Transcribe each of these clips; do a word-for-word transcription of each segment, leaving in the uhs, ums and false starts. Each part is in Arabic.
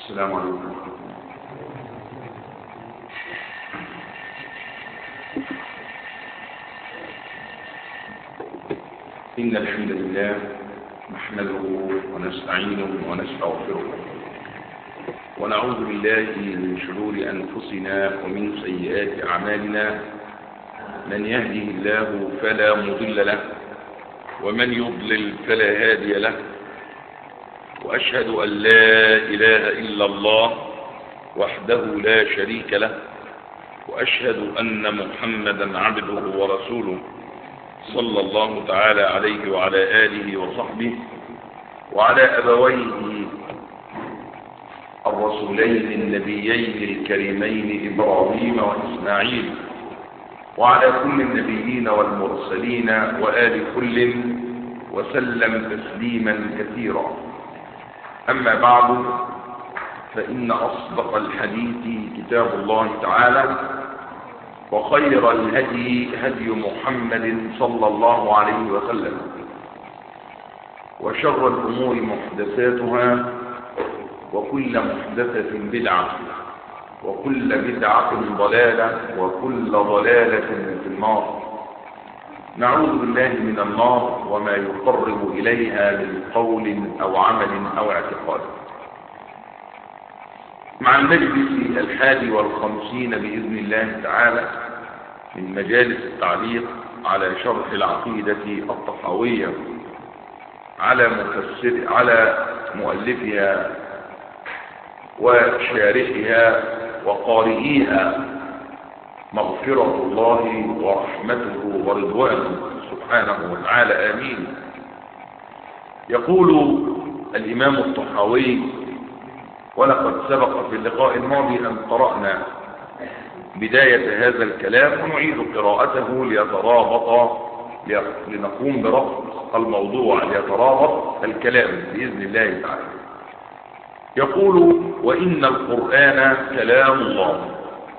السلام عليكم. إن الحمد لله نحمده ونستعينه ونستغفره ونعوذ بالله من شرور أنفسنا ومن سيئات أعمالنا. من يهده الله فلا مضل له ومن يضلل فلا هادي له، وأشهد أن لا إله إلا الله وحده لا شريك له، وأشهد أن محمدا عبده ورسوله صلى الله تعالى عليه وعلى آله وصحبه وعلى أبويه الرسولين النبيين الكريمين إبراهيم وإسماعيل، وعلى كل النبيين والمرسلين وآل كل وسلم تسليما كثيرا. أما بعد، فإن أصدق الحديث كتاب الله تعالى، وخير الهدي هدي محمد صلى الله عليه وسلم، وشر الأمور محدثاتها، وكل محدثة بدعة، وكل بدعة ضلالة، وكل ضلالة في النار. نعوذ بالله من النار وما يقرب إليها من قول أو عمل أو اعتقاد. مع المجلس الحادي والخمسين بإذن الله تعالى من مجالس التعليق على شرح العقيدة الطحاوية على مفسر على مؤلفها وشارحها وقارئيها، مغفرة الله ورحمته ورضوانه سبحانه وتعالى، آمين. يقول الإمام الطحاوي: ولقد سبق في اللقاء الماضي أن قرأنا بداية هذا الكلام، ونعيد قراءته ليترابط لنقوم بربط الموضوع ليترابط الكلام بإذن الله تعالى. يقول: وإن القرآن كلام الله،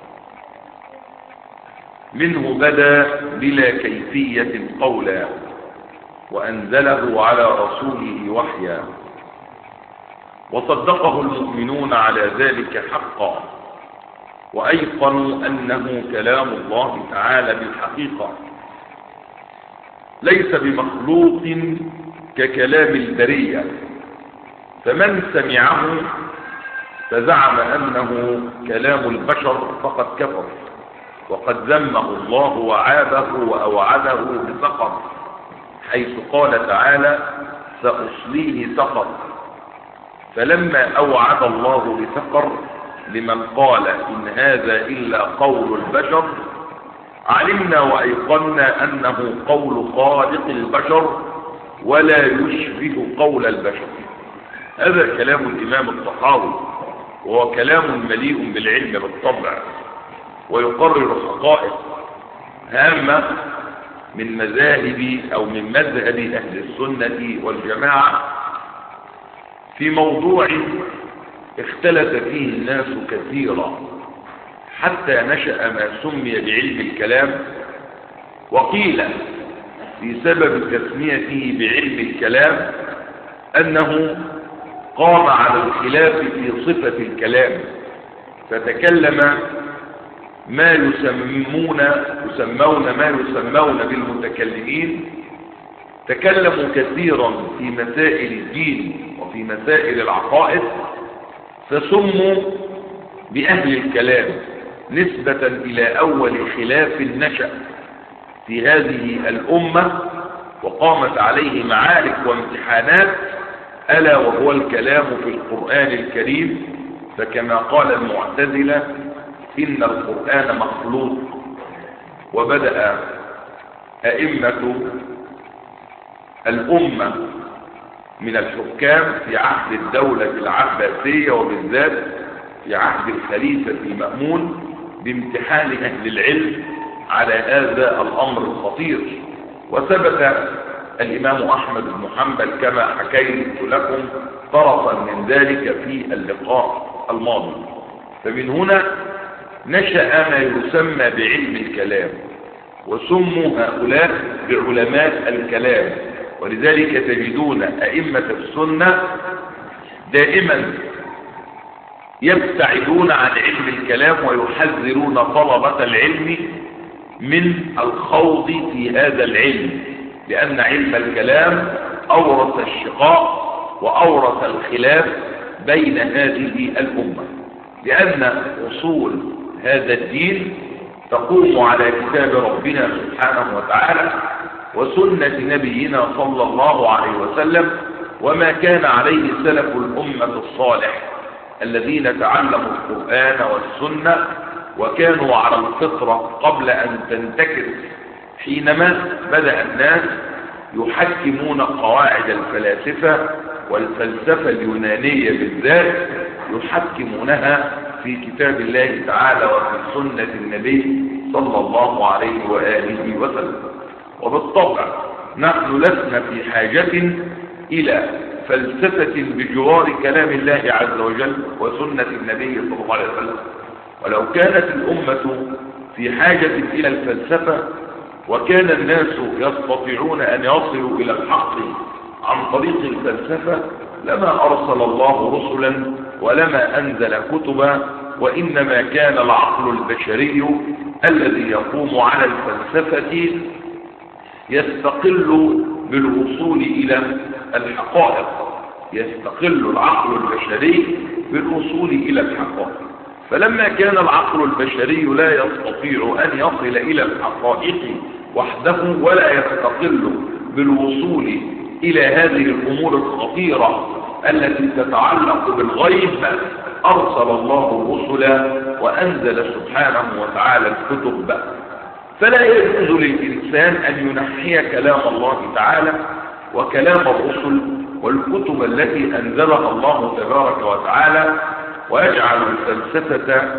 منه بدا بلا كيفية قولا، وأنزله على رسوله وحيا، وصدقه المؤمنون على ذلك حقا، وأيقنوا أنه كلام الله تعالى بالحقيقة، ليس بمخلوق ككلام البرية. فمن سمعه فزعم أنه كلام البشر فقد كفر، وقد ذمه الله وعابه وأوعده بسقر، حيث قال تعالى: سأصليه سقر. فلما أوعد الله بسقر لمن قال إن هذا إلا قول البشر، علمنا وأيقنا أنه قول خالق البشر ولا يشبه قول البشر. هذا كلام الإمام الطحاوي، وهو كلام مليء بالعلم بالطبع، ويقرر حقائق هامة من مذاهب أو من مذهب أهل السنة والجماعة في موضوع اختلف فيه الناس كثيرا، حتى نشأ ما سمي بعلم الكلام. وقيل بسبب تسميته بعلم الكلام أنه قام على الخلاف في صفة الكلام، فتكلم ما يسمون يسمون ما يسمون بالمتكلمين، تكلموا كثيرا في مسائل الدين وفي مسائل العقائد، فسموا بأهل الكلام نسبة إلى أول خلاف نشأ في هذه الأمة وقامت عليه معارك وامتحانات، ألا وهو الكلام في القرآن الكريم. فكما قال المعتزلة إن القرآن مخلوق، وبدأ أئمة الأمة من الحكام في عهد الدولة العباسية، وبالذات في عهد الخليفة المأمون، بامتحان أهل العلم على هذا الأمر الخطير. وثبت الإمام أحمد بن حنبل كما حكيت لكم طرفا من ذلك في اللقاء الماضي. فمن هنا نشأ ما يسمى بعلم الكلام، وسموا هؤلاء بعلماء الكلام. ولذلك تجدون أئمة السنة دائما يبتعدون عن علم الكلام ويحذرون طلبة العلم من الخوض في هذا العلم، لأن علم الكلام أورث الشقاق وأورث الخلاف بين هذه الأمة، لأن أصول هذا الدين تقوم على كتاب ربنا سبحانه وتعالى وسنة نبينا صلى الله عليه وسلم، وما كان عليه سلف الأمة الصالح الذين تعلموا القرآن والسنة وكانوا على الفطرة قبل أن تنتكس، حينما بدأ الناس يحكمون قواعد الفلاسفة والفلسفة اليونانية بالذات، يحكمونها في كتاب الله تعالى وفي سنة النبي صلى الله عليه وآله وسلم. وبالطبع نحن لسنا في حاجة إلى فلسفة بجوار كلام الله عز وجل وسنة النبي صلى الله عليه وسلم، ولو كانت الأمة في حاجة إلى الفلسفة وكان الناس يستطيعون أن يصلوا إلى الحق عن طريق الفلسفة لما أرسل الله رسلا ولما أنزل كتبا، وإنما كان العقل البشري الذي يقوم على الفلسفة يستقل بالوصول إلى الحقائق، يستقل العقل البشري بالوصول إلى الحقائق. فلما كان العقل البشري لا يستطيع أن يصل إلى الحقائق وحده ولا يستقل بالوصول إلى هذه الأمور الخطيرة التي تتعلق بالغيب، أرسل الله رسلا وأنزل سبحانه وتعالى الكتب. فلا يجوز للإنسان أن ينحي كلام الله تعالى وكلام الرسل والكتب التي أنزلها الله تبارك وتعالى ويجعل الفلسفة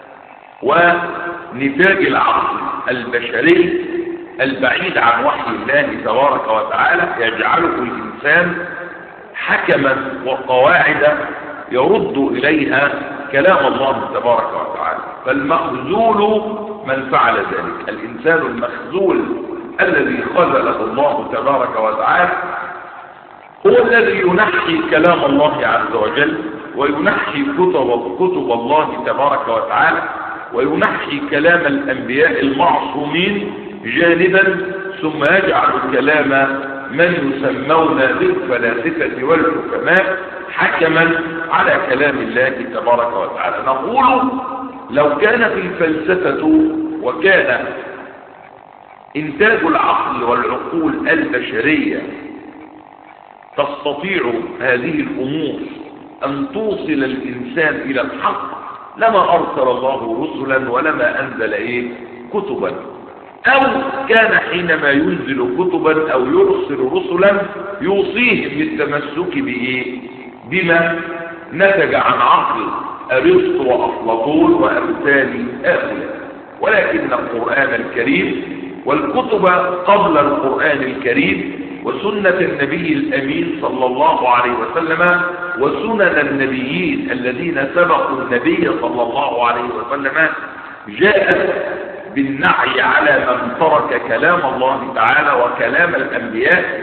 ونتاج العقل البشري البعيد عن وحي الله تبارك وتعالى يجعله الإنسان حكما وقواعد يرد إليها كلام الله تبارك وتعالى. فالمخذول من فعل ذلك، الإنسان المخذول الذي خذله الله تبارك وتعالى هو الذي ينحي كلام الله عز وجل وينحي كتب, كتب الله تبارك وتعالى وينحي كلام الأنبياء المعصومين جانبا، ثم يجعل كلام من يسمون بالفلاسفة والحكماء حكما على كلام الله تبارك وتعالى. نقول لو كانت الفلسفة وكان إنتاج العقل والعقول البشرية تستطيع هذه الأمور أن توصل الإنسان إلى الحق لما أرسل الله رسلا ولما أنزل إيه كتبا، أو كان حينما ينزل كتبا أو يرسل رسلا يوصيهم بالتمسك بإيه بما نتج عن عقل أرسطو وأفلاطون وأمثال هؤلاء. ولكن القرآن الكريم والكتب قبل القرآن الكريم وسنة النبي الأمين صلى الله عليه وسلم وسنن النبيين الذين سبقوا النبي صلى الله عليه وسلم جاءت بالنعي على من ترك كلام الله تعالى وكلام الأنبياء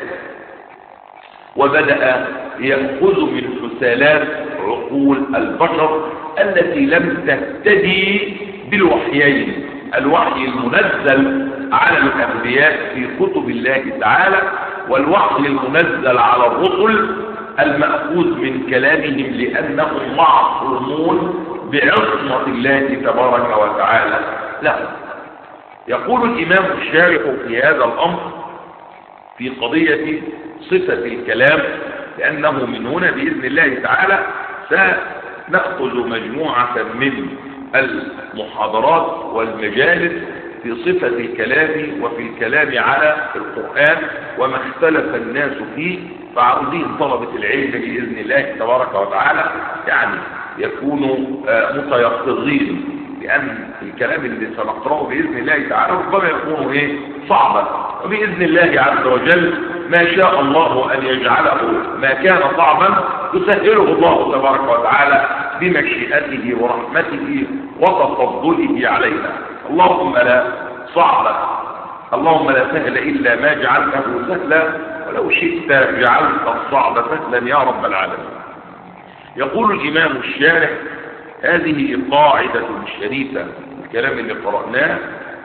وبدأ يأخذ من حسالات عقول البشر التي لم تهتدي بالوحيين، الوحي المنزل على الأنبياء في كتب الله تعالى والوحي المنزل على الرسل المأخوذ من كلامهم لأنهم معصومون بعصمة الله تبارك وتعالى له. يقول الإمام الشارح في هذا الأمر في قضية صفة الكلام، لأنه من هنا بإذن الله تعالى سنأخذ مجموعة من المحاضرات والمجالس في صفة الكلام وفي الكلام على القرآن وما اختلف الناس فيه، فعاوزين طلبة العلم بإذن الله تبارك وتعالى يعني يكونوا متيقظين، لأن الكلام اللي سنقرأه بإذن الله تعالى ربما يكون إيه صعبا، وبإذن الله عز وجل ما شاء الله أن يجعله ما كان صعبا يسهله الله تبارك وتعالى بمشيئته ورحمته وتفضله علينا. اللهم لا صعب اللهم لا سهل إلا ما جعلته سهلا، ولو شئت جعلت الصعب سهلا يا رب العالمين. يقول الإمام الشارح هذه قاعدة شريفة، الكلام اللي قرأناه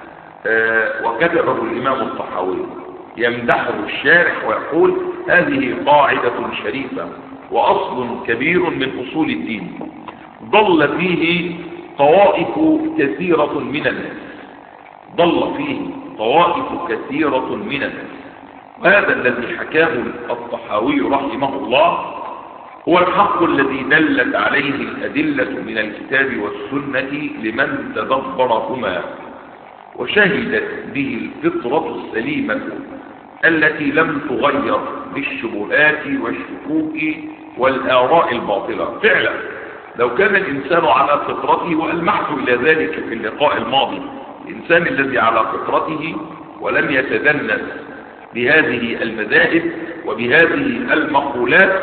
آه وكتبه الإمام الطحاوي يمدحه الشارح ويقول هذه قاعدة شريفة وأصل كبير من أصول الدين ضل فيه طوائف كثيرة من الناس ضل فيه طوائف كثيرة من الناس. وهذا الذي حكاه الطحاوي رحمه الله هو الحق الذي دلت عليه الأدلة من الكتاب والسنة لمن تدبرهما وشهدت به الفطرة السليمة التي لم تغير بالشبهات والشكوك والآراء الباطلة. فعلا لو كان الإنسان على فطرته، وألمحت إلى ذلك في اللقاء الماضي، الإنسان الذي على فطرته ولم يتدنس بهذه المذاهب وبهذه المقولات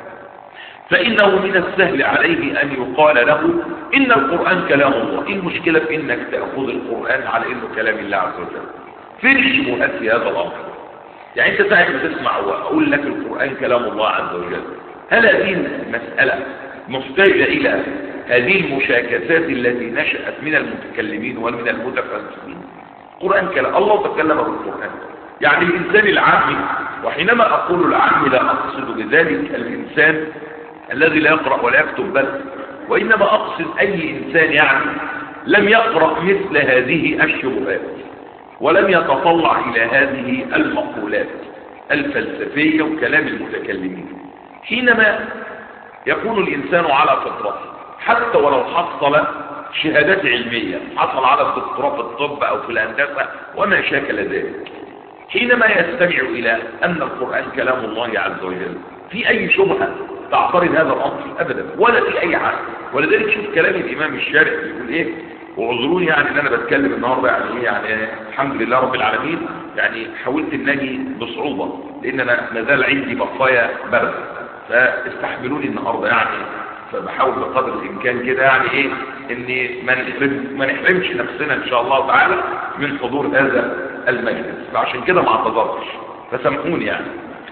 فإنه من السهل عليه أن يقال له إن القرآن كلام الله. إيه المشكلة في إنك تأخذ القرآن على إنه كلام الله عز وجل؟ فين الشبهات في هذا الأمر؟ يعني أنت ساعة ما تسمع وأقول لك القرآن كلام الله عز وجل، هل هذه المسألة محتاجة إلى هذه المشاكسات التي نشأت من المتكلمين ومن المتفلسفين؟ القرآن كلام الله، تكلم بالقرآن. يعني الإنسان العامي، وحينما أقول العامي لا أقصد بذلك الإنسان الذي لا يقرأ ولا يكتب بس، وإنما أقصد أي إنسان يعني لم يقرأ مثل هذه الشبهات ولم يتطلع إلى هذه المقولات الفلسفية وكلام المتكلمين. حينما يكون الإنسان على فطرته حتى ولو حصل شهادات علمية، حصل على الدكتوراه في الطب أو في الهندسة وما شاكل ذلك، حينما يستمع إلى أن القرآن كلام الله عز وجل، في أي شبهة تعترض هذا الأمر؟ أبدا، ولا في أي حاجة. ولذلك شوف كلام الإمام الشارح بيقول إيه، وعذروني يعني ان انا بتكلم النهارده يعني ايه، يعني الحمد لله رب العالمين، يعني حاولت ان اجي بصعوبه لان انا ما زال عندي بقايا برد، فاستحملوني النهارده يعني، فبحاول بقدر الامكان كده يعني ايه ان ما نحرم ما نحرمش نفسنا ان شاء الله تعالى من حضور هذا المجلس، فعشان كده ما اعتذرتش، فسامحوني يعني.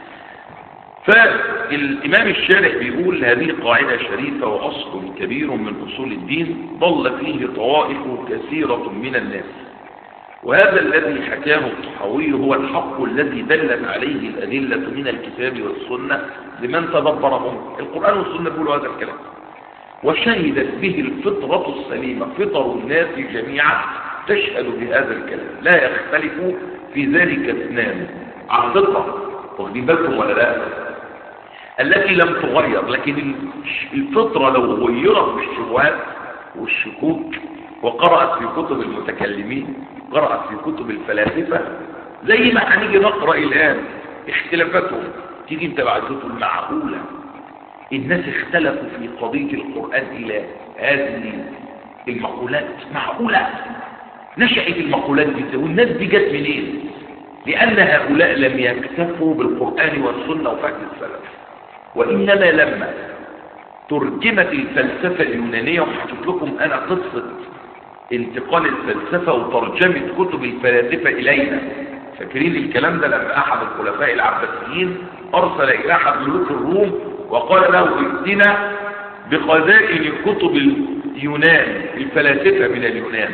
فالإمام الشارح بيقول هذه قاعدة شريفة وأصل كبير من أصول الدين ضل فيه طوائف كثيرة من الناس، وهذا الذي حكاه الطحاوي هو الحق الذي دلت عليه الأدلة من الكتاب والسنة لمن تدبرهم. القرآن والسنة بيقولوا هذا الكلام، وشهدت به الفطرة السليمة، فطر الناس جميعا تشهد بهذا الكلام، لا يختلف في ذلك اثنان عن فطرة، واخدين بالكم ولا لا؟ التي لم تغير. لكن الفطرة لو غيرت بالشبهات والشكوك وقرأت في كتب المتكلمين، قرأت في كتب الفلاسفة، زي ما هنيجي نقرأ الآن اختلافاتهم، تيجي انت بعد تقول معقولة الناس اختلفوا في قضية القرآن إلى هذه المقولات؟ معقولة نشأت المقولات دي والناس دي جت منين؟ لأن هؤلاء لم يكتفوا بالقرآن والسنة وفهم السلف، وإنما لما ترجمت الفلسفة اليونانية، وحكيت لكم أنا قصة انتقال الفلسفة وترجمة كتب الفلاسفة إلينا، فاكرين الكلام ده لما أحد الخلفاء العباسيين أرسل إلى أحد ملوك الروم وقال له ائتنا بخزائن كتب اليونان، الفلاسفة من اليونان.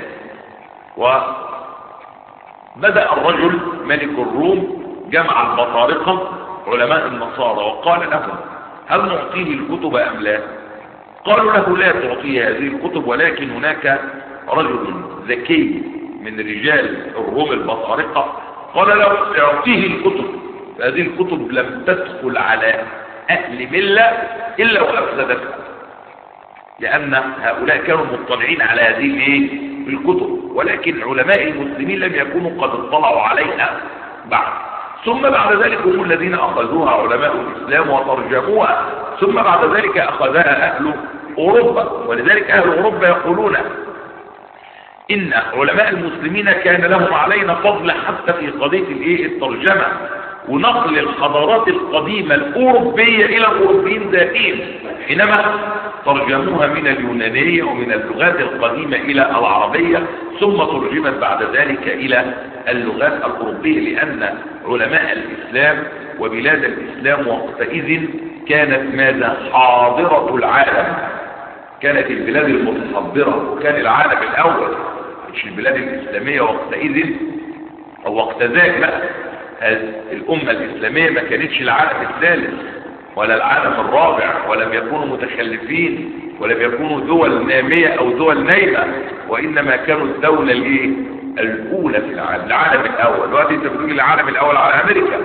وبدأ الرجل ملك الروم جمع البطارقة علماء النصارى وقال لهم هل نعطيه الكتب أم لا؟ قالوا له لا تعطيه هذه الكتب، ولكن هناك رجل ذكي من رجال الروم البطارقة قال له اعطيه الكتب، فهذه الكتب لم تدخل على أهل ملة إلا وأفسدتها، لأن هؤلاء كانوا مطلعين على هذه الكتب، ولكن علماء المسلمين لم يكونوا قد اطلعوا عليها بعد. ثم بعد ذلك هم الذين أخذوها علماء الإسلام وترجموها، ثم بعد ذلك أخذها أهل أوروبا. ولذلك أهل أوروبا يقولون إن علماء المسلمين كان لهم علينا فضل حتى في قضية الترجمة ونقل الحضارات القديمة الأوروبية إلى الأوروبيين ذاتهم، حينما ترجموها من اليونانية ومن اللغات القديمة إلى العربية، ثم ترجمت بعد ذلك إلى اللغات الأوروبية، لأن علماء الإسلام وبلاد الإسلام وقتئذ كانت ماذا؟ حاضرة العالم، كانت البلاد المتحضرة وكان العالم الأول مش البلاد الإسلامية وقتئذ أو وقت ذاك، لا، الأمة الإسلامية ما كانتش العالم الثالث ولا العالم الرابع، ولم يكونوا متخلفين، ولم يكونوا دول نامية أو دول نايمة، وإنما كانوا الدولة الإيه؟ الأولى في العالم، العالم الأول. دلوقتي أنت بتقول العالم الأول على أمريكا.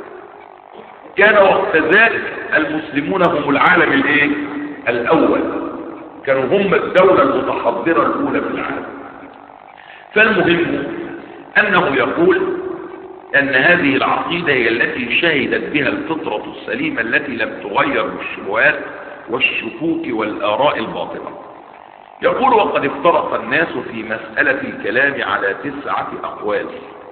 كان وقت ذاك المسلمون هم العالم الإيه؟ الأول، كانوا هم الدولة المتحضرة الأولى في العالم. فالمهم أنه يقول أن هذه العقيدة هي التي شهدت بها الفطرة السليمة التي لم تغير بالشبهات والشكوك والآراء الباطلة. يقول وقد افترق الناس في مسألة الكلام على تسعة أقوال.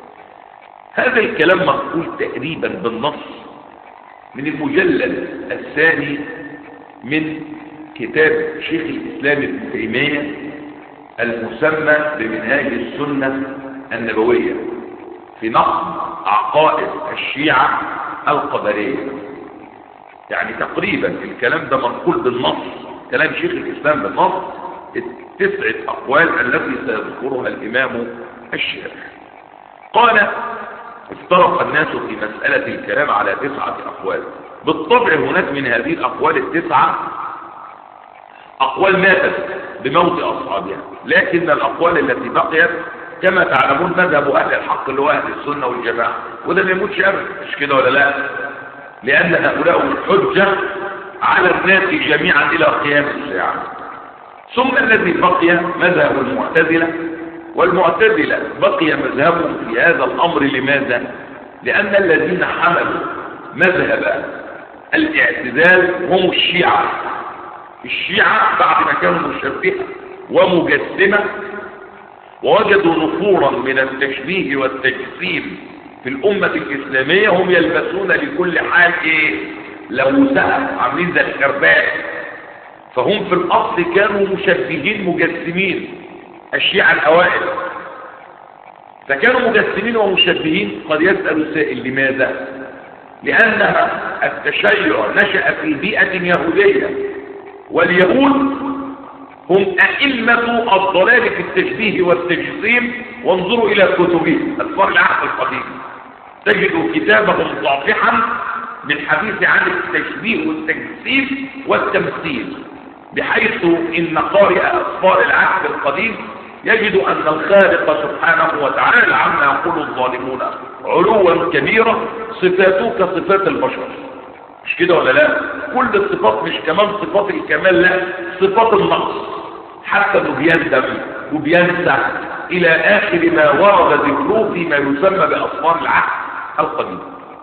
هذا الكلام مقول تقريبا بالنص من المجلد الثاني من كتاب شيخ الإسلام ابن تيمية المسمى بمنهاج السنة النبوية في نقد عقائد الشيعة القدرية. يعني تقريبا الكلام ده منقول بالنص، كلام شيخ الإسلام بالنص، التسعة أقوال التي سيذكرها الإمام الشافعي. قال افترق الناس في مسألة الكلام على تسعة أقوال. بالطبع هناك من هذه الأقوال التسعة أقوال ماتت بموت أصحابها، لكن الأقوال التي بقيت كما تعلمون مذهب أهل الحق اللي هو أهل السنة والجماعة، وده ما يموتش أبدا، مش كده ولا لا؟ لأن هؤلاء الحجة على الناس جميعا إلى قيام الساعة. ثم الذي بقي مذهب المعتزلة، والمعتزلة بقي مذهبهم في هذا الأمر. لماذا؟ لأن الذين حملوا مذهب الاعتزال هم الشيعة. الشيعة بعد ما كانوا مشبهة ومجسمة ووجدوا نفورا من التشبيه والتجسيم في الأمة الإسلامية، هم يلبسون لكل حال إيه؟ لوسة، عاملين زي الكرباج. فهم في الأصل كانوا مشبهين مجسمين، الشيعة الأوائل. فكانوا مجسمين ومشبهين. قد يسأل سائل لماذا؟ لأن التشيع نشأ في بيئة يهودية، واليهود هم أئمة الضلال في التشبيه والتجسيم. وانظروا إلى كتبهم أسفار العهد القديم، تجدوا كتابهم صافحا بالحديث عن التشبيه والتجسيم والتمثيل، بحيث إن قارئ أسفار العهد القديم يجد أن الخالق سبحانه وتعالى عما يقول الظالمون علوا كبيرا صفاته كصفات البشر، مش كده ولا لا؟ كل الصفات مش كمان صفات الكمال، لا، صفات النقص، حتى انه بيندم وبينسى الى اخر ما ورد ذكره فيما يسمى باسفار العهد القديم.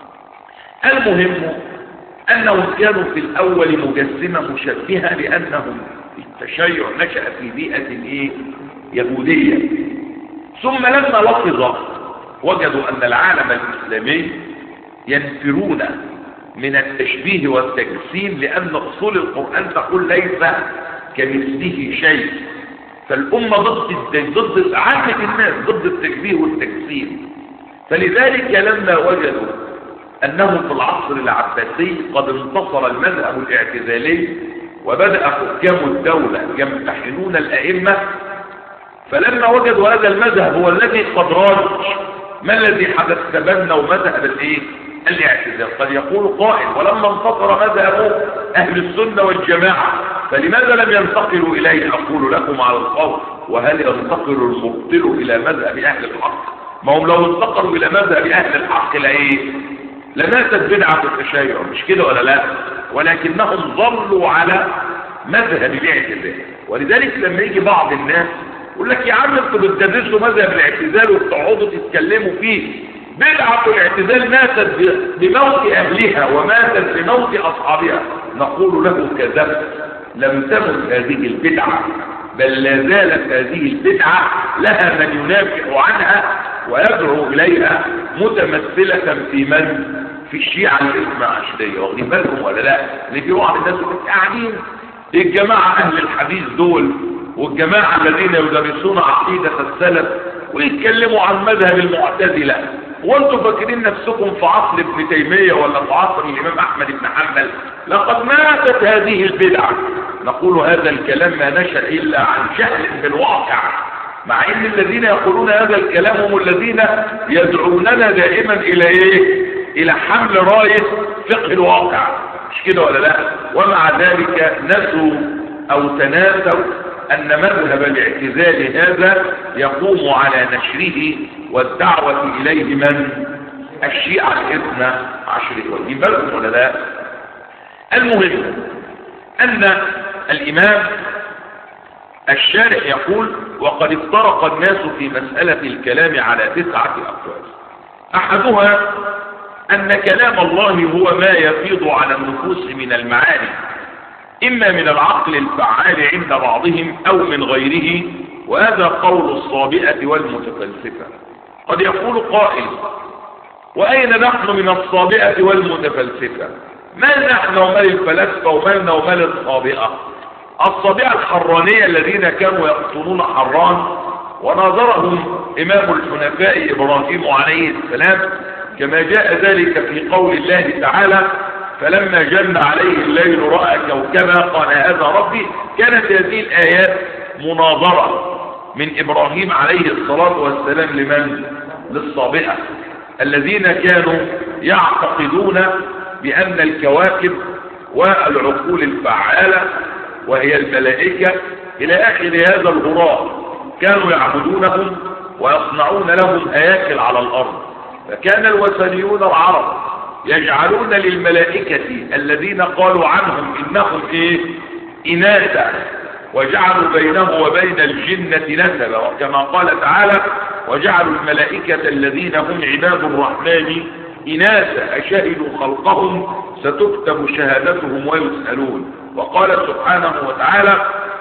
المهم انهم كانوا في الاول مجسمه مشبهه، لانهم التشيع نشأ في بيئه ايه؟ يهوديه. ثم لما لحظوا وجدوا ان العالم الاسلامي ينفرون من التشبيه والتجسيم، لأن أصول القرآن تقول ليس كمثله شيء. فالأمة ضد ضد عامة الناس ضد التشبيه والتجسيم. فلذلك لما وجدوا أنهم في العصر العباسي قد انتصر المذهب الاعتزالي وبدأ حكام الدولة يمتحنون الأئمة، فلما وجدوا هذا المذهب هو الذي قد راج، ما الذي حدث؟ تبنوا مذهب الايه؟ الاعتزال. قد يقول قائل ولما انتصر مذهب اهل السنة والجماعة فلماذا لم ينتقلوا اليه؟ اقول لكم على القول، وهل ينتقل المبطل الى مذهب اهل الحق؟ ما هم لو انتقلوا الى مذهب اهل الحق لايه؟ لماتت بدعة التشيع، مش كده ولا لا؟ ولكنهم ظلوا على مذهب الاعتزال. ولذلك لما يجي بعض الناس يقول لك يا عم انتوا بتدرسوا مذهب الاعتزال وبتقعدوا تتكلموا فيه، بدعة الاعتزال ماتت بموت اهلها وماتت بموت اصحابها، نقول له كذبت، لم تمت هذه البدعة، بل لا زالت هذه البدعة لها من ينافع عنها ويدعو اليها متمثلة في من؟ في الشيعة الاثنى عشرية. واخدين بالكم ولا لا؟ اللي في بعض الناس قاعدين الجماعة اهل الحديث دول والجماعة الذين يدرسون عقيدة السلف ويتكلموا عن مذهب المعتزلة وانتم فاكرين نفسكم في عصر ابن تيمية ولا في عصر الامام احمد بن حنبل؟ لقد ماتت هذه البدع. نقول هذا الكلام ما نشأ الا عن جهل بالواقع، مع ان الذين يقولون هذا الكلام هم الذين يدعوننا دائما الى ايه؟ الى حمل راية فقه الواقع، مش كده ولا لا؟ ومع ذلك نسوا او تناسوا ان مذهب الاعتزال هذا يقوم على نشره والدعوة اليه من؟ الشيعة الاثنى عشرية. واخدين بالكم ولا لا؟ المهم ان الامام الشارح يقول: وقد افترق الناس في مسألة الكلام على تسعة أقوال. أحدها أن كلام الله هو ما يفيض على النفوس من المعاني، إما من العقل الفعال عند بعضهم أو من غيره، وهذا قول الصابئة والمتفلسفة. قد يقول قائل: وأين نحن من الصابئة والمتفلسفة؟ ما نحن ومال الفلاسفة ومالنا ومال الصابئة؟ الصابئة الحرانية الذين كانوا يقتلون حران وناظرهم إمام الحنفاء إبراهيم عليه السلام، كما جاء ذلك في قول الله تعالى: فلما جن عليه الليل رأى كوكبا قال هذا ربي. كانت هذه الآيات مناظرة من إبراهيم عليه الصلاة والسلام لمن؟ للصابئة الذين كانوا يعتقدون بأن الكواكب والعقول الفعالة وهي الملائكة إلى آخر هذا الغراء كانوا يعبدونهم ويصنعون لهم هياكل على الأرض. فكان الوثنيون العرب يجعلون للملائكة الذين قالوا عنهم إنهم إيه؟ إناثا، وجعلوا بينه وبين الجنة نسبا، وكما قال تعالى: وجعلوا الملائكة الذين هم عباد الرحمن إناثا أشهدوا خلقهم ستكتب شهادتهم ويسألون. وقال سبحانه وتعالى: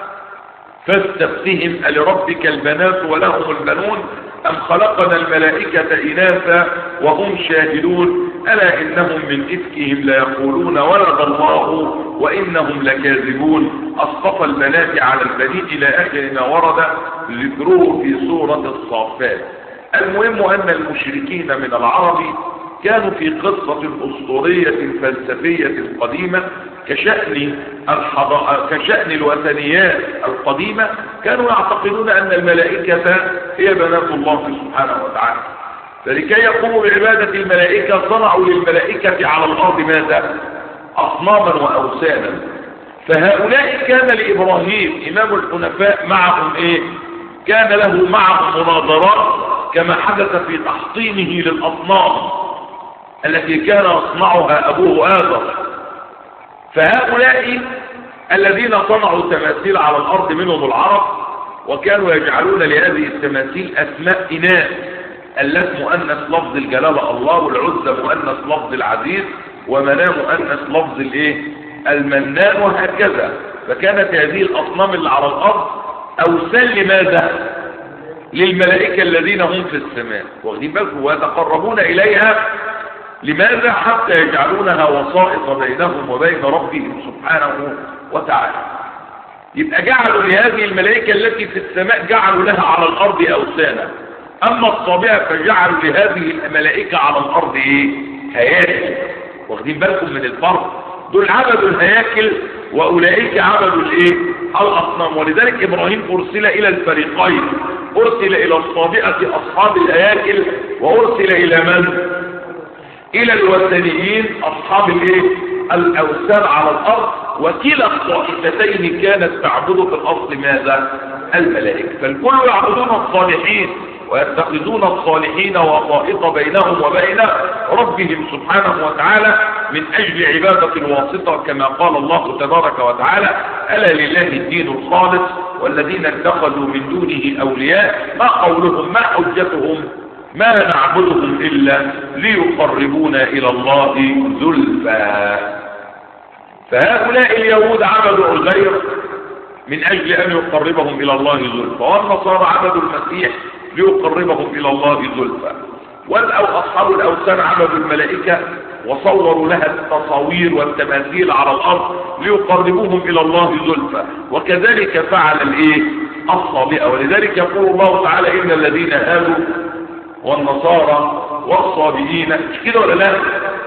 فاستفتهم ألربك البنات ولهم البنون أم خلقنا الملائكة إناثا وهم شاهدون ألا إنهم من إفكهم ليقولون ولد الله وإنهم لكاذبون أصطفى البنات على البنين إلى آخر ما ورد ذكره في سورة الصافات. المهم أن المشركين من العرب كانوا في قصة أسطورية فلسفية قديمة كشأن الحضارة كشأن الوثنيات القديمة، كانوا يعتقدون أن الملائكة هي بنات الله سبحانه وتعالى، فلكي يقوموا بعبادة الملائكة صنعوا للملائكة على الأرض ماذا؟ أصناما وأوثانا. فهؤلاء كان لإبراهيم إمام الحنفاء معهم إيه؟ كان له معهم مناظرات كما حدث في تحطيمه للأصنام التي كان يصنعها أبوه آدم. فهؤلاء الذين صنعوا تماثيل على الأرض منهم العرب، وكانوا يجعلون لهذه التماثيل أسماء إناث، اللات مؤنث لفظ الجلالة الله، والعزى مؤنث لفظ العزيز، ومناه مؤنث لفظ الايه؟ المنان، وهكذا. فكانت هذه الأصنام اللي على الأرض أوثان لماذا؟ للملائكة الذين هم في السماء، واخدين بالكم؟ ويتقربون إليها لماذا؟ حتى يجعلونها وسائط بينهم وبين ربهم سبحانه وتعالى. يبقى جعلوا لهذه الملائكة التي في السماء جعلوا لها على الأرض أوثانا، أما الصابئة فجعلوا لهذه الملائكة على الأرض إيه؟ هياكل. واخدين بالكم من الفرق؟ دول عبدوا الهياكل وأولئك عبدوا الإيه؟ الأصنام. ولذلك إبراهيم أرسل إلى الفريقين، أرسل إلى الصابئة أصحاب الهياكل، وأرسل إلى من؟ إلى الوثنيين أصحاب الإيه؟ الأوثان على الأرض. وكلا الطائفتين كانت تعبد في الأصل ماذا؟ الملائكة. فالكل يعبدون الصالحين ويتخذون الصالحين وسائط بينهم وبين ربهم سبحانه وتعالى من أجل عبادة الواسطة، كما قال الله تبارك وتعالى: ألا لله الدين الخالص والذين اتخذوا من دونه أولياء. ما قولهم؟ ما حجتهم؟ ما نعبدهم إلا ليقربونا إلى الله زلفى. فهؤلاء اليهود عبدوا عزير من أجل أن يقربهم إلى الله زلفى، والنصارى عبدوا المسيح ليقربهم إلى الله زلفى، والأصحاب الأوثان عبدوا الملائكة وصوروا لها التصاوير والتماثيل على الأرض ليقربوهم إلى الله زلفى. وكذلك فعل الإيه؟ الصابئة. ولذلك يقول الله تعالى: إن الذين هادوا والنصارى والصابئين، مش كده ولا لا؟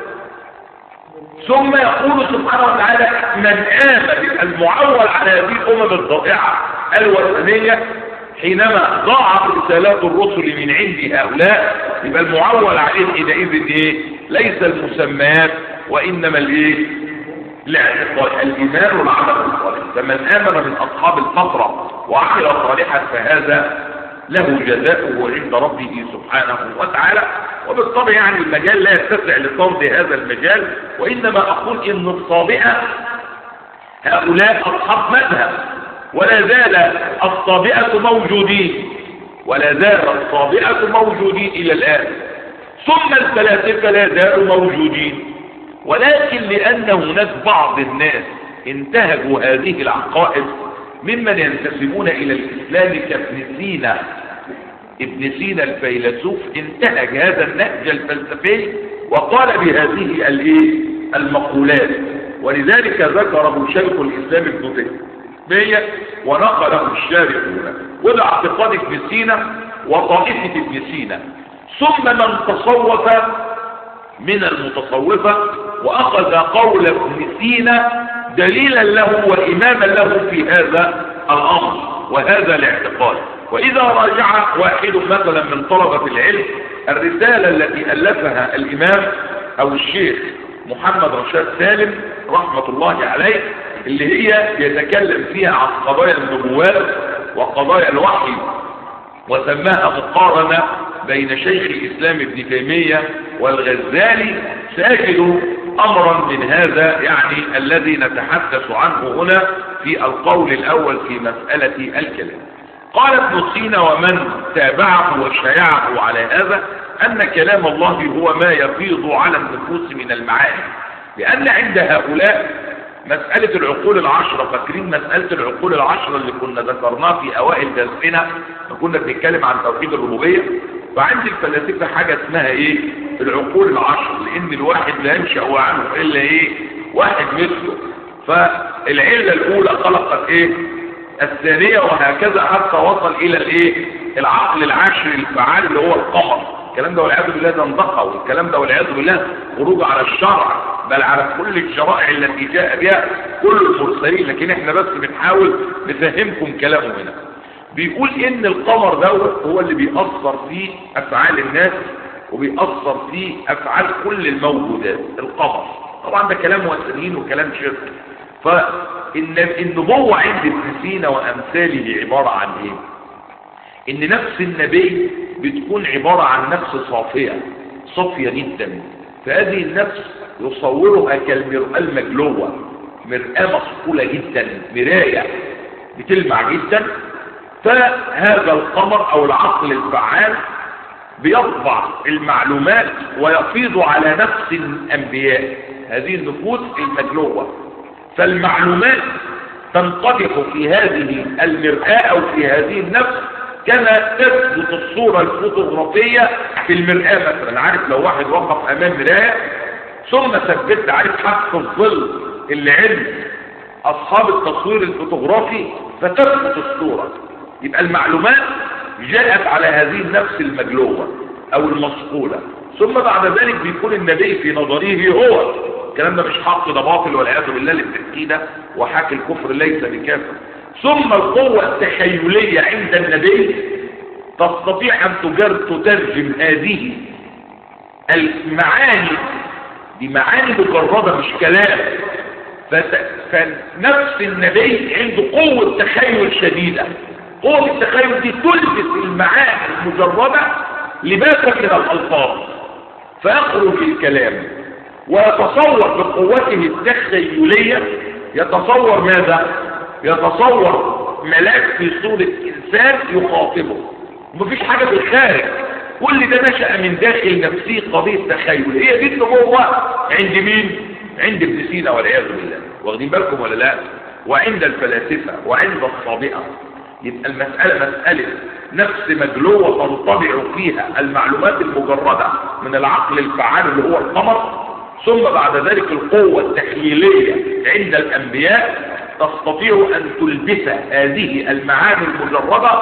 ثم يقول سبحانه وتعالى من آمن المعول على هذه الأمم الضائعة الوثنية حينما ضاعت رسالات الرسل من عند هؤلاء، يبقى المعول عليه حينئذ ايه؟ ليس المسميات وإنما الايه؟ الاعتقاد، الإيمان والعمل الصالح. فمن آمن من أصحاب الفترة وعمل صالحا فهذا له جزاؤه عند ربه سبحانه وتعالى. وبالطبع يعني المجال لا يتسع لطرد هذا المجال، وإنما أقول إن الصابئة هؤلاء أصحاب مذهب، ولا زال الصابئة موجودين، ولا زال الصابئة موجودين إلى الآن. ثم الفلاسفة لا زالوا موجودين، ولكن لأن هناك بعض الناس انتهجوا هذه العقائد ممن ينتسبون إلى الإسلام كابن سينا. ابن سينا الفيلسوف انتهج هذا النهج الفلسفي وقال بهذه الايه المقولات، ولذلك ذكره شيخ الإسلام ابن تيمية ونقله الشارحون، وده اعتقاد ابن سينا وطائفة ابن سينا. ثم من تصوف من المتصوفة وأخذ قول ابن سينا دليلا له وإماما له في هذا الأمر وهذا الاعتقاد. وإذا راجع واحد مثلا من طلبة العلم الرسالة التي ألفها الإمام أو الشيخ محمد رشاد سالم رحمة الله عليه، اللي هي يتكلم فيها عن قضايا النبوات وقضايا الوحي، وسماها مقارنة بين شيخ الإسلام ابن تيمية والغزالي، سيجد أمرا من هذا يعني الذي نتحدث عنه هنا في القول الأول في مسألة الكلام. قال ابن سينا ومن تابعه وشيعه على هذا أن كلام الله هو ما يفيض على النفوس من المعاني، لأن عند هؤلاء مسألة العقول العشرة، فاكرين مسألة العقول العشرة اللي كنا ذكرناها في أوائل درسنا كنا بنتكلم عن توحيد الربوبية؟ فعند الفلاسفة حاجة اسمها ايه؟ العقول العشر، لأن الواحد لا ينشأ عنه إلا ايه؟ واحد مثله. فالعلة الأولى خلقت ايه؟ الثانية، وهكذا حتى وصل إلى الايه؟ العقل العاشر الفعال اللي هو القمر. الكلام ده والعياذ بالله زندقة، والكلام ده والعياذ بالله خروج على الشرع، بل على كل الشرائع التي جاء بها كل المرسلين. لكن احنا بس بنحاول نفهمكم كلامه هنا. بيقول ان القمر دوت هو اللي بيأثر في افعال الناس وبيأثر في افعال كل الموجودات. القمر طبعا ده كلام وثنيين وكلام شرك. فان النبوة عند ابن سينا وامثاله عبارة عن ايه؟ ان نفس النبي بتكون عبارة عن نفس صافية صافية جدا، فهذه النفس يصورها كالمرآة المجلوة، مرآة مصقولة جدا، مراية بتلمع جدا. فهذا القمر او العقل الفعال بيطبع المعلومات ويفيض على نفس الانبياء، هذه النفوس المجلوة. فالمعلومات تنقدح في هذه المرآة او في هذه النفس كما تثبت الصورة الفوتوغرافية في المرآة. مثلا عارف لو واحد وقف امام مراية ثم ثبت، عارف حق الظل اللي عند اصحاب التصوير الفوتوغرافي فتثبت الصورة، يبقى المعلومات جاءت على هذه النفس المجلوة او المصقولة. ثم بعد ذلك بيكون النبي في نظره هو، الكلام ده مش حق، ده باطل والعياذ بالله للتأكيد كده، وحاكي الكفر ليس بكافر. ثم القوة التخيلية عند النبي تستطيع ان تترجم هذه المعاني دي معاني مجردة مش كلام. فنفس النبي عنده قوة تخيل شديدة، قوة التخيل دي تلبس المعاني المجردة لباسا من الألفاظ، فيخرج الكلام ويتصور بقوته التخيلية. يتصور ماذا؟ يتصور ملاك في صورة إنسان يخاطبه، ومفيش حاجة في الخارج، كل ده نشأ من داخل نفسه قضية تخيل. هي دي النبوة عند مين؟ عند ابن سينا والعياذ بالله، واخدين بالكم ولا لا؟ وعند الفلاسفة وعند الصابئة. يبقى المسألة مسألة نفس مجلوة تنطبع فيها المعلومات المجردة من العقل الفعال اللي هو القمر، ثم بعد ذلك القوة التخيلية عند الأنبياء تستطيع أن تلبس هذه المعاني المجردة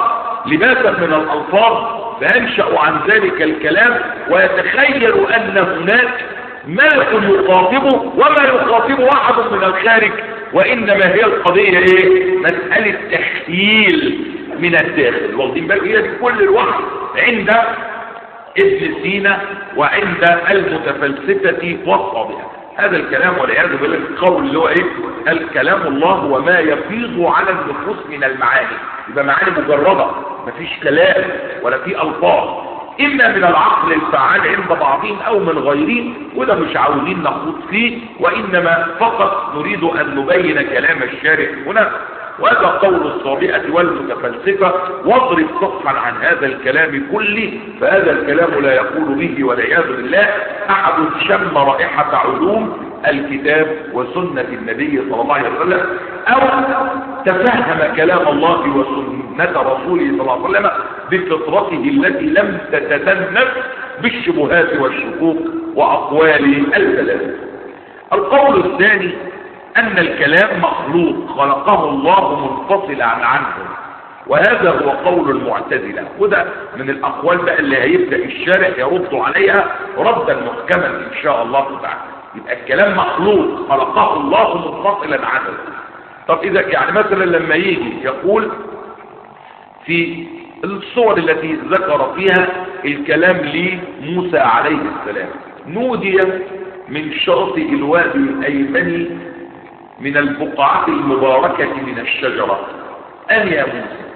لباسا من الألفاظ فينشأ عن ذلك الكلام ويتخيل أن هناك ملك يخاطبه وما يخاطبه أحد من الخارج، وإنما هي القضية إيه؟ مسألة تخييل من الداخل. واخدين بالك؟ هي دي كل الوحي عند ابن سينا وعند المتفلسفة والصابئة. هذا الكلام والعياذ بالله القول اللي هو ايه؟ الكلام الله وما يفيض على النفوس من المعاني، يبقى معاني مجرده مفيش كلام ولا في الفاظ، اما من العقل الفعال عند بعضهم او من غيرهم، وده مش عاوزين نخوض فيه، وانما فقط نريد ان نبين كلام الشارع هنا. وهذا قول الصابئة والمتفلسفة، واضرب صفحا عن هذا الكلام كله، فهذا الكلام لا يقول به والعياذ بالله أحد شم رائحة علوم الكتاب وسنة النبي صلى الله عليه وسلم، أو تفهم كلام الله وسنة رسوله صلى الله عليه وسلم بفطرته التي لم تتدنس بالشبهات والشكوك وأقوال الفلاسفة. القول الثاني أن الكلام مخلوق خلقه الله منفصلا عنه، وهذا هو قول المعتزلة، وده من الأقوال بقى اللي هيبدأ الشارع يرد عليها ردا محكما إن شاء الله تعالى. يبقى الكلام مخلوق خلقه الله منفصلا عنه. طب إذا يعني مثلا لما يجي يقول في الصور التي ذكر فيها الكلام لموسى عليه السلام، نودي من شاطئ الوادي الأيمن من البقعة المباركة من الشجرة أن يا موسى.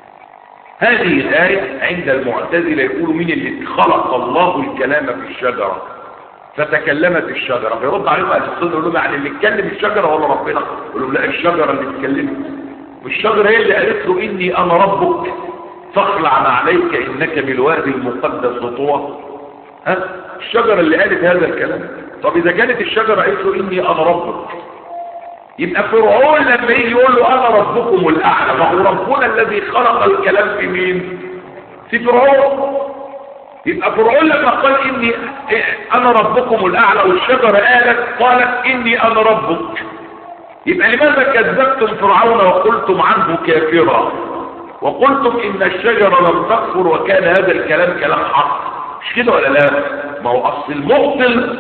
هذه الآية عند المعتزلة يقولوا مين اللي خلق الله الكلام في الشجرة فتكلمت الشجرة؟ فيرد عليهم أهل السنة يقول لهم يعني اللي اتكلم الشجرة ولا ربنا؟ يقول لهم لا، الشجرة اللي اتكلمت، والشجرة هي اللي قالت له إني أنا ربك فاخلع عليك إنك بالوادي المقدس طوى. ها؟ الشجرة اللي قالت هذا الكلام. طب إذا كانت الشجرة قالت له إني أنا ربك، يبقى فرعون لما يجي يقول له انا ربكم الاعلى، ما هو ربنا الذي خلق الكلام في مين؟ في فرعون. يبقى فرعون لما قال اني انا ربكم الاعلى والشجره قالت قالت اني انا ربك، يبقى لماذا كذبتم فرعون وقلتم عنه كافرا وقلتم ان الشجره لم تكفر وكان هذا الكلام كلام حق؟ مش كده ولا لا؟ ما هو اصل المبطل،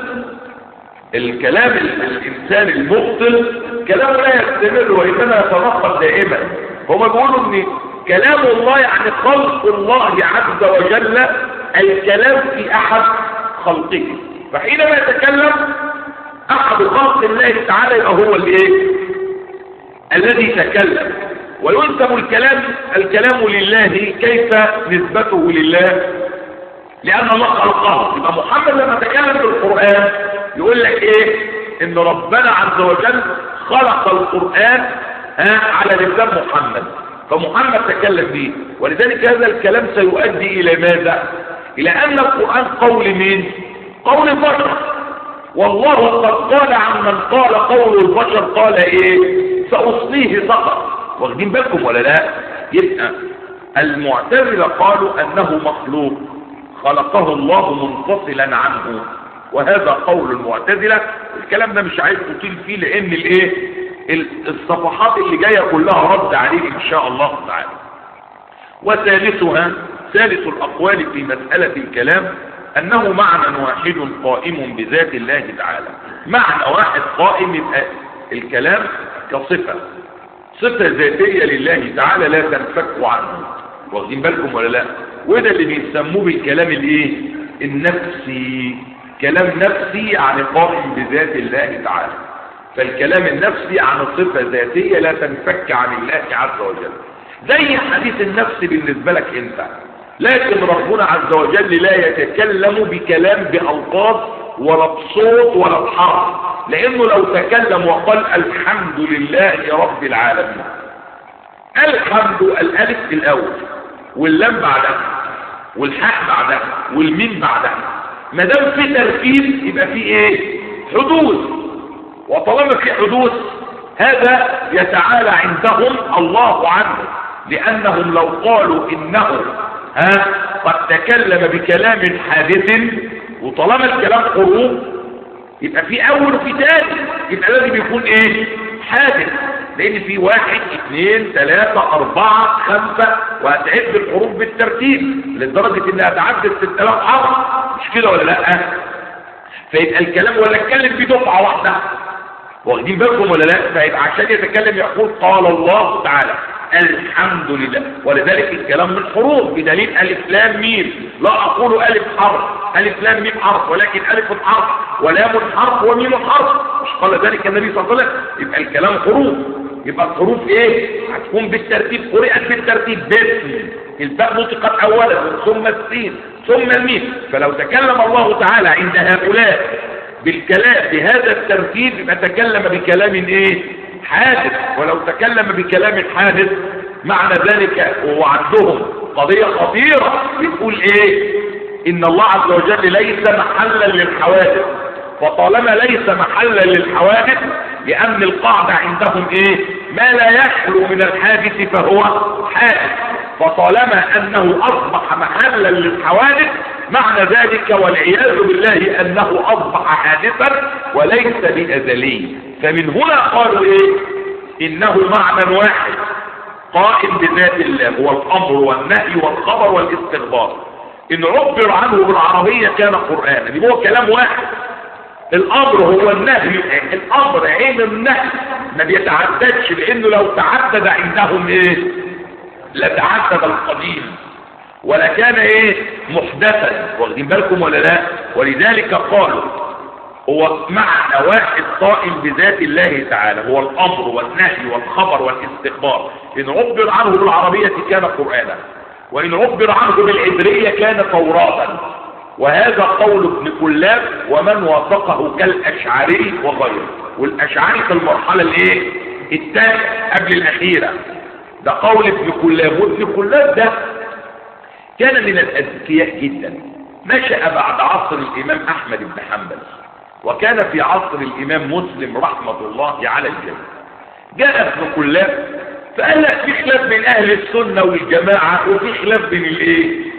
الكلام الانسان المبطل كلامه لا يستمر وانما يتنقل دائما. هم بيقولوا ان كلام الله يعني خلق الله عز وجل الكلام في احد خلقه، فحينما يتكلم احد خلق الله تعالى يبقى هو الايه؟ الذي تكلم. وينسب الكلام الكلام لله، كيف نسبته لله؟ لان الله خلقه. يبقى محمد لما تكلم بالقرآن يقول لك ايه؟ ان ربنا عز وجل خلق القرآن ها على لسان محمد، فمحمد تكلم به، ولذلك هذا الكلام سيؤدي الى ماذا؟ الى ان القرآن قول مين؟ قول البشر. والله قد قال عن من قال قول البشر قال ايه؟ سأصليه سقر. واخدين بالكم ولا لا؟ يبقى المعتزلة قالوا انه مخلوق خلقه الله منفصلا عنه، وهذا قول المعتزلة. الكلام ده مش عايز تطيل فيه لان الايه الصفحات اللي جاية كلها رد عليه ان شاء الله تعالى. وثالثها ثالث الاقوال في مسألة الكلام انه معنى واحد قائم بذات الله تعالى. معنى واحد قائم، يبقى الكلام كصفة، صفة ذاتية لله تعالى لا تنفك عنه. واخدين بالكم ولا لا؟ وده اللي بيسموه بالكلام الايه النفسي. كلام نفسي يعني قائم بذات الله تعالى، فالكلام النفسي عن صفة ذاتية لا تنفك عن الله عز وجل، زي حديث النفس بالنسبة لك انت. لكن ربنا عز وجل لا يتكلم بكلام بألفاظ ولا بصوت ولا بحرف، لانه لو تكلم وقال الحمد لله رب العالمين، الحمد الالف الاول واللام بعدها والحاء بعدها والميم بعدها، ما دام في تركيب يبقى في ايه؟ حدوث. وطالما في حدوث هذا يتعالى عندهم الله عنه، لانهم لو قالوا انه ها قد تكلم بكلام حادث، وطالما الكلام حروف يبقى في اول وفي ثاني، يبقى لازم يكون ايه؟ حادث، لان في واحد اثنين ثلاثة اربعة خمسة، وهتعد الحروف بالترتيب لدرجة انها تعدد ستة آلاف حرف، مش كده ولا لا؟ فيبقى الكلام ولا اتكلم بدفعة واحدة، واخدين بالكم ولا لا؟ فيبقى عشان يتكلم يقول قال الله تعالى الحمد لله، ولذلك الكلام من حروف بدليل الف لام ميم. لا اقول الف حرف، الف لام ميم حرف، ولكن الف حرف ولام حرف وميم حرف، مش قال ذلك النبي صلى الله عليه وسلم؟ يبقى الكلام حروف. يبقى الحروف ايه؟ هتكون بالترتيب، قرئت بالترتيب، باسم الباء نطقت اولا ثم السين ثم الميم. فلو تكلم الله تعالى عند هؤلاء بالكلام بهذا الترتيب يبقى تكلم بكلام ايه؟ حادث. ولو تكلم بكلام حادث معنى ذلك، وهو عندهم قضية خطيرة، يقول ايه؟ ان الله عز وجل ليس محلا للحوادث، فطالما ليس محلا للحوادث لان القاعدة عندهم ايه؟ ما لا يخلو من الحادث فهو حادث، فطالما انه اصبح محلا للحوادث معنى ذلك والعياذ بالله انه اصبح حادثا وليس بأزلي. فمن هنا قالوا ايه؟ انه معنى واحد قائم بذات الله، هو الامر والنهي والخبر والاستخبار. ان عبر عنه بالعربية كان قرآنا، يبقى هو كلام واحد. الامر هو النهي، الامر عين النهي ما بيتعددش، لانه لو تعدد عندهم ايه؟ لتعدد القديم ولا كان ايه؟ محدثا، واخدين بالكم ولا لا؟ ولذلك قالوا هو معنى واحد قائم بذات الله تعالى، هو الامر والنهي والخبر والاستخبار. ان عبر عنه بالعربية كان قرآنا، وان عبر عنه بالعبرية كان توراة. وهذا قول ابن كلاب ومن وافقه كالاشعري وغيره، والاشعري في المرحلة الايه؟ الثانية قبل الاخيرة. ده قول ابن كلاب، وابن كلاب ده كان من الاذكياء جدا، نشأ بعد عصر الامام احمد بن حنبل، وكان في عصر الامام مسلم رحمة الله على الجميع. جاء ابن كلاب فقال لك في خلاف بين اهل السنة والجماعة، وفي خلاف بين الايه؟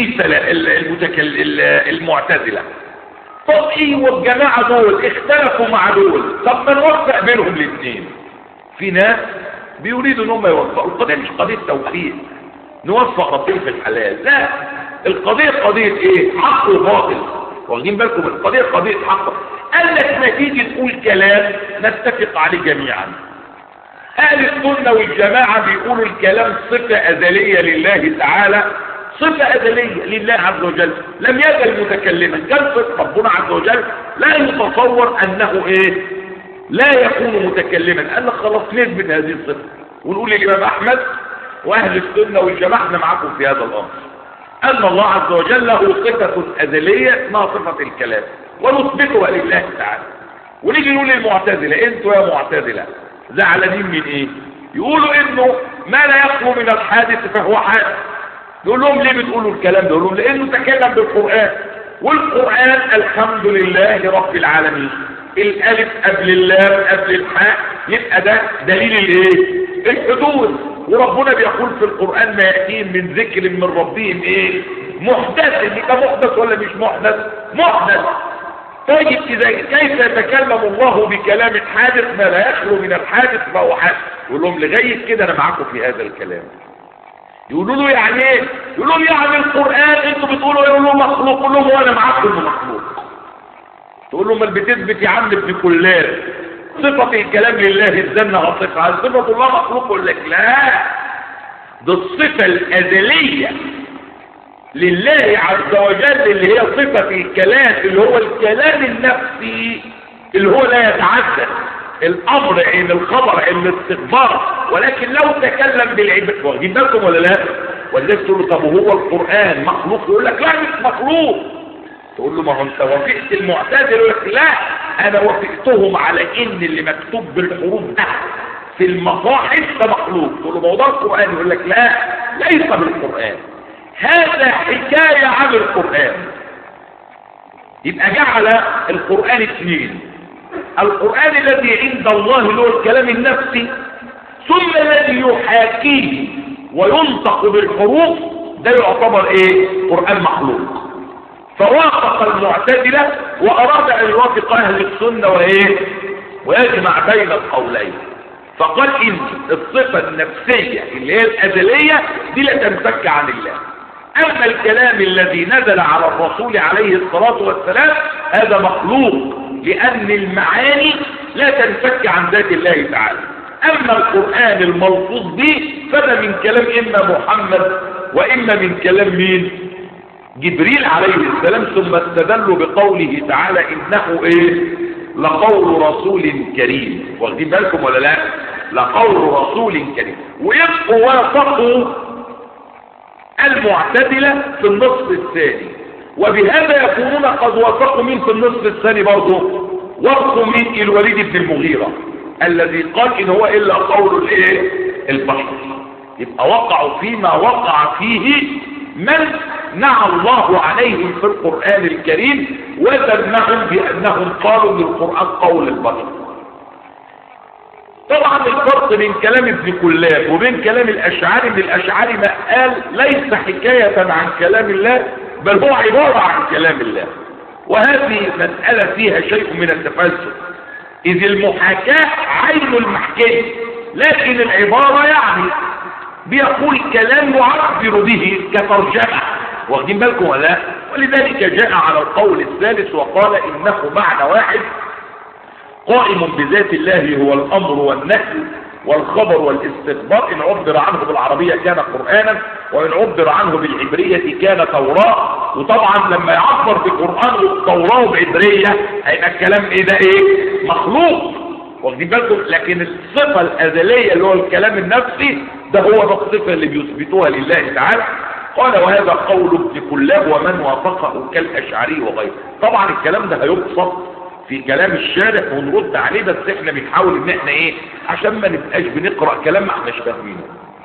المتكل المعتزلة. طب ايه والجماعة دول اختلفوا مع دول، طب ما نوفق بينهم الاثنين. في ناس بيريدوا ان هم يوفقوا، القضية مش قضية توفيق نوفق ربنا في الحلال، لا، القضية قضية ايه؟ حق وباطل، واخدين بالكم؟ القضية قضية حق. قال لك ما تيجي تقول كلام نتفق عليه جميعا. اهل السنة والجماعة بيقولوا الكلام صفة ازلية لله تعالى، صفة ازلية لله عز وجل، لم يزل متكلما، كان صفة ربنا عز وجل لا يتصور انه ايه؟ لا يكون متكلما. قال لك خلاص نثبت هذه الصفة ونقول للامام احمد واهل السنة والجماعة احنا معاكم في هذا الامر، ان الله عز وجل له صفة ازلية اسمها صفة الكلام، ونثبتها لله تعالى. ونيجي نقول للمعتزلة انتوا يا معتزلة زعلانين من ايه؟ يقولوا انه ما لا يخلو من الحادث فهو حادث. يقول لهم ليه بتقولوا الكلام ده؟ يقول لهم لانه تكلم بالقرآن، والقرآن الحمد لله رب العالمين، الالف قبل اللام قبل الحاء، يبقى ده دليل الايه؟ الحدوث. وربنا بيقول في القرآن ما يأتيهم من ذكر من ربهم ايه؟ محدث. يبقى محدث ولا مش محدث؟ محدث. طيب اذا كيف يتكلم الله بكلام حادث ما لا يخلو من الحادث فهو حادث؟ يقول لهم لغايه كده انا معاكم في هذا الكلام. يقولوا له يعني ايه؟ يقول لهم يعني القرآن انتوا بتقولوا يقول لهم مخلوق، يقول لهم وانا معاكم انه مخلوق. تقول لهم ما بتثبت يا عم ابن كلاب صفة الكلام لله ازاي صفة صفة الله مخلوق؟ يقول لك لا، ده الصفة الازلية لله عز وجل اللي هي صفة الكلام، اللي هو الكلام النفسي اللي هو لا يتعدد، الامر عين الخبر عين الاستخبار. ولكن لو تكلم بالعباد، واخدين بالكم ولا لا؟ والناس تقول له طب وهو القرآن مخلوق؟ يقول لك لا مش مخلوق. تقول له ما هو انت وافقت المعتزله؟ يقول لك لا، انا وافقتهم على ان اللي مكتوب بالحروف ده في المصاحف ده مخلوق. تقول له ما هو ده القرآن؟ يقول لك لا ليس بالقرآن، هذا حكاية عن القرآن. يبقى جعل القرآن اثنين، القرآن الذي عند الله اللي هو الكلام النفسي، ثم الذي يحاكيه وينطق بالحروف ده يعتبر ايه؟ قرآن مخلوق. فوافق المعتزلة واراد ان يوافق اهل السنة وايه؟ ويجمع بين القولين. فقال ان الصفة النفسية اللي هي الازلية دي لا تنفك عن الله. اما الكلام الذي نزل على الرسول عليه الصلاة والسلام هذا مخلوق، لان المعاني لا تنفك عن ذات الله تعالى. اما القرآن الملفوظ به فده من كلام اما محمد واما من كلام مين؟ جبريل عليه السلام. ثم استدلوا بقوله تعالى انه ايه؟ لقول رسول كريم. واخدين بالكم ولا لا؟ لقول رسول كريم. ويبقوا وافقوا المعتدلة في النصف الثاني، وبهذا يكونون قد وافقوا من في النصف الثاني برضه وافقوا من الوليد بن المغيرة الذي قال ان هو الا قول الايه؟ البشر. يبقى وقعوا فيما وقع فيه من نعى الله عليهم في القرآن الكريم وذمهم بأنهم قالوا ان القرآن قول البشر. طبعا الفرق بين كلام ابن كلاب وبين كلام الأشعري ان الأشعري ما قال ليس حكاية عن كلام الله بل هو عبارة عن كلام الله، وهذه مسألة فيها شيء من التفلسف، إذ المحاكاة عين المحكاة، لكن العبارة يعني بيقول كلام يعبر به كترجمة. واخدين بالكم ولا؟ ولذلك جاء على القول الثالث وقال إنه معنى واحد قائم بذات الله هو الأمر والنهي والخبر والاستخبار. إن عبر عنه بالعربية كان قرآنا، وإن عبر عنه بالعبرية كان توراة. وطبعا لما يعبر بالقرآن والتوراة وبعبرية هيبقى الكلام ايه ده؟ ايه؟ مخلوق. واخدين بالكم؟ لكن الصفة الأزلية اللي هو الكلام النفسي ده هو ده الصفة اللي بيثبتوها لله تعالى. قال وهذا قول ابن كلاب ومن وافقه كالأشعري وغيره. طبعا الكلام ده هيبسط في كلام الشارح ونرد عليه، بس احنا بنحاول ان احنا ايه عشان ما نبقاش بنقرأ كلام ما احناش فاهمينه.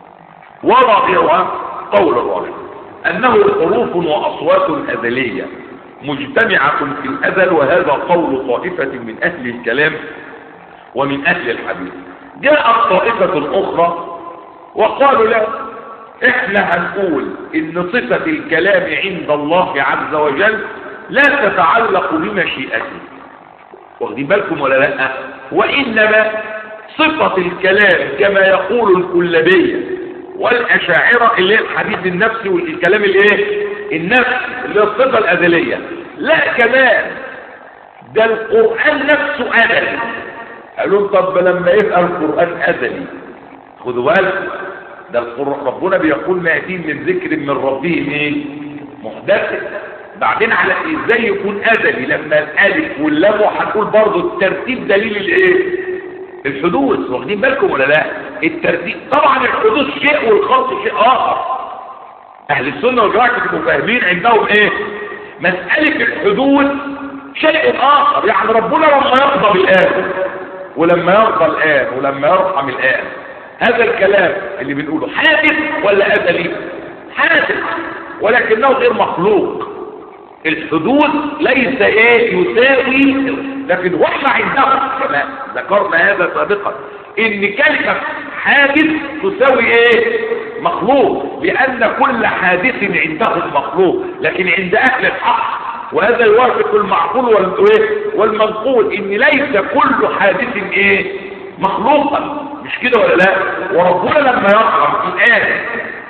ورابعها قول الرابع انه حروف واصوات ازلية مجتمعة في الازل، وهذا قول طائفة من اهل الكلام ومن اهل الحديث. جاءت طائفة اخرى وقالوا لا، احنا هنقول ان صفة الكلام عند الله عز وجل لا تتعلق بمشيئته. واخدين بالكم ولا لا؟ وانما صفة الكلام كما يقول الكلابية والاشاعرة اللي هي الحديث النفسي والكلام الايه؟ النفسي اللي هي الصفة الازلية. لا كمان ده القرآن نفسه ازلي. قالوا طب لما يبقى القرآن ازلي خدوا بالكم ده القرآن ربنا بيقول ما يأتيهم من ذكر من ربهم ايه؟ محدث. بعدين على ازاي يكون ازلي لما الالف واللام هنقول برضه الترتيب دليل الايه؟ الحدوث. واخدين بالكم ولا لا؟ الترتيب طبعا الحدوث شيء والخلق شيء اخر. اهل السنه والجماعه كانوا فاهمين عندهم ايه؟ مساله الحدوث شيء اخر. يعني ربنا لما يقضى الان ولما يرضى الان ولما يرحم الان، هذا الكلام اللي بنقوله حادث ولا ازلي؟ حادث ولكنه غير مخلوق. الحدوث ليس ايه يساوي، لكن واحنا عندهم كما ذكرنا هذا سابقا ان كلمة حادث تساوي ايه؟ مخلوق، لان كل حادث عندهم مخلوق. لكن عند اهل الحق وهذا يوافق المعقول والمنقول ان ليس كل حادث ايه؟ مخلوقا. مش كده ولا لا؟ وربنا لما يرحم الان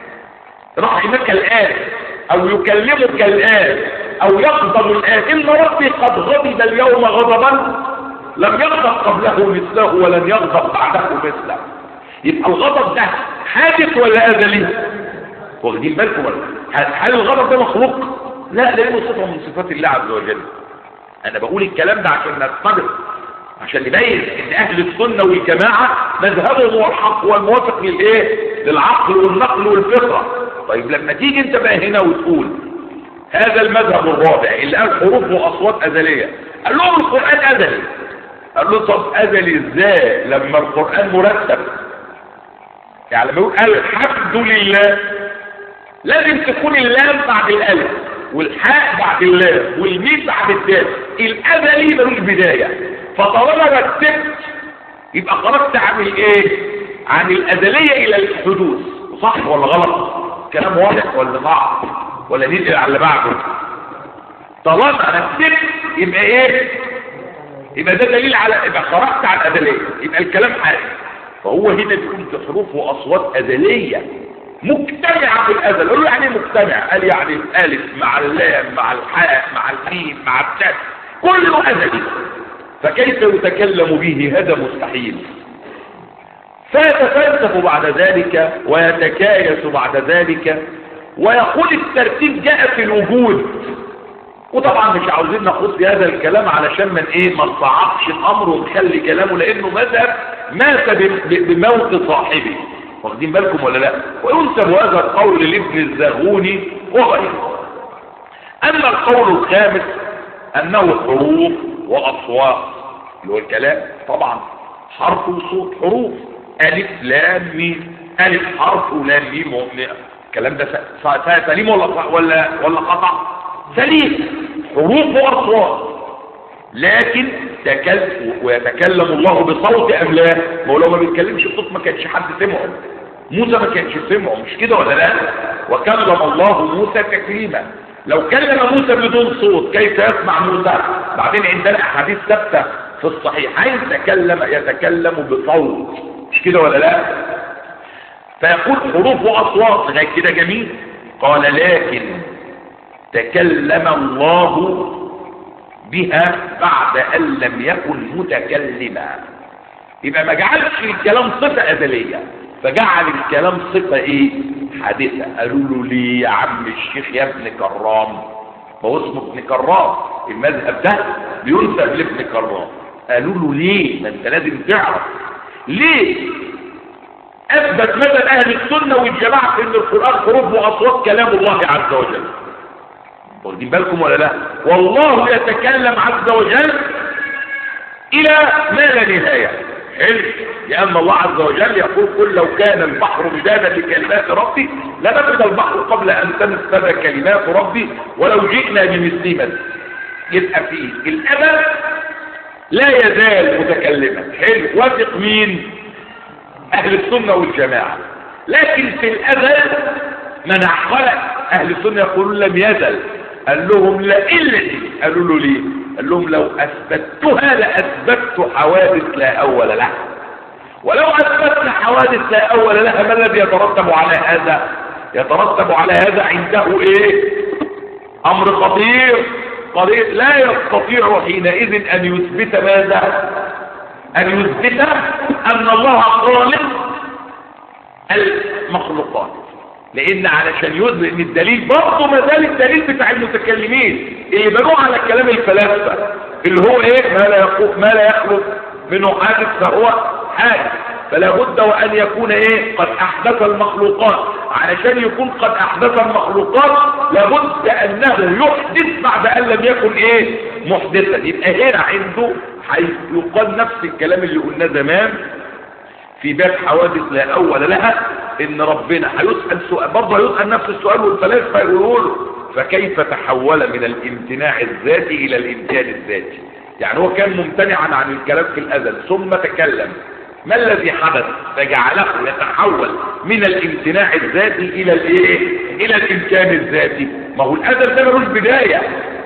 رحمك الان او يكلمك الان او يغضب الان، ان ربي قد غضب اليوم غضبا لم يغضب قبله مثله ولن يغضب بعده مثله. يبقى الغضب ده حادث ولا ازلي؟ واخدين بالكم ولا؟ هل الغضب ده مخلوق؟ لا، لانه صفه من صفات الله عز وجل. انا بقول الكلام ده عشان نستدرك، عشان نبين ان اهل السنه والجماعه مذهبهم هو الحق والموافق للايه؟ للعقل والنقل والفطره. طيب لما تيجي انت بقى هنا وتقول هذا المذهب الرابع اللي قال حروف واصوات ازليه، قال لهم القران ازلي. قال له طب ازلي ازاي لما القران مرتب؟ يعني لما يقول الحمد لله لازم تكون اللام بعد الالف والحاء بعد اللام والميم بعد الدال. الازلي ملوش بدايه، فطالما رتبت يبقى خرجت عن الايه؟ عن الازليه الى الحدوث. صح ولا غلط؟ كلام واضح ولا صعب ولا ننقل على اللي بعده؟ طالما رتبت يبقى ايه؟ يبقى ده دليل على يبقى خرجت عن الازليه، يبقى الكلام حادث. فهو هنا بيكون في حروف واصوات ازليه مجتمعه في الازل. قالوا يعني ايه مجتمع؟ قال يعني الالف مع اللام مع الحاء مع الميم مع التاء كله ازلي، فكيف يتكلم به؟ هذا مستحيل. فيتفلسف بعد ذلك ويتكايس بعد ذلك ويقول الترتيب جاء في الوجود. وطبعا مش عاوزين نخوض في هذا الكلام علشان من ايه ما نصعبش الامر ونخلي كلامه، لانه مذهب مات بموت صاحبه، واخدين بالكم ولا لا؟ وينسب هذا القول لابن الزاغوني وغيره. اما القول الخامس انه حروف واصوات، اللي هو الكلام طبعا حرف وصوت. حروف الف لام ميم، الف حرف ولام ميم. الكلام ده سليم ولا ولا ولا قطع؟ سليم. حروف واصوات، لكن تكلم ويتكلم الله بصوت ام لا؟ ما هو لو ما بيتكلمش بصوت ما كانش حد سمعه. موسى ما كانش سمعه، مش كده ولا لا؟ وكلم الله موسى تكليما. لو كلم موسى بدون صوت كيف يسمع موسى؟ بعدين عندنا احاديث ثابته في الصحيحين تكلم يتكلم بصوت، مش كده ولا لا؟ فيقول حروف واصوات لغايه كده جميل. قال لكن تكلم الله بها بعد ان لم يكن متكلما. يبقى ما جعلش الكلام صفه ازليه، فجعل الكلام صفه ايه؟ حادثه. قالوا له ليه يا عم الشيخ يا ابن كرام؟ ما هو اسمه ابن كرام، المذهب ده بينسب لابن كرام. قالوا له ليه؟ ما انت لازم تعرف ليه اثبت مثلا اهل السنه والجماعه في ان القران حروف واصوات كلام الله عز وجل. واخدين بالكم ولا لا؟ والله يتكلم عز وجل الى ما لا نهايه. حلو. لان الله عز وجل يقول قل لو كان البحر مدادا لكلمات ربي لنفد البحر قبل ان تنفذ كلمات ربي ولو جئنا بمثله مد. يبقى فيه الابد لا يزال متكلما. حلو. وثق مين؟ اهل السنه والجماعه. لكن في الازل من خلق اهل السنه يقولون لم يزل. قال لهم لا الا دي. قالوا له ليه؟ قال لهم لو اثبتتها لاثبتت حوادث لا اول لها، ولو اثبتت حوادث لا اول لها ما الذي يترتب على هذا؟ يترتب على هذا عنده ايه؟ امر خطير قضية. لا يستطيع حينئذ ان يثبت ماذا؟ ان يثبت ان الله خالق المخلوقات، لان علشان يثبت ان الدليل برضه ما زال الدليل بتاع المتكلمين اللي بنوه على كلام الفلاسفه اللي هو ايه؟ ما لا يخلق ما لا يخلق منه حادث فهو حادث. فلا بد وان يكون ايه؟ قد احدث المخلوقات. علشان يكون قد احدث المخلوقات لابد انه يحدث بعد ان لم يكن ايه؟ محدثا. يبقى هنا عنده هيقال نفس الكلام اللي قلناه زمان في باب حوادث لا اول لها، ان ربنا هيسال سؤال برضه هيسال نفس السؤال والفلاسفه يقولوا له فكيف تحول من الامتناع الذاتي الى الامتياز الذاتي؟ يعني هو كان ممتنعا عن الكلام في الازل ثم تكلم، ما الذي حدث فجعله يتحول من الامتناع الذاتي الى الايه؟ الى الامكان الذاتي. ما هو الازل ده ملوش بدايه،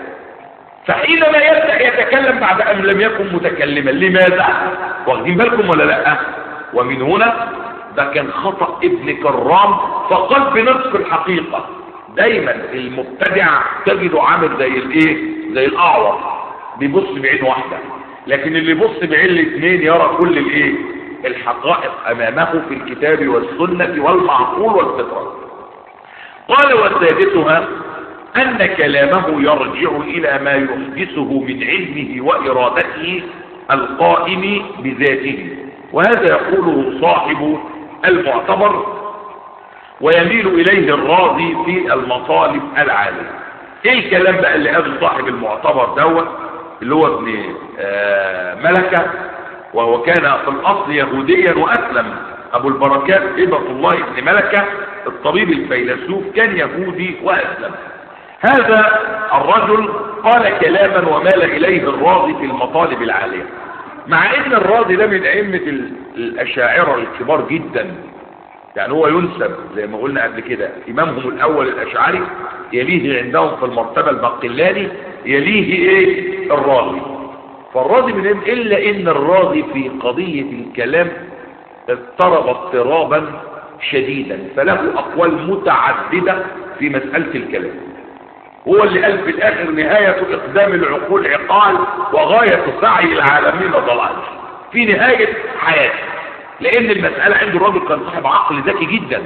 فحينما يبدا يتكلم بعد ان لم يكن متكلما. لماذا؟ واخدين بالكم ولا لا؟ ومن هنا ده كان خطأ ابن كرام، فقال بنصف الحقيقة. دايما المبتدع تجده عامل زي الايه؟ زي الاعور، بيبص بعين واحدة، لكن اللي يبص بعين الاثنين يرى كل الايه؟ الحقائق امامه في الكتاب والسنة والمعقول والفطرة. قال وسادسها ان كلامه يرجع الى ما يحدثه من علمه وارادته القائم بذاته، وهذا يقوله صاحب المعتبر ويميل اليه الرازي في المطالب العالية. ايه الكلام بقى اللي قاله صاحب المعتبر دوت اللي هو ابن آه ملكة، وهو كان في الاصل يهوديا واسلم. ابو البركات هبة الله ابن ملكة الطبيب الفيلسوف كان يهودي واسلم. هذا الرجل قال كلاما ومال اليه الرازي في المطالب العالية، مع ان الرازي ده من ائمة الاشاعرة الكبار جدا. يعني هو ينسب زي ما قلنا قبل كده امامهم الاول الاشعري، يليه عندهم في المرتبة الباقلاني، يليه ايه؟ الرازي. فالرازي من الا ان الرازي في قضية الكلام اضطرب اضطرابا شديدا، فله اقوال متعددة في مسألة الكلام. هو اللي قال في الاخر نهاية اقدام العقول عقال وغاية سعي العالمين ضلال، في نهاية حياته، لان المسألة عند الرجل كان صاحب عقل ذكي جدا،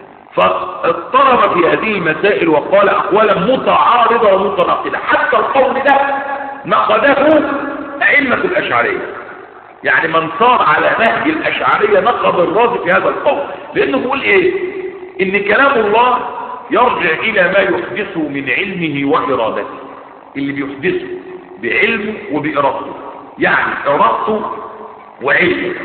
فاضطرب في هذه المسائل وقال اقوالا متعارضة ومتناقضة. حتى القول ده نقده ائمة الاشعرية، يعني من صار على نهج الاشعرية نقض الرازي في هذا القول، لانه بيقول ايه؟ ان كلام الله يرجع الى ما يحدثه من علمه وارادته، اللي بيحدثه بعلمه وبارادته، يعني ارادته وعلمه.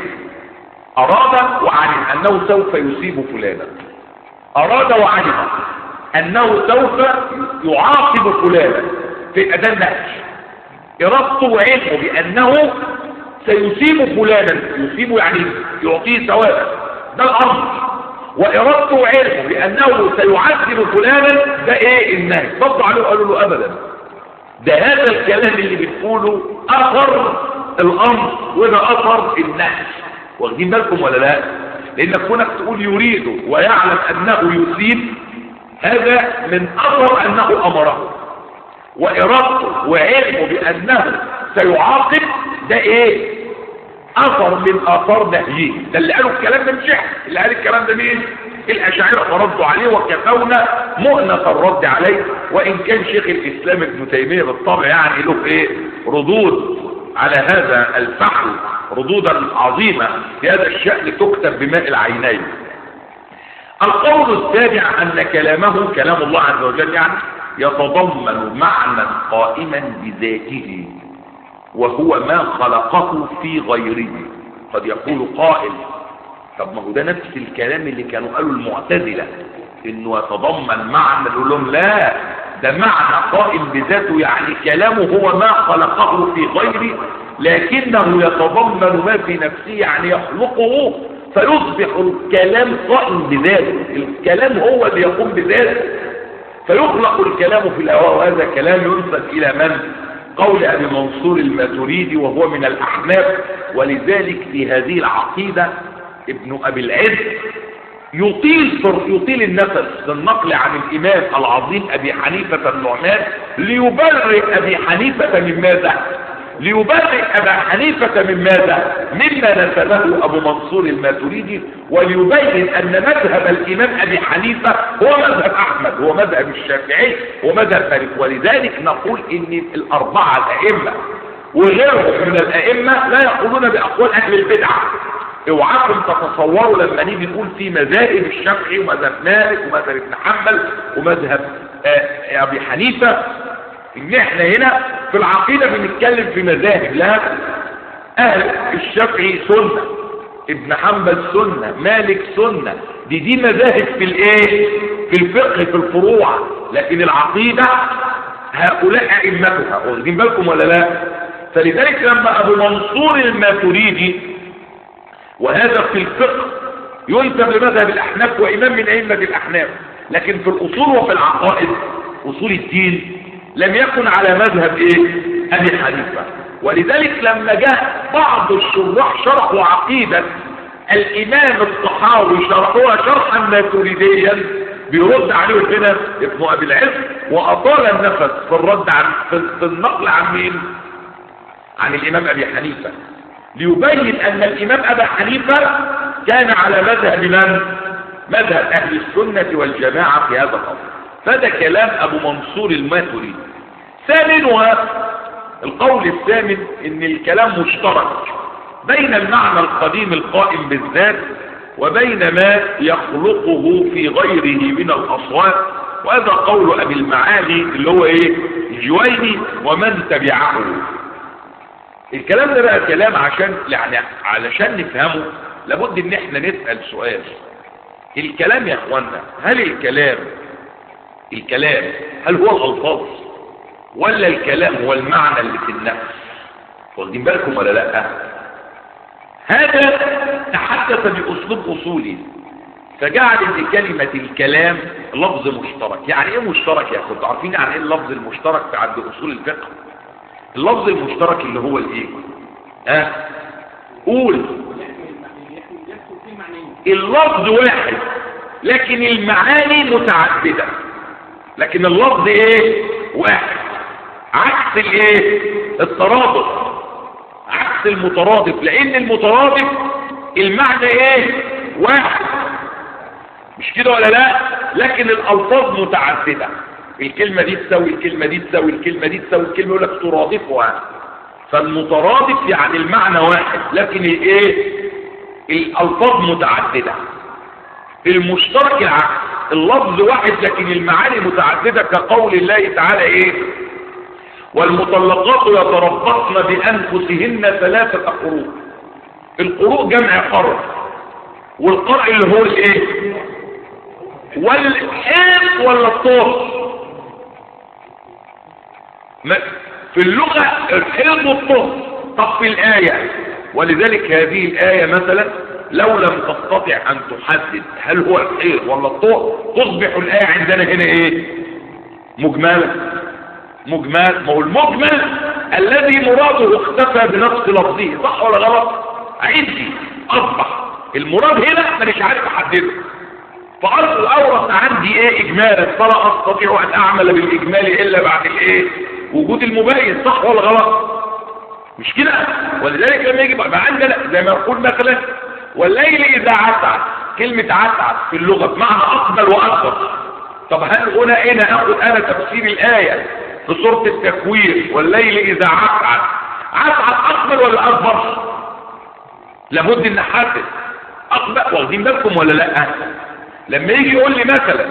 اراد وعلم انه سوف يصيب فلانا، اراد وعلم انه سوف يعاقب فلانا في اداء النهج. ارادته وعلمه بانه سيصيب فلانا، يصيبه يعني يعطيه ثوابا، ده الامر. وارادته وعلمه بانه سيعذب فلانا، ده ايه؟ النهي. ردوا عليه وقالوا له ابدا، ده هذا الكلام اللي بتقوله اثر الامر وده اثر النهي. واخدين بالكم ولا لا؟ لان كونك تقول يريد ويعلم انه يصيب، هذا من اثر انه امره. وارادته وعلمه بانه سيعاقب، ده ايه؟ اثر من اثار نهيه. ده اللي قالوا الكلام ده مش احنا، اللي قال الكلام ده مين؟ الاشاعره، فردوا عليه وكفونا مؤنة الرد عليه. وان كان شيخ الاسلام ابن تيميه بالطبع يعني له ايه؟ ردود على هذا الفعل، ردودا عظيمه في هذا الشأن تكتب بماء العينين. القول السابع ان كلامه كلام الله عز وجل يعني يتضمن معنى قائما بذاته، وهو ما خلقه في غيره. قد يقول قائل طب ما هو ده نفس الكلام اللي كانوا قالوا المعتزلة انه يتضمن معنى، نقول لهم لا، ده معنى قائم بذاته، يعني كلامه هو ما خلقه في غيره، لكنه يتضمن ما في نفسه، يعني يخلقه فيصبح الكلام قائم بذاته. الكلام هو اللي يقوم بذاته، فيخلق الكلام في الهواء. وهذا كلام ينسب الى من؟ قول ابي منصور الماتريدي، وهو من الاحناف. ولذلك في هذه العقيدة ابن ابي العز يطيل يطيل النفس بالنقل عن الامام العظيم ابي حنيفة النعمان ليبرئ ابي حنيفة من ماذا؟ ليبرئ ابا حنيفة من ماذا؟ مما نسبه ابو منصور الماتريدي، وليبين ان مذهب الامام ابي حنيفة هو مذهب احمد، هو مذهب الشافعي، ومذهب مالك. ولذلك نقول ان الاربعة الائمة وغيرهم من الائمة لا يقولون باقوال اهل البدعة. اوعاكم تتصوروا لما نيجي نقول في مذاهب الشافعي ومذهب مالك ومذهب ابن حنبل ومذهب آه ابي حنيفة ان احنا هنا في العقيدة بنتكلم في مذاهب. لا، اهل الشافعي سنة، ابن حنبل سنة، مالك سنة، دي دي مذاهب في الايه؟ في الفقه في الفروع. لكن العقيدة هؤلاء ائمتها، واخدين بالكم ولا لا؟ فلذلك لما ابو منصور الماتريدي، وهذا في الفقه ينسب لمذهب الاحناف وامام من ائمة الاحناف، لكن في الاصول وفي العقائد اصول الدين لم يكن على مذهب ايه؟ ابي حنيفة. ولذلك لما جاء بعض الشراح شرحوا عقيدة الامام الطحاوي، شرحوها شرحا ماتريديا، بيرد عليه هنا ابن ابي العز، واطال النفس في الرد عن في النقل عن مين؟ عن الامام ابي حنيفة، ليبين ان الامام ابي حنيفة كان على مذهب من؟ مذهب اهل السنة والجماعة في هذا الامر. فده كلام ابو منصور الماتريدي. ثامنها القول الثامن ان الكلام مشترك بين المعنى القديم القائم بالذات وبين ما يخلقه في غيره من الاصوات. وهذا قول ابي المعالي اللي هو ايه؟ الجويني ومن تبعه. الكلام ده بقى كلام عشان يعني علشان نفهمه لابد ان احنا نسأل سؤال. الكلام يا اخوانا، هل الكلام الكلام هل هو الالفاظ ولا الكلام هو المعنى اللي في النفس؟ واخدين بالكم ولا لا؟ هذا تحدث باسلوب اصولي فجعل ان كلمة الكلام لفظ مشترك. يعني ايه مشترك يا اخوان؟ عارفين يعني ايه اللفظ المشترك في عند اصول الفقه؟ اللفظ المشترك اللي هو الايه؟ ها أه؟ قول اللفظ واحد لكن المعاني متعددة، لكن اللفظ ايه واحد، عكس الايه الترادف، عكس المترادف، لان المترادف المعنى ايه واحد، مش كده ولا لا؟ لكن الالفاظ متعددة، الكلمة دي تساوي الكلمة دي تساوي الكلمة دي تساوي الكلمة، يقول لك ترادفها. فالمترادف يعني المعنى واحد لكن الايه الالفاظ متعددة. المشترك العكس، اللفظ واحد لكن المعاني متعددة، كقول الله تعالى ايه والمطلقات يتربصن بانفسهن ثلاثة قروء. القروء جمع قرء، والقرء اللي هو الايه والحيض ولا الطهر؟ في اللغة الحيض والطهر. طب في الآية، ولذلك هذه الآية مثلا لو لم تستطع أن تحدد هل هو الحيض ولا الطهر، تصبح الآية عندنا هنا إيه مجملة. مجمل، ما هو المجمل الذي مراده اختفى بنفس لفظه، صح ولا غلط؟ عندي أصبح المراد هنا أنا مش عارف أحدده، فأصل أورث عندي إيه إجمالا، فلا أستطيع أن أعمل بالإجمال إلا بعد الإيه وجود المبين، صح ولا غلط؟ مش كده؟ ولذلك لما يجي بقى عندنا زي ما يقول مثلا والليل إذا عسعس، كلمة عسعس في اللغة بمعنى أقبل وأكبر. طب هل هنا هنا أخذ أنا تفسير الآية في سورة التكوير والليل إذا عسعس، عسعس أقبل ولا أكبر؟ لابد أن نحدد أقبل، واخدين بالكم ولا لأ؟ لما يجي يقول لي مثلا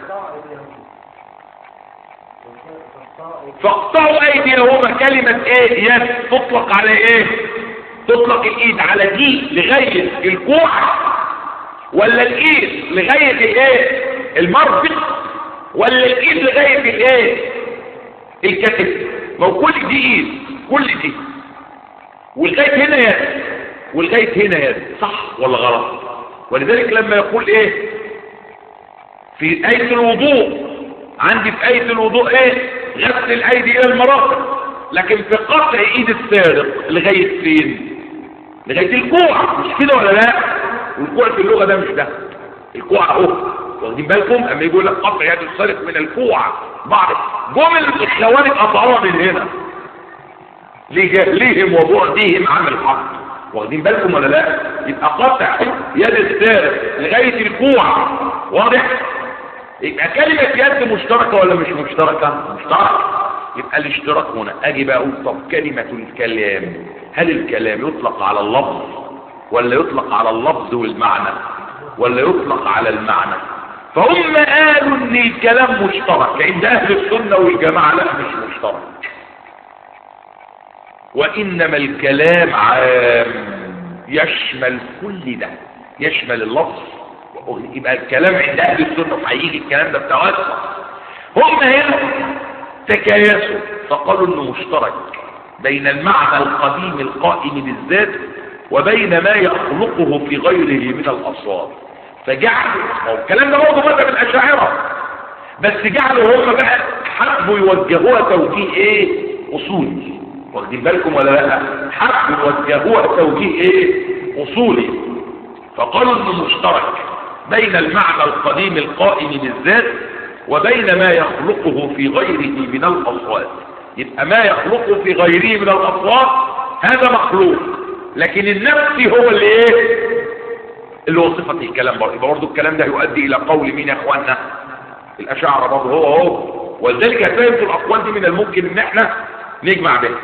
فاقطعوا ايديهما، كلمة ايه يد تطلق على ايه؟ تطلق الايد على دي لغاية الكوع ولا الايد لغاية الايه المرفق ولا الايد لغاية الايه الكتف؟ ما هو كل دي ايد، كل دي ولغاية هنا يد ولغاية هنا يد، صح ولا غلط؟ ولذلك لما يقول ايه في آية الوضوء، عندي في آية الوضوء ايه غسل الايدي الى المرافق، لكن في قطع ايد السارق لغاية فين؟ لغاية الكوع، مش كده ولا لا؟ والكوع في اللغة ده مش ده، الكوع اهو، واخدين بالكم؟ اما يقول لك قطع يد السارق من الكوع، بعض جمل الخوارج قطعوها من هنا لجهلهم وبعدهم عن الحق، واخدين بالكم ولا لا؟ يبقى قطع يد السارق لغاية الكوع، واضح؟ يبقى كلمة يد مشتركة ولا مش مشتركة؟ مشتركة. يبقى الاشتراك هنا اجي بقى اقول طب كلمة الكلام، هل الكلام يطلق على اللفظ ولا يطلق على اللفظ والمعنى ولا يطلق على المعنى؟ فهم قالوا ان الكلام مشترك عند اهل السنة والجماعة، لا مش مشترك، وانما الكلام عام يشمل كل ده، يشمل اللفظ. يبقى الكلام عند اهل السنه هيجي الكلام ده بتوسع. هم هنا تكايسوا فقالوا انه مشترك بين المعنى القديم القائم بالذات وبين ما يخلقه في غيره من الاصوات، فجعلوا الكلام ده برضه مذهب الاشاعره، بس جعلوا هم بقى حبوا يوجهوها توجيه ايه اصولي، واخدين بالكم ولا لا؟ حبوا يوجهوها توجيه ايه اصولي، فقالوا انه مشترك بين المعنى القديم القائم بالذات وبين ما يخلقه في غيره من الأصوات. يبقى ما يخلقه في غيره من الأصوات هذا مخلوق، لكن النفس هو اللي ايه اللي هو صفة الكلام برضه. يبقى برضه الكلام ده يؤدي الى قول مين يا اخوانا؟ الاشاعرة برضه هو هو. ولذلك هتلاقي في الاقوال دي من الممكن ان احنا نجمع بها.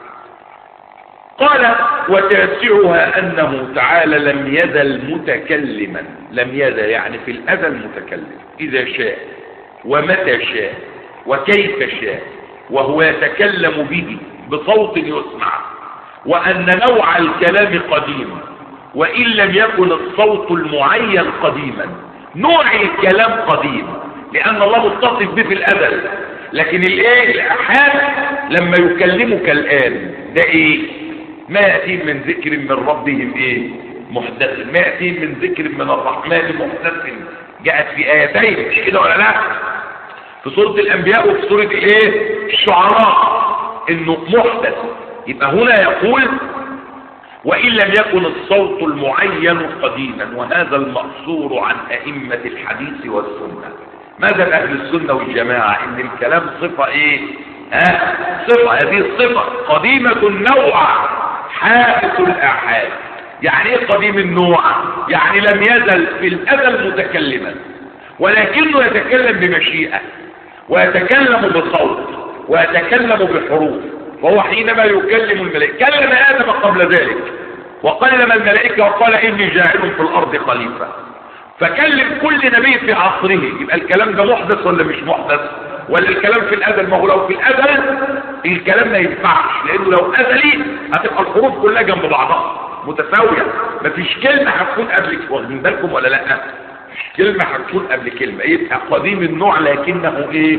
قال وتاسعها أنه تعالى لم يزل متكلما، لم يزل يعني في الأزل متكلم إذا شاء ومتى شاء وكيف شاء، وهو يتكلم به بصوت يسمع، وأن نوع الكلام قديم وإن لم يكن الصوت المعين قديما. نوع الكلام قديم لأن الله متصف به في الأزل، لكن الايه الأحاد لما يكلمك الآن ده ايه؟ ما يأتي من ذكر من ربهم ايه محدث، ما يأتي من ذكر من الرحمن محدث، جاءت في آيتين مش كده ولا لا؟ في سورة الأنبياء وفي سورة الايه الشعراء انه محدث. يبقى هنا يقول وإن لم يكن الصوت المعين قديما، وهذا المأثور عن أئمة الحديث والسنة. ماذا أهل السنة والجماعة؟ إن الكلام صفة إيه؟ ها؟ صفة، هذه الصفة قديمة النوع حادث الآحاد. يعني إيه قديم النوع؟ يعني لم يزل في الأزل متكلما، ولكنه يتكلم بمشيئة، ويتكلم بصوت، ويتكلم بحروف. فهو حينما يكلم الملائكة، كلم آدم قبل ذلك وكلم الملائكة وقال إني جاعل في الأرض خليفة، فكلم كل نبي في عصره. يبقى الكلام ده محدث ولا مش محدث؟ ولا الكلام في الأزل؟ ما هو لو في الأزل الكلام ما ينفعش، لأنه لو أزلي هتبقى الحروف كلها جنب بعضها متساوية، مفيش كلمة هتكون قبل، واخدين بالكم ولا لا؟ مفيش كلمة هتكون قبل كلمة. يبقى قديم النوع لكنه ايه؟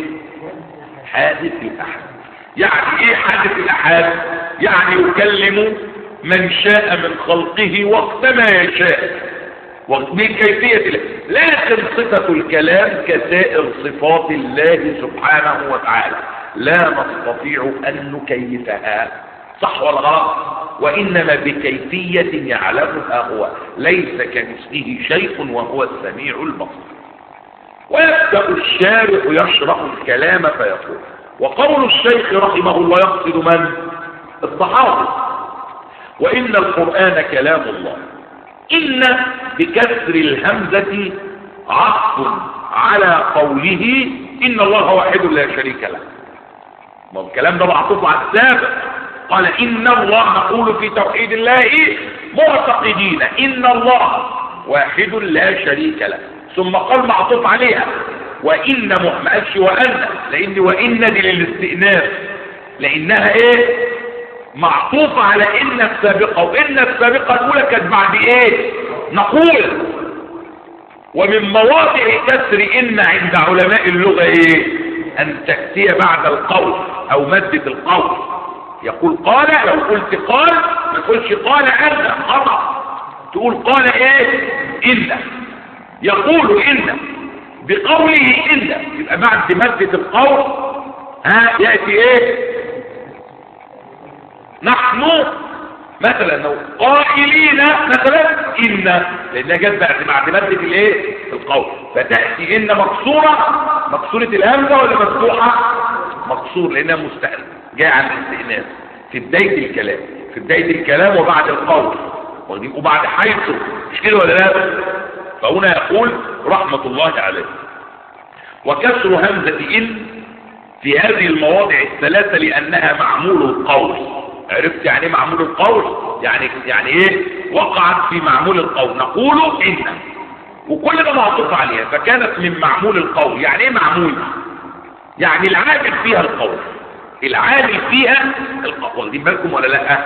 حادث الأحد. يعني ايه حادث الأحد؟ يعني يكلم من شاء من خلقه وقت ما يشاء بكيفية الله. لكن صفة الكلام كسائر صفات الله سبحانه وتعالى لا نستطيع أن نكيفها، صح ولا غلط؟ وإنما بكيفية يعلمها هو، ليس كمثله شيء وهو السميع البصير. ويبدأ الشارح يشرح الكلام فيقول: وقول الشيخ رحمه الله يقصد من؟ الصحابة. وإن القرآن كلام الله. إن بكسر الهمزة عطف على قوله إن الله واحد لا شريك له. ما الكلام ده معطوف على السابق، قال إن الله، نقول في توحيد الله معتقدين إن الله واحد لا شريك له، ثم قال معطوف عليها وإن، ما قالش وأن، لأن وإن دي للاستئناف، لأنها إيه؟ معطوفة على إن السابقة، وإن السابقة الأولى كانت بعد إيه؟ نقول. ومن مواضع كسر إن عند علماء اللغة إيه؟ أن تأتي بعد القول أو مادة القول. يقول قال، لو قلت قال ما تقولش قال أن، خطأ، تقول قال إيه؟ إن. يقول إن بقوله إن، يبقى بعد مادة القول ها يأتي إيه؟ نحن مثلا لو قائلين مثلا إن، لأنها جت بعد بعد مادة الإيه؟ القول. فتأتي إن مكسورة، مكسورة الهمزة ولا مفتوحة؟ مكسور، لأنها مستأنف، جاء عن الاستئناف في بداية الكلام، في بداية الكلام وبعد القول، وبعد حيث، مش كده ولا لا؟ فهنا يقول رحمة الله عليه: وكسر همزة إن في هذه المواضع الثلاثة لأنها معمول القول. عرفت يعني ايه معمول القول؟ يعني يعني ايه؟ وقعت في معمول القول. نقول إن، وكل ده معطوف عليها، فكانت من معمول القول. يعني ايه معمول؟ يعني العامل فيها القول، العامل فيها القول. واخدين بالكم ولا لا؟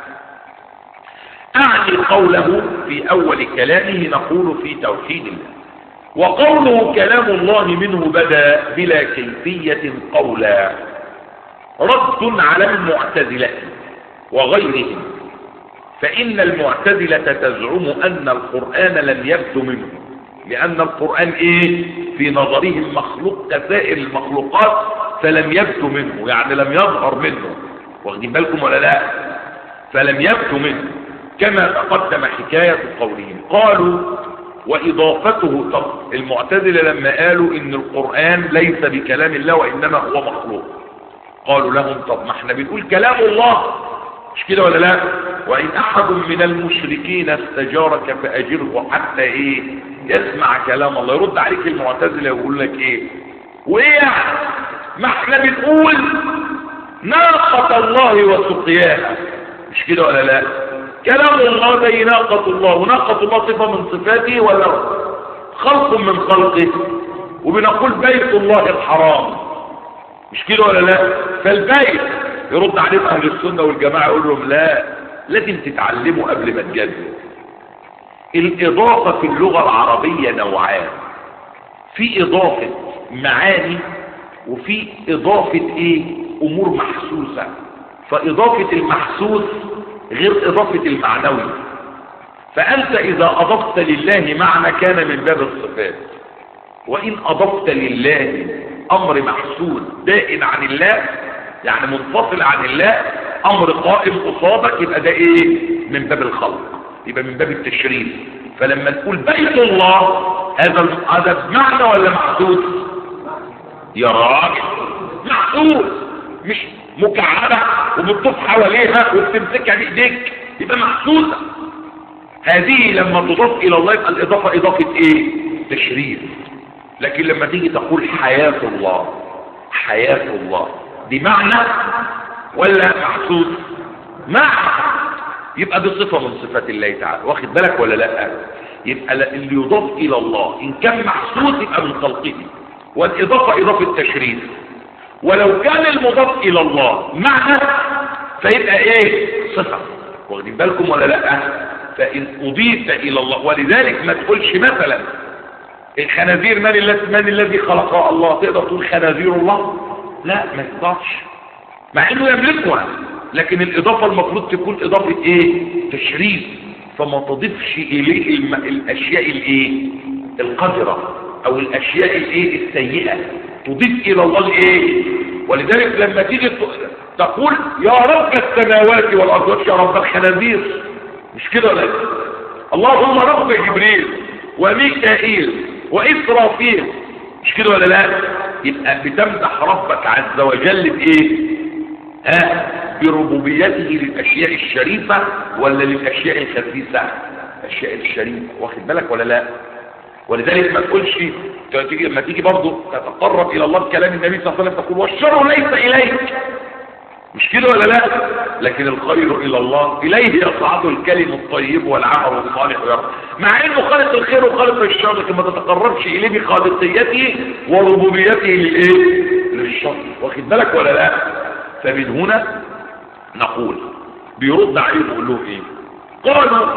أعني قوله في أول كلامه نقول في توحيد الله. وقوله كلام الله منه بدا بلا كيفية قولا، رد على المعتزلة وغيرهم، فإن المعتزلة تزعم أن القرآن لم يبدو منه، لأن القرآن إيه؟ في نظرهم مخلوق كسائر المخلوقات، فلم يبدو منه، يعني لم يظهر منه. واخدين بالكم ولا لا؟ فلم يبدو منه، كما تقدم حكاية قولهم. قالوا وإضافته طب، المعتزلة لما قالوا إن القرآن ليس بكلام الله وإنما هو مخلوق، قالوا لهم طب ما احنا بنقول كلام الله، مش كده ولا لا؟ وإن أحد من المشركين استجارك فأجره حتى إيه؟ يسمع كلام الله. يرد عليك المعتزلة ويقول لك إيه؟ وإيه يعني؟ ما احنا بنقول ناقة الله وسقياها، مش كده ولا لا؟ كلام الله زي ناقة الله، وناقة الله صفة من صفاته ولا خلق من خلقه، وبنقول بيت الله الحرام، مش كده ولا لا؟ فالبيت يرد عليهم أهل السنة والجماعة يقول لهم لا، لازم تتعلموا قبل ما تجادلوا. الإضافة في اللغة العربية نوعان، في إضافة معاني وفي إضافة إيه؟ أمور محسوسة. فإضافة المحسوس غير إضافة المعنوي. فأنت إذا أضفت لله معنى كان من باب الصفات، وإن أضفت لله أمر محسوس دائم عن الله، يعني منفصل عن الله، امر قائم قصادك، يبقى ده ايه؟ من باب الخلق، يبقى من باب التشريف. فلما نقول بيت الله، هذا هذا بمعنى ولا محدود؟ يا راجل محدود، مش مكعبة وبتطوف حواليها وبتمسكها بايديك، يبقى محدودة. هذه لما تضاف الى الله يبقى الاضافة اضافة ايه؟ تشريف. لكن لما تيجي تقول حياة الله، حياة الله دي معنى ولا محسوس؟ معنى، يبقى دي صفة من صفات الله تعالى، واخد بالك ولا لا؟ يبقى اللي يضاف الى الله ان كان محسوس يبقى من خلقه، والاضافة اضافة تشريف. ولو كان المضاف الى الله معنى فيبقى ايه؟ صفة، واخدين بالكم ولا لا؟ فان اضيف الى الله، ولذلك ما تقولش مثلا الخنازير من الذي من الذي خلقها؟ الله. تقدر تقول خنازير الله؟ لا، ما تقدرش، مع انه يملكها، لكن الاضافه المفروض تكون اضافه ايه؟ تشريف. فما تضيفش اليه الم... الاشياء الايه؟ القذره او الاشياء الايه؟ السيئه، تضيف الى الله الايه؟ ولذلك لما تيجي تقول يا رب السماوات والارض، يا رب الخنازير، مش كده ولا؟ اللهم رب جبريل وميكائيل وإسرافيل، مش كده ولا لا؟ يبقى بتمدح ربك عز وجل بايه؟ ها؟ بربوبيته للاشياء الشريفة ولا للاشياء الخسيسة؟ الاشياء الشريفة، واخد بالك ولا لا؟ ولذلك ما تقولش تيجي ما تيجي برضه تتقرب الى الله بكلام النبي صلى الله عليه وسلم تقول والشر ليس اليك، مش كده ولا لا؟ لكن الخير الى الله، اليه يصعد الكلم الطيب والعمل الصالح يرفع، مع انه خالق الخير وخالق الشر، لكن ما تتقربش اليه بخالقيته وربوبيته للايه؟ للشر، واخد بالك ولا لا؟ فمن هنا نقول بيرد عليه يقول له ايه؟ قالوا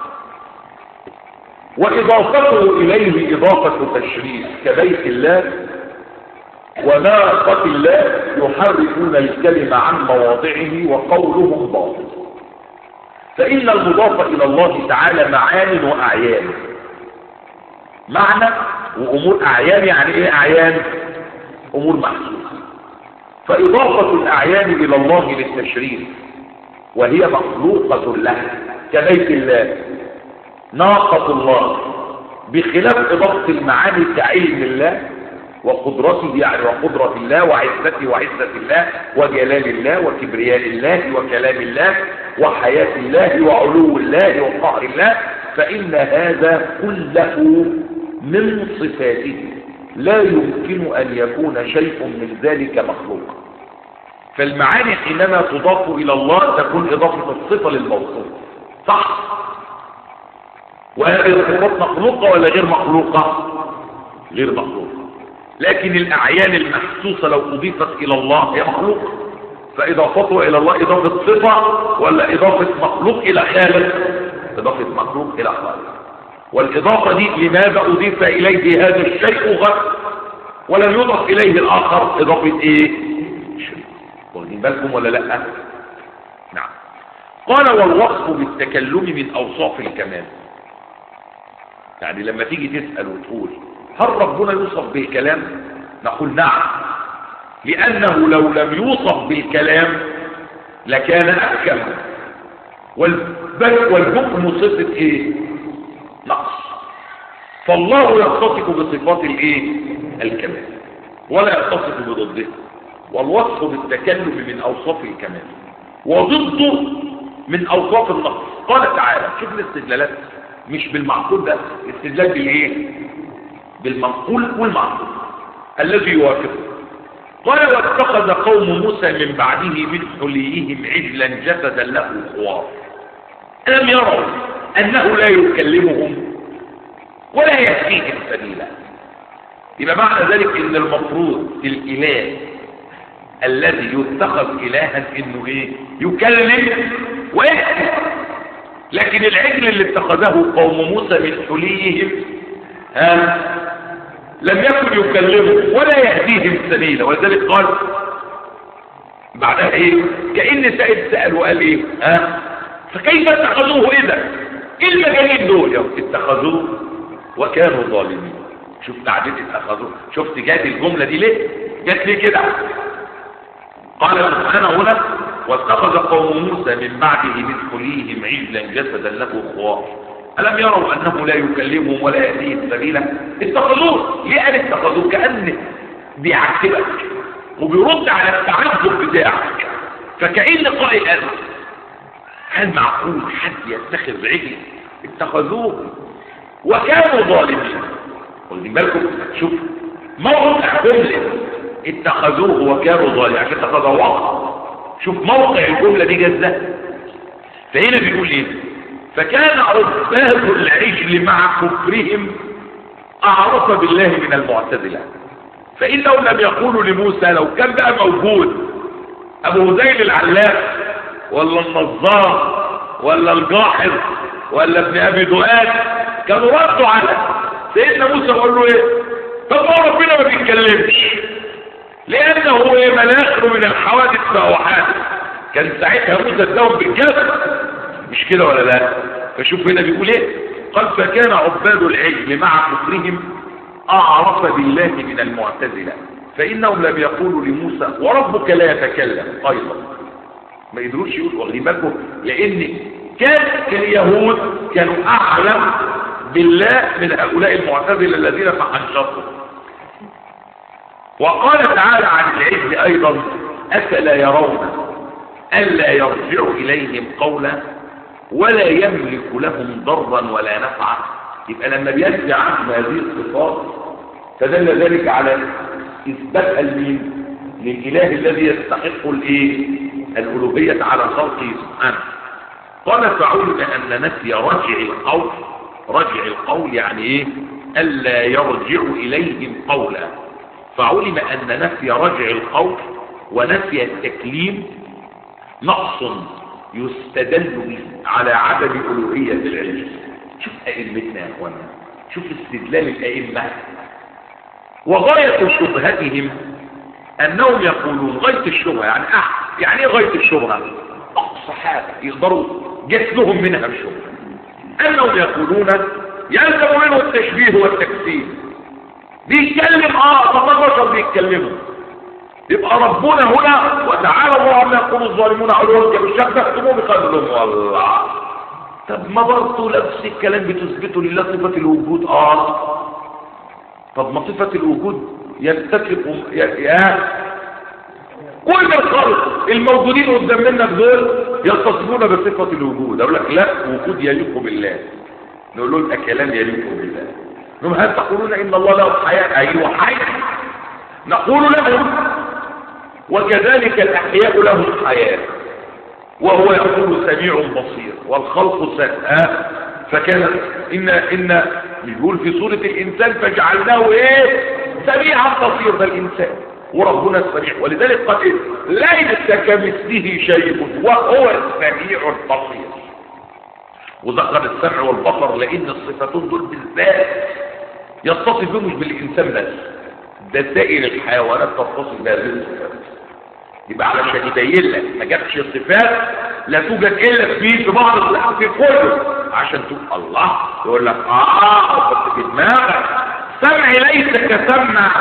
واضافته اليه اضافه تشريف كبيت الله وناقة الله يحرفون الكلمة عن مواضعه وقولهم باطل. فإن المضاف إلى الله تعالى معان وأعيان. معنى وأمور، أعيان يعني إيه أعيان؟ أمور محسوسة. فإضافة الأعيان إلى الله للتشريف وهي مخلوقة له كبيت الله، ناقة الله، بخلاف إضافة المعاني كعلم الله وقدرته، يعني وقدرة الله وعزته وعزة الله وجلال الله وكبرياء الله وكلام الله وحياة الله وعلو الله وقهر الله، فإن هذا كله من صفاته لا يمكن أن يكون شيء من ذلك مخلوقا. فالمعاني حينما تضاف إلى الله تكون إضافة الصفة للموصوف، صح؟ وهذه الصفات مخلوقة ولا غير مخلوقة؟ غير مخلوقة. لكن الأعيان المحسوسة لو أضيفت إلى الله هي مخلوقة، فإضافتها إلى الله إضافة صفة ولا إضافة مخلوق إلى خالق؟ إضافة مخلوق إلى خالق. والإضافة دي لماذا أضيف إليه هذا الشيء ولم يضف إليه الآخر؟ إضافة إيه؟ شيء. واخدين بالكم ولا لأ؟ نعم. قال والوصف بالتكلم من أوصاف الكمال. يعني لما تيجي تسأل وتقول هل ربنا يوصف بالكلام؟ نقول نعم، لأنه لو لم يوصف بالكلام لكان أحكم. والحكم صفة ايه؟ نقص. فالله يتصف بصفات الايه؟ الكمال، ولا يتصف بضده. والوصف بالتكلم من أوصاف الكمال وضده من أوصاف النقص. قال تعالى، شوف الاستدلالات مش بالمعقول بس، استدلال بالايه؟ بالمنقول والمعقول الذي يوافقه. قال واتخذ قوم موسى من بعده من حليهم عجلا جسدا له خوار ألم يروا أنه لا يكلمهم ولا يهديهم سبيلا. يبقى معنى ذلك ان المفروض الإله الذي يتخذ إلها انه ايه؟ يكلم ويهدي. لكن العجل اللي اتخذه قوم موسى من حليهم ها لم يكن يكلمهم ولا يهديهم سبيلا. ولذلك قال بعدها ايه؟ كأن سائل سأل وقال ايه؟ ها فكيف اتخذوه اذا؟ ايه المجانين دول؟ اتخذوه وكانوا ظالمين. شوف تعديد اتخذوه. شفت جات الجملة دي ليه؟ جات ليه كده؟ قال سبحانه هنا واتخذ قوم موسى من بعده من حليهم عجلا جسدا له خوار ألم يروا أنه لا يكلمهم ولا يهديهم سبيلا اتخذوه. ليه قال اتخذوه؟ كأن بيعاتبك وبيرد على التعجب بتاعك، فكأن قائل قال هل معقول حد يتخذ عجل؟ اتخذوه وكانوا ظالمين. واخدين بالكم؟ شوف موقع جملة اتخذوه وكانوا ظالمين عشان اتخذوا وقع. شوف موقع الجملة دي جزة. فهنا بيقول ايه؟ فكان عباد العجل مع كفرهم اعرف بالله من المعتزلة. فإنهم لم يقولوا لموسى لو كان بقى موجود ابو هذيل العلاف ولا النظار ولا الجاحظ ولا ابن ابي دؤاد كانوا ردوا على سيدنا موسى وقال له ايه؟ طب هو ربنا ما بيتكلمش لانه ايه؟ مناخر من الحوادث فهو حادث. كان ساعتها موسى اداهم بالجسد، مش كده ولا لا؟ فشوف هنا بيقول ايه؟ قال فكان عباد العجل مع كفرهم اعرف بالله من المعتزلة. فانهم لم يقولوا لموسى وربك لا يتكلم ايضا، ما يدروش يقولوا. واخدين بالكم؟ لان كان اليهود كانوا اعلم بالله من هؤلاء المعتزلة الذين تحنشطوا. وقال تعالى عن العجل ايضا افلا يرون الا يرجع اليهم قولا ولا يملك لهم ضرا ولا نفعا. يبقى لما بيرجع عن هذه الصفات فدل ذلك على اثبات المين للاله الذي يستحق الايه؟ الالوهيه على خلقه سبحانه. قال فعلم ان نفي رجع القول، رجع القول يعني ايه؟ الا يرجع اليهم قولا. فعلم ان نفي رجع القول ونفي التكليم نقص يستدل به على عدم الوهيه العلم. شوف ائمتنا يا اخوانا، شوف استدلال الائمه. وغايه شبهتهم انهم يقولون غايه الشبهه يعني احد يعني ايه غايه الشبهه؟ اقصى حاجه يقدروا جسمهم منها الشبهه انهم يقولون يلزم منه التشبيه والتكسير. بيتكلم اه طب بشر بيتكلموا، يبقى ربنا هنا وتعالى الله عما يقول الظالمون علوا شبهتموه بقدرهم. والله طب ما برضه نفس الكلام بتثبته لله صفه الوجود. اه طب ما صفه الوجود يتفق يا, يا كل الخلق الموجودين قدام منك دول يتصفون بصفه الوجود. اقول لك لا، وجود يليق بالله. نقول لهم كلام يليق بالله. نقول هل تقولون ان الله له حياه؟ ايوه حي. نقول لهم وكذلك الاحياء لهم حياه وهو يقول سميع بصير والخلق سمع. فكان ان ان بيقول في سوره الانسان فجعلناه ايه؟ سميعا بصير. ده الانسان وربنا السميع، ولذلك قال إيه؟ ليس كمثله شيء وهو السميع البصير. وذكر السمع والبصر لان الصفتين دول بالذات يتصف بهم مش بالانسان بس، ده سائر الحيوانات تتصف بهذه الصفات. يبقى علشان يبين لك ما جابش الصفات لا توجد الا في في بعض الصفات في كله عشان تقول الله يقول لك اه حط في دماغك سمع ليس كسمع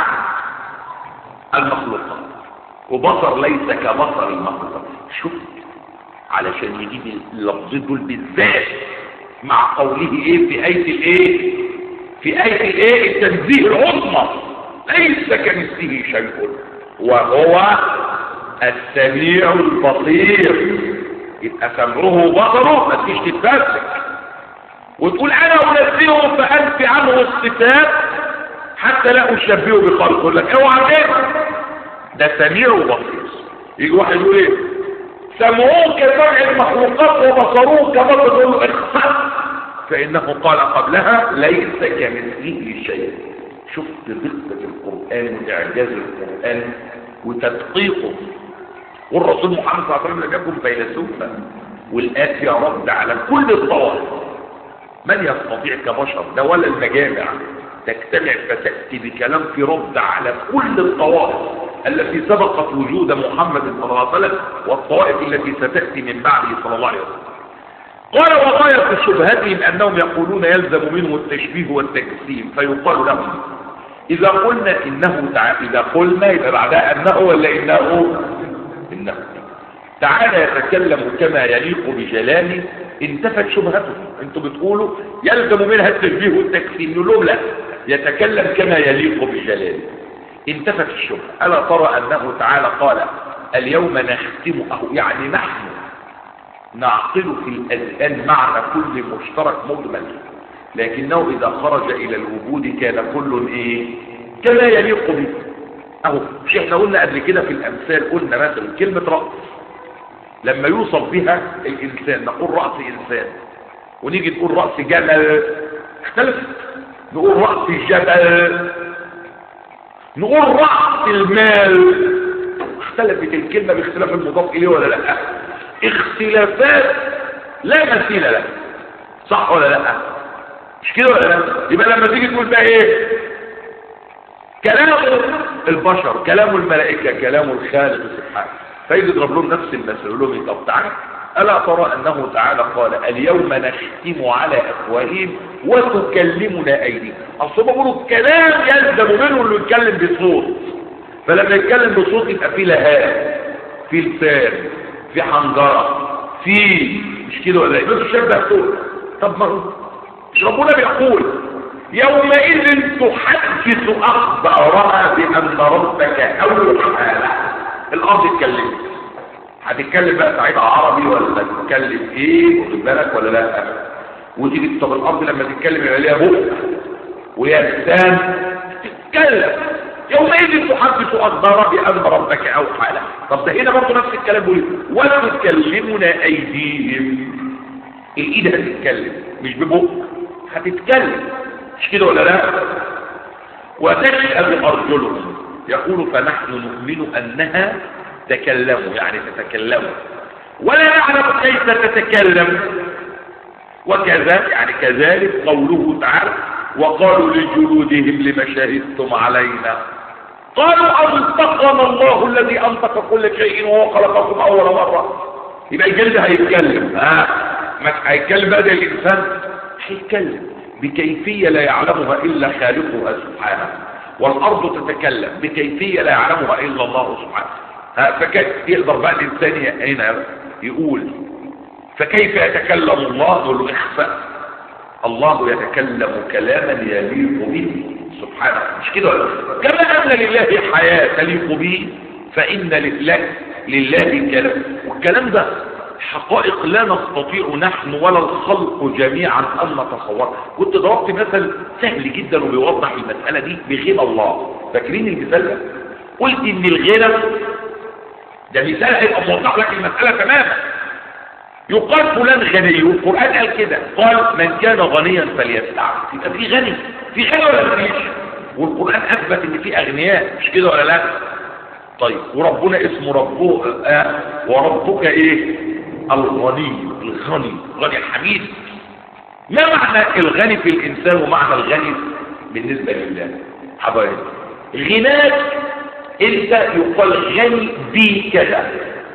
المخلوقات وبصر ليس كبصر المخلوقات. شوف علشان يجيب اللفظين دول بالذات مع قوله ايه في آية الايه؟ في آية الايه؟ التنزيه العظمى ليس كمثله شيء وهو السميع البصير. يبقى سمعه وبصره ما تجيش تتفسك وتقول انا انزهه فانفي عنه الصفات حتى لا اشبهه بخلقه. يقول لك اوعى كده، ده سميع وبصير. يجي واحد يقول ايه؟ سمعوه كسمع المخلوقات وبصروه كبصر الاخفاء، فانه قال قبلها ليس كمثله شيء. شفت دقة القرآن واعجاز القرآن وتدقيقه. والرسول محمد صلى الله عليه وسلم لم يكن فيلسوفا، والآتي رد على كل الطوائف. من يستطيع كبشر ده ولا المجامع تجتمع فتأتي بكلام في رد على كل الطوائف التي سبقت وجود محمد صلى الله عليه وسلم والطوائف التي ستأتي من بعده صلى الله عليه وسلم. قال وغاية شبهتهم أنهم يقولون يلزم منه التشبيه والتجسيم، فيقال لهم إذا قلنا إنه تعالى، إذا قلنا يبقى بعدها أنه ولا إنه إنه تعالى يتكلم كما يليق بجلاله انتفت شبهته. انتوا بتقولوا يلزم منها التشبيه والتكفير، نقول لهم لا، يتكلم كما يليق بجلاله انتفت الشبهه. ألا ترى أنه تعالى قال اليوم نختم، أهو يعني نحن نعقل في الأذهان معنى كل مشترك مجمل، لكنه إذا خرج إلى الوجود كان كل إيه كما يليق به. أهو مش احنا قلنا قبل كده في الأمثال، قلنا مثلا كلمة رأس لما يوصف بها الإنسان نقول رأس إنسان، ونيجي نقول رأس جمل اختلفت، نقول رأس جبل، نقول رأس المال اختلفت الكلمة باختلاف المضاف إليه ولا لا؟ اختلافات لا مثيل لها، صح ولا لا؟ مش كده ولا لا؟ يبقى لما تيجي تقول بقى ايه كلام البشر، كلام الملائكة، كلام الخالق سبحانه، فيجي يضرب لهم نفس المثل يقول لهم طب تعالى ألا ترى أنه تعالى قال اليوم نختم على أفواههم وتكلمنا أيديهم. أصل بقولوا الكلام يلزم منه انه يتكلم بصوت، فلما يتكلم بصوت يبقى في لهاب، في لسان، في حنجرة، في مش كده ولا ايه؟ مش شبه صوت. طب ما مش ربنا بيقول يومئذ تحدث أخبارها بأن ربك أوحى لها. الأرض اتكلمت، هتتكلم بقى ساعتها عربي ولا تتكلم ايه واخد بالك ولا لا؟ وتيجي طب الأرض لما تتكلم يبقى ليها بق وليها لسان تتكلم. يومئذ تحدث أخبارها بأن ربك أوحى لها. طب ده هنا برضه نفس الكلام بيقول وتكلمنا أيديهم، الإيد هتتكلم مش ببق، هتتكلم مش كده ولا لا؟ وتشهد أرجلهم، يقول فنحن نؤمن أنها تكلموا يعني تتكلموا ولا نعلم كيف تتكلم، وكذا يعني كذلك قوله تعالى وقالوا لجلودهم لما شهدتم علينا قالوا أنطقنا الله الذي أنطق كل شيء وهو خلقكم أول مرة. يبقى الجلد هيتكلم، ها ما هيتكلم بقى زي الإنسان، هيتكلم بكيفية لا يعلمها إلا خالقها سبحانه، والأرض تتكلم بكيفية لا يعلمها إلا الله سبحانه. فكيف يقدر بقى الإنسان هنا يقول فكيف يتكلم الله؟ نقول إخفاء، الله يتكلم كلاما يليق به سبحانه، مش كده ولا كما أن لله حياة تليق به فإن لله لله كلام. والكلام ده حقائق لا نستطيع نحن ولا الخلق جميعا أن نتصور. كنت ضربت مثل سهل جدا وبيوضح المسألة دي بغنى الله، فاكرين المثال ده؟ قلت ان الغنى ده مثال هيبقى موضح لك المسألة تماما. يقال فلان غني، والقرآن قال كده قال من كان غنيا فليستعفف، يبقى في غني، في غني ولا مفيش؟ والقرآن أثبت ان في أغنياء، مش كده ولا لا؟ طيب وربنا اسمه ربه آه وربك ايه؟ الغني، الغني غني الحميد. ما معنى الغني في الإنسان ومعنى الغني بالنسبة لله؟ حبايب غناك انت يقال غني بي كذا،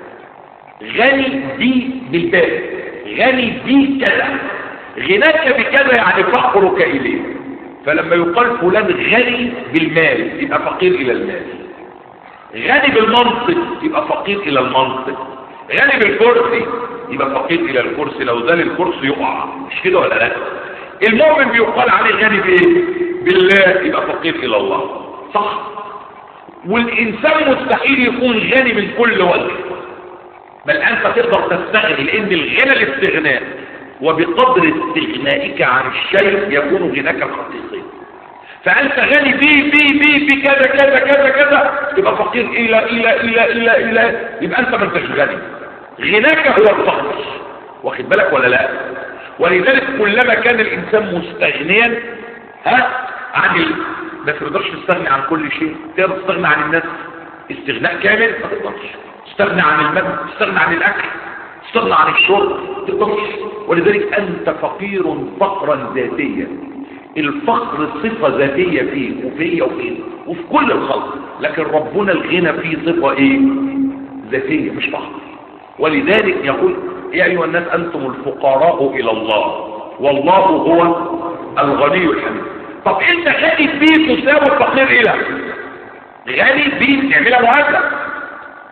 غني بي بالباب، غني بي كذا، غناك بكذا يعني فقرك إليه. فلما يقال فلان غني بالمال يبقى فقير إلى المال، غني بالمنصب يبقى فقير إلى المنصب، غني بالكرسي يبقى فقير إلى الكرسي، لو زال الكرسي يقع، مش كده ولا لا؟ المؤمن بيقال عليه غني بإيه؟ بالله، يبقى فقير إلى الله، صح؟ والإنسان مستحيل يكون غني من كل وجه، بل أنت تقدر تستغني، لأن الغنى الاستغناء، وبقدر استغنائك عن الشيء يكون غناك الحقيقي. فأنت غني بي بي بي بي كذا كذا كذا كذا يبقى فقير إلى إلى إلى إلى إلى يبقى أنت ما انتش غني، غناك هو الفقر، واخد بالك ولا لا؟ ولذلك كلما كان الإنسان مستغنيا ها عن ال... بس ما تقدرش تستغني عن كل شيء. تقدر تستغني عن الناس استغناء كامل؟ ما تقدرش. تستغني عن المال، تستغني عن الأكل، تستغني عن الشرب، ما تقدرش. ولذلك أنت فقير فقرا ذاتيا. الفقر صفة ذاتية فيه وفيه وفيه وفي كل الخلق، لكن ربنا الغنى فيه صفة ايه؟ ذاتية مش فقر. ولذلك يقول يا أيها الناس أنتم الفقراء إلى الله والله هو الغني الحميد. طب انت غني بيه تساوي فقير إلى غني بيه، تعملها معادلة.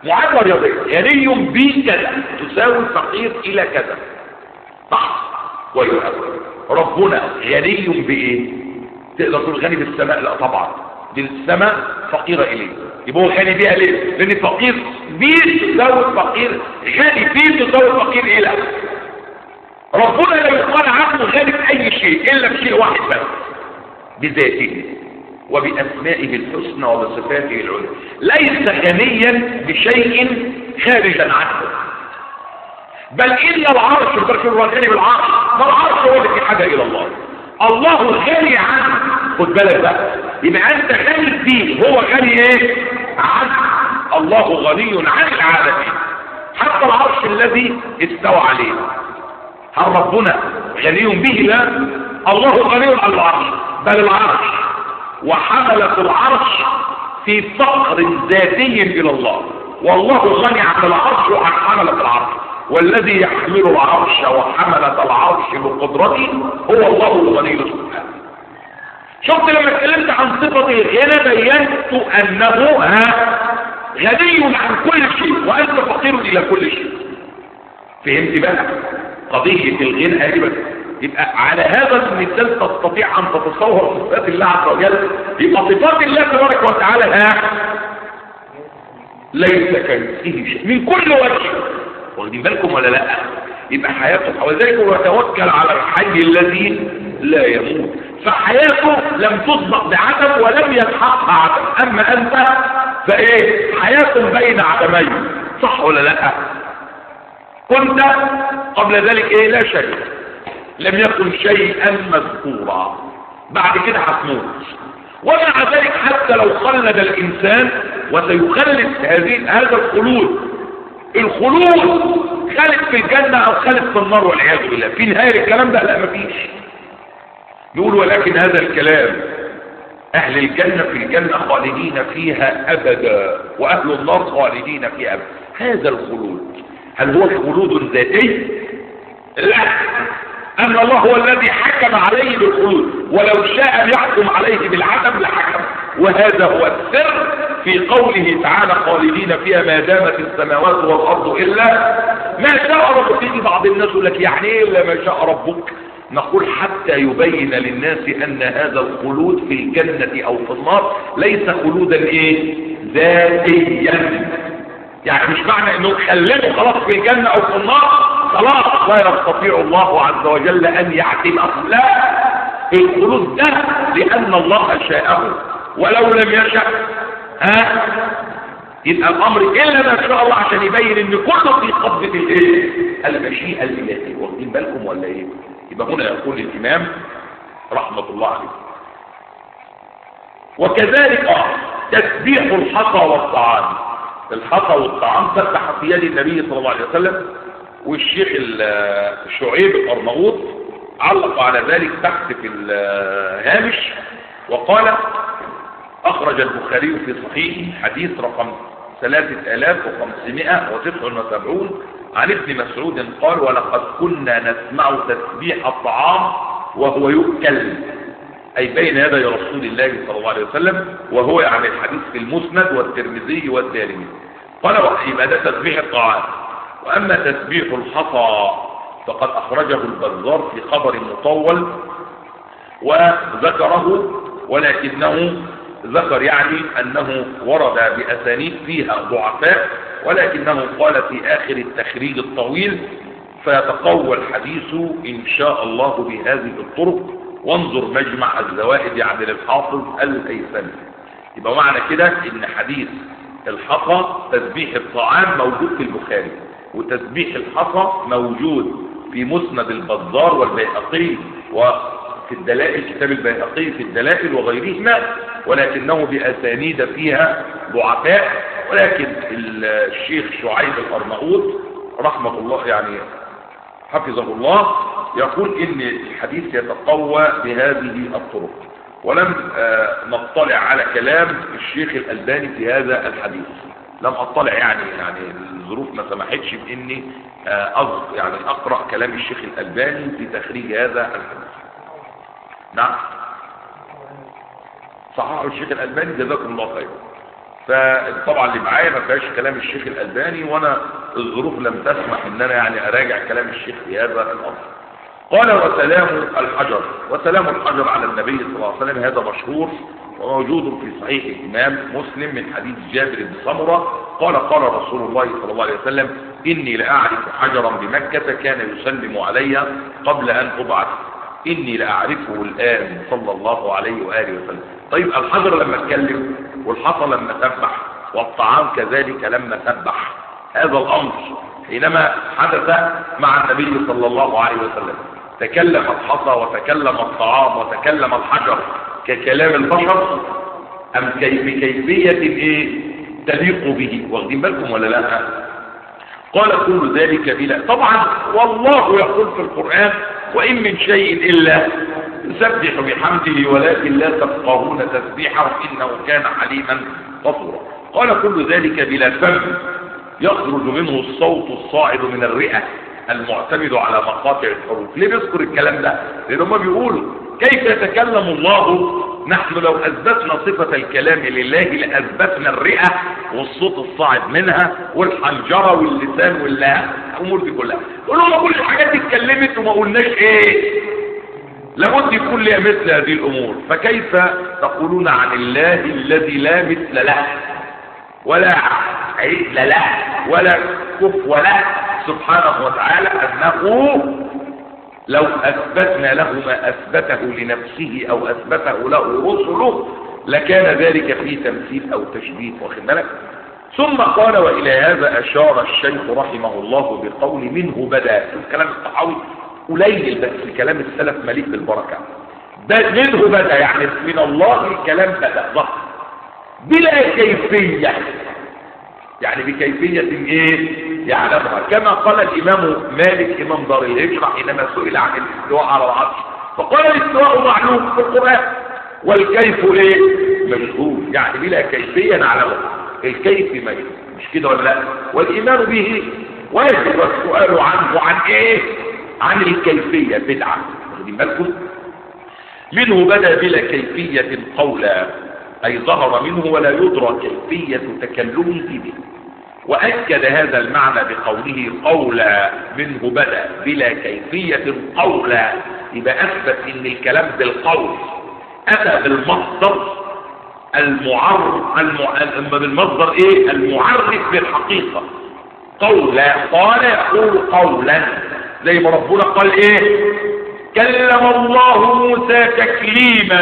معادلة رياضية، غني بكذا تساوي فقير إلى كذا، صح ولا ربنا غني بإيه؟ تقدر تقول غني بالسماء؟ لا طبعا، بالسماء فقيرة إليه، يبقى هو غني بيها ليه؟ لأن فقير بيه تساوي فقير، غني بيه تساوي فقير إلى. ربنا لا يقال عنه غني بأي شيء إلا بشيء واحد بس، بذاته وبأسمائه الحسنى وبصفاته العلى، ليس غنيا بشيء خارجا عنه، بل إلا العرش. البركة الغني بالعرش، ما العرش هو اللي في حاجة إلى الله، الله غني عنه. خد بالك بقى، يبقى أنت غني فيه، هو غني إيه؟ عنه. الله غني عن العالمين، حتى العرش الذي استوى عليه، هل ربنا غني به؟ لا، الله غني عن العرش، بل العرش وحملة العرش في فقر ذاتي إلى الله، والله غني عن العرش وعن حملة العرش، والذي يحمل العرش وحملة العرش بقدرته هو الله الغني سبحانه. شفت لما اتكلمت عن صفة الغنى بينت أنه ها غني عن كل شيء وأنت فقير إلى كل شيء. فهمت بقى قضية الغنى؟ أجبت. يبقى على هذا المثال تستطيع أن تتصور صفات الله عز وجل. يبقى صفات الله تبارك وتعالى ها ليس كمثله شيء من كل وجه. واخدين بالكم ولا لا؟ يبقى حياته، وذلك يتوكل على الحي الذي لا يموت، فحياته لم تسبق بعدم ولم يلحقها عدم. اما انت فايه؟ حياة بين عدمين، صح ولا لا؟ كنت قبل ذلك ايه؟ لا شيء، لم يكن شيئا مذكورا، بعد كده هتموت. ومع ذلك حتى لو خلد الانسان وسيخلد هذه هذا الخلود، الخلود خالد في الجنة او خالد في النار والعياذ بالله، في نهاية الكلام ده؟ لا مفيش. يقول ولكن هذا الكلام اهل الجنة في الجنة خالدين فيها ابدا، واهل النار خالدين فيها ابدا. هذا الخلود هل هو خلود ذاتي؟ لا، ان الله هو الذي حكم عليه بالخلود، ولو شاء يحكم عليه بالعدم لحكم. وهذا هو السر في قوله تعالى خالدين فيها ما دامت السماوات والارض الا ما شاء ربك. في بعض الناس يقول لك يعني ايه الا ما شاء ربك؟ نقول حتى يبين للناس ان هذا الخلود في الجنة او في النار ليس خلودا ايه ذاتيا. يعني مش معنى انه خلده خلاص في الجنة او في النار خلاص لا يستطيع الله عز وجل ان يعتمه، لا، الخلود ده لان الله شاءه، ولو لم يشأ ها يبقى الامر الا ما شاء الله، عشان يبين ان كله في قبضة الايه المشيئة الالهية. واخدين بالكم ولا ايه؟ يبقى هنا يقول الامام رحمة الله عليه وكذلك اه تسبيح الحصى والطعام. الحصى والطعام سبح في يد النبي صلى الله عليه وسلم، والشيخ الشعيب الأرناؤوط علق على ذلك تحت في الهامش وقال أخرج البخاري في صحيح حديث رقم ثلاثة آلاف وخمسمائة وتسعة وسبعين عن ابن مسعود قال ولقد كنا نسمع تسبيح الطعام وهو يؤكل، أي بين يدي رسول الله صلى الله عليه وسلم، وهو يعني الحديث في المسند والترمذي والدارمي. قال يبقى ده تسبيح الطعام. وأما تسبيح الحصى فقد أخرجه البزار في خبر مطول وذكره، ولكنه ذكر يعني أنه ورد بأسانيد فيها ضعفاء، ولكنه قال في آخر التخريج الطويل فيتقوى الحديث إن شاء الله بهذه الطرق، وانظر مجمع الزوائد يعني للحافظ الهيثمي. يبقى معنى كده ان حديث الحصى تسبيح الطعام موجود في البخاري، وتسبيح الحصى موجود في مسند البزار والبيهقي وفي الدلائل، كتاب البيهقي في الدلائل وغيرهما، ولكنه بأسانيد فيها ضعفاء. ولكن الشيخ شعيب الأرناؤوط رحمة الله يعني حفظه الله يقول ان الحديث يتقوى بهذه الطرق، ولم نطلع على كلام الشيخ الألباني في هذا الحديث، لم اطلع يعني يعني الظروف ما سمحتش باني يعني اقرأ كلام الشيخ الألباني في تخريج هذا الحديث. نعم صححه الشيخ الألباني جزاكم الله خير. فطبعا اللي معايا ما فيهاش كلام الشيخ الألباني، وانا الظروف لم تسمح ان انا يعني اراجع كلام الشيخ في هذا الامر. قال وسلام الحجر، وسلام الحجر على النبي صلى الله عليه وسلم هذا مشهور وموجود في صحيح الامام مسلم من حديث جابر بن سمره قال قال رسول الله صلى الله عليه وسلم اني لاعرف حجرا بمكه كان يسلم علي قبل ان ابعث، اني لاعرفه الان صلى الله عليه واله وسلم. طيب الحجر لما اتكلم، والحصى لما سبح، والطعام كذلك لما سبح، هذا الامر حينما حدث مع النبي صلى الله عليه وسلم تكلم الحصى وتكلم الطعام وتكلم الحجر ككلام البشر ام بكيفيه ايه تليق به؟ واخدين بالكم ولا لا؟ قال كل ذلك بلا، طبعا والله يقول في القرآن وإن من شيء إلا يسبح بحمده ولكن لا تفقهون تسبيحه إنه كان حليما غفورا. قال كل ذلك بلا فم يخرج منه الصوت الصاعد من الرئة المعتمد على مقاطع الحروف. ليه بيذكر الكلام ده؟ لأن هم بيقولوا كيف يتكلم الله؟ نحن لو أثبتنا صفة الكلام لله لأثبتنا الرئة والصوت الصاعد منها والحنجرة واللسان والأمور دي كلها. قولوا ما كل الحاجات دي اتكلمت وما قلناش ايه؟ لابد يكون لها مثل هذه الأمور. فكيف تقولون عن الله الذي لا مثل له ولا عدل له ولا كفو له سبحانه وتعالى أنه لو أثبتنا له ما أثبته لنفسه أو أثبته له رسله لكان ذلك فيه تمثيل أو تشبيه، واخد بالك؟ ثم قال وإلى هذا أشار الشيخ رحمه الله بقول منه بدأ. الكلام الطحاوي قليل بس كلام السلف مليء بالبركة. منه بدأ يعني من الله الكلام بدأ ظهر بلا كيفية، يعني بكيفية ايه يعلمها، كما قال الامام مالك امام دار الهجرة حينما سئل عن الاستواء على العرش فقال الاستواء معلوم في القرآن والكيف ايه مجهول، يعني بلا كيفية نعلمها، الكيف مجهول مش كده ولا لا؟ والايمان به واجب والسؤال عنه عن ايه؟ عن الكيفية بدعة. واخدين بالكم؟ منه بدا بلا كيفية قولا أي ظهر منه ولا يدرى كيفية تكلمه به. وأكد هذا المعنى بقوله قولا منه بدأ بلا كيفية قولا، يبقى أثبت إن الكلام بالقول أتى بالمصدر المعرف المع... بالمصدر إيه المعرف بالحقيقة. قولا قال يقول قولا زي ما ربنا قال إيه كلم الله موسى تكليما.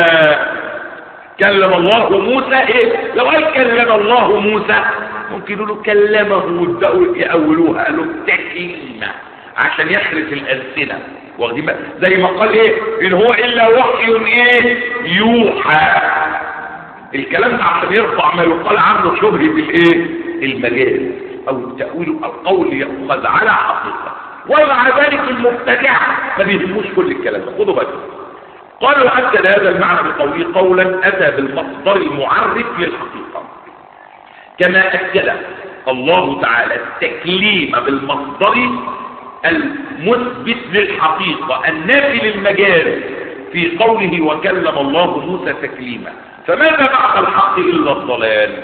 كلم الله موسى ايه؟ لو قال كلم الله موسى ممكن يقولوا كلمه ويبداوا يأولوها قالوا تكليما عشان يحرف الألسنة، واخدين بالك؟ زي ما قال ايه ان هو الا وحي ايه يوحى. الكلام ده عشان يرفع ما يقال عنه شبهة الايه المجاز او التأويل القول يأخذ على حقيقة. ومع ذلك المبتدع ما بيهموش كل الكلام ده، خدوا بالكم. قال وأكد هذا المعنى بقوله قولا أتى بالمصدر المعرف للحقيقة، كما أكد الله تعالى التكليم بالمصدر المثبت للحقيقة النافي للمجاز في قوله وكلم الله موسى تكليما. فماذا بعد الحق إلا الضلال؟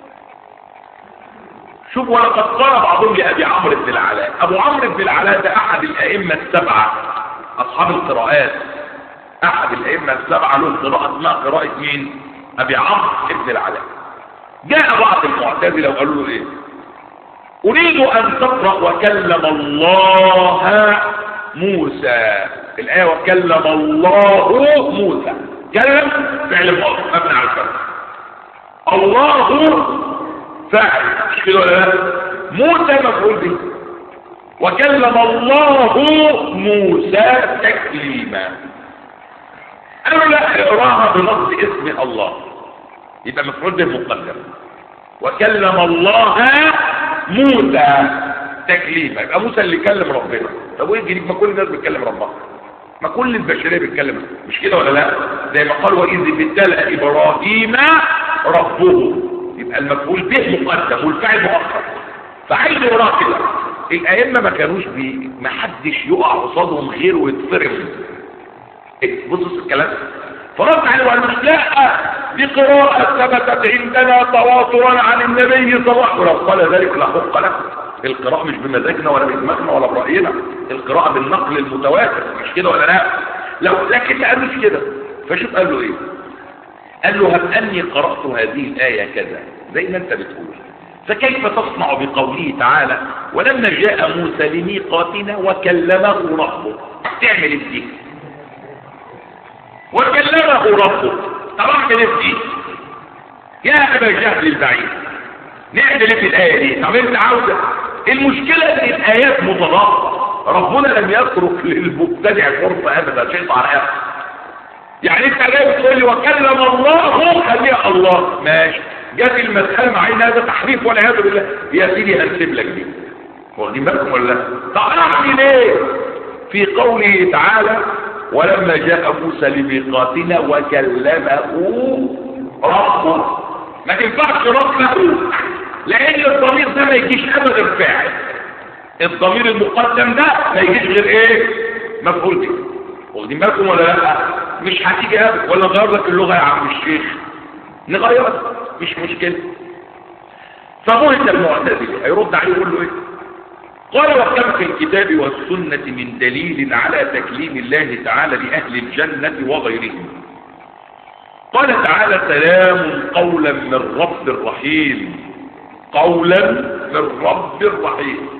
شوف ولقد قال بعضهم لأبي عمرو بن العلاء. أبو عمرو بن العلاء ده أحد الأئمة السبعة أصحاب القراءات، احد الائمه السبعه له قراءه اسمها قراءه مين؟ ابي عمرو بن العلاء. جاء بعض المعتزله وقالوا له ايه؟ اريد ان تقرا وكلم الله موسى. الايه وكلم الله موسى كلم فعل ماضي مبني على الفتح، الله فاعل مش كده ولا لا؟ موسى مفعول به. وكلم الله موسى تكليما. قالوا لا اقراها بلفظ اسم الله يبقى مفعول به مقدم. وكلم الله موسى تكليما يبقى موسى اللي كلم ربنا. طب وايه الجديد؟ ما كل الناس بتكلم ربها، ما كل البشريه بتكلم، مش كده ولا لا؟ زي ما قال واذ ابتلى ابراهيم ربه، يبقى المفعول به مقدم والفاعل مؤخر. فعايز يقرا كده. الائمه ما كانوش بي ما حدش يقع قصادهم غير ويتفرم. بصوا الكلام. فرد عليه وقال له لا بقراءة ثبتت عندنا تواترا عن النبي صلى الله عليه وسلم، ولو قال ذلك لحق له. القراءة مش بمزاجنا ولا بدماغنا ولا برأينا، القراءة بالنقل المتواتر، مش كده ولا لا؟ لو لكن ما قالوش كده، فشوف قال له ايه؟ قال له هب اني قرأت هذه الآية كذا زي ما انت بتقول، فكيف تصنع بقوله تعالى ولما جاء موسى لميقاتنا وكلمه ربه؟ تعمل ايه؟ وكلمه ربه، طب اعمل ايه؟ يا ابا جهل البعيد، نعمل ايه في الآية دي؟ طب انت عاوزة المشكلة ان الآيات متضادة، ربنا لم يترك للمبتدع فرصة ابدا، شيء على يعني انت جاي بتقول لي وكلم الله خليها الله ماشي، جت المسألة مع ان هذا تحريف والعياذ بالله، يا سيدي هنسيب لك دي، واخدين بالكم ولا لا؟ طب اعمل ايه في قوله تعالى ولما جاء موسى لميقاتنا وكلمه ربه؟ ما تنفعش ربه، لان الضمير ده ما يجيش ابدا فاعل، الضمير المقدم ده ما يجيش غير ايه؟ مفعول به، واخدين بالكم ولا لا؟ مش هتيجي ابدا، ولا نغير لك اللغه يا عم الشيخ؟ نغيرها مش مشكله. فبهت المعتزله هيرد عليه يقول له ايه؟ قال وكم في الكتاب والسنه من دليل على تكليم الله تعالى لاهل الجنه وغيرهم. قال تعالى سلام قولا من رب رحيم، قولا من رب رحيم،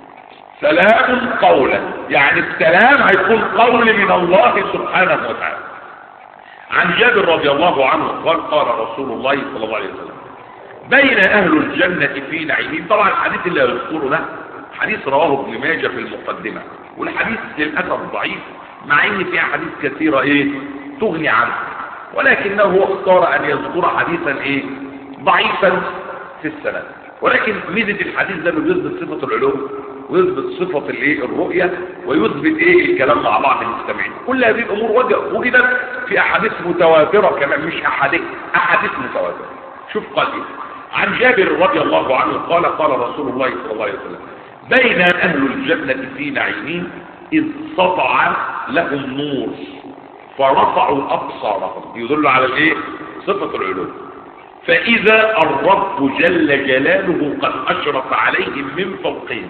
سلام قولا، يعني السلام هيكون قول من الله سبحانه وتعالى. عن جابر رضي الله عنه قال قال رسول الله صلى الله عليه وسلم بين اهل الجنة في نعيم. طبعا الحديث اللي يذكره ده حديث رواه ابن ماجه في المقدمة، والحديث للأسف ضعيف مع ان فيها حديث كثيرة ايه تغني عنه، ولكنه هو اختار ان يذكر حديثا ايه ضعيفا في السند. ولكن ميزة الحديث ده انه يثبت صفة العلوم ويثبت صفة الايه الرؤية، ويثبت ايه الكلام مع بعض المستمعين. كل هذه الامور وجدت في احاديث متواترة كمان، مش احاديث احاديث متواترة. شوف قال ايه عن جابر رضي الله عنه قال قال رسول الله صلى الله عليه وسلم بين اهل الجنة في نعيم اذ سطع لهم نور فرفعوا ابصارهم، يدل على الايه صفة العلوم، فاذا الرب جل جلاله قد اشرف عليهم من فوقهم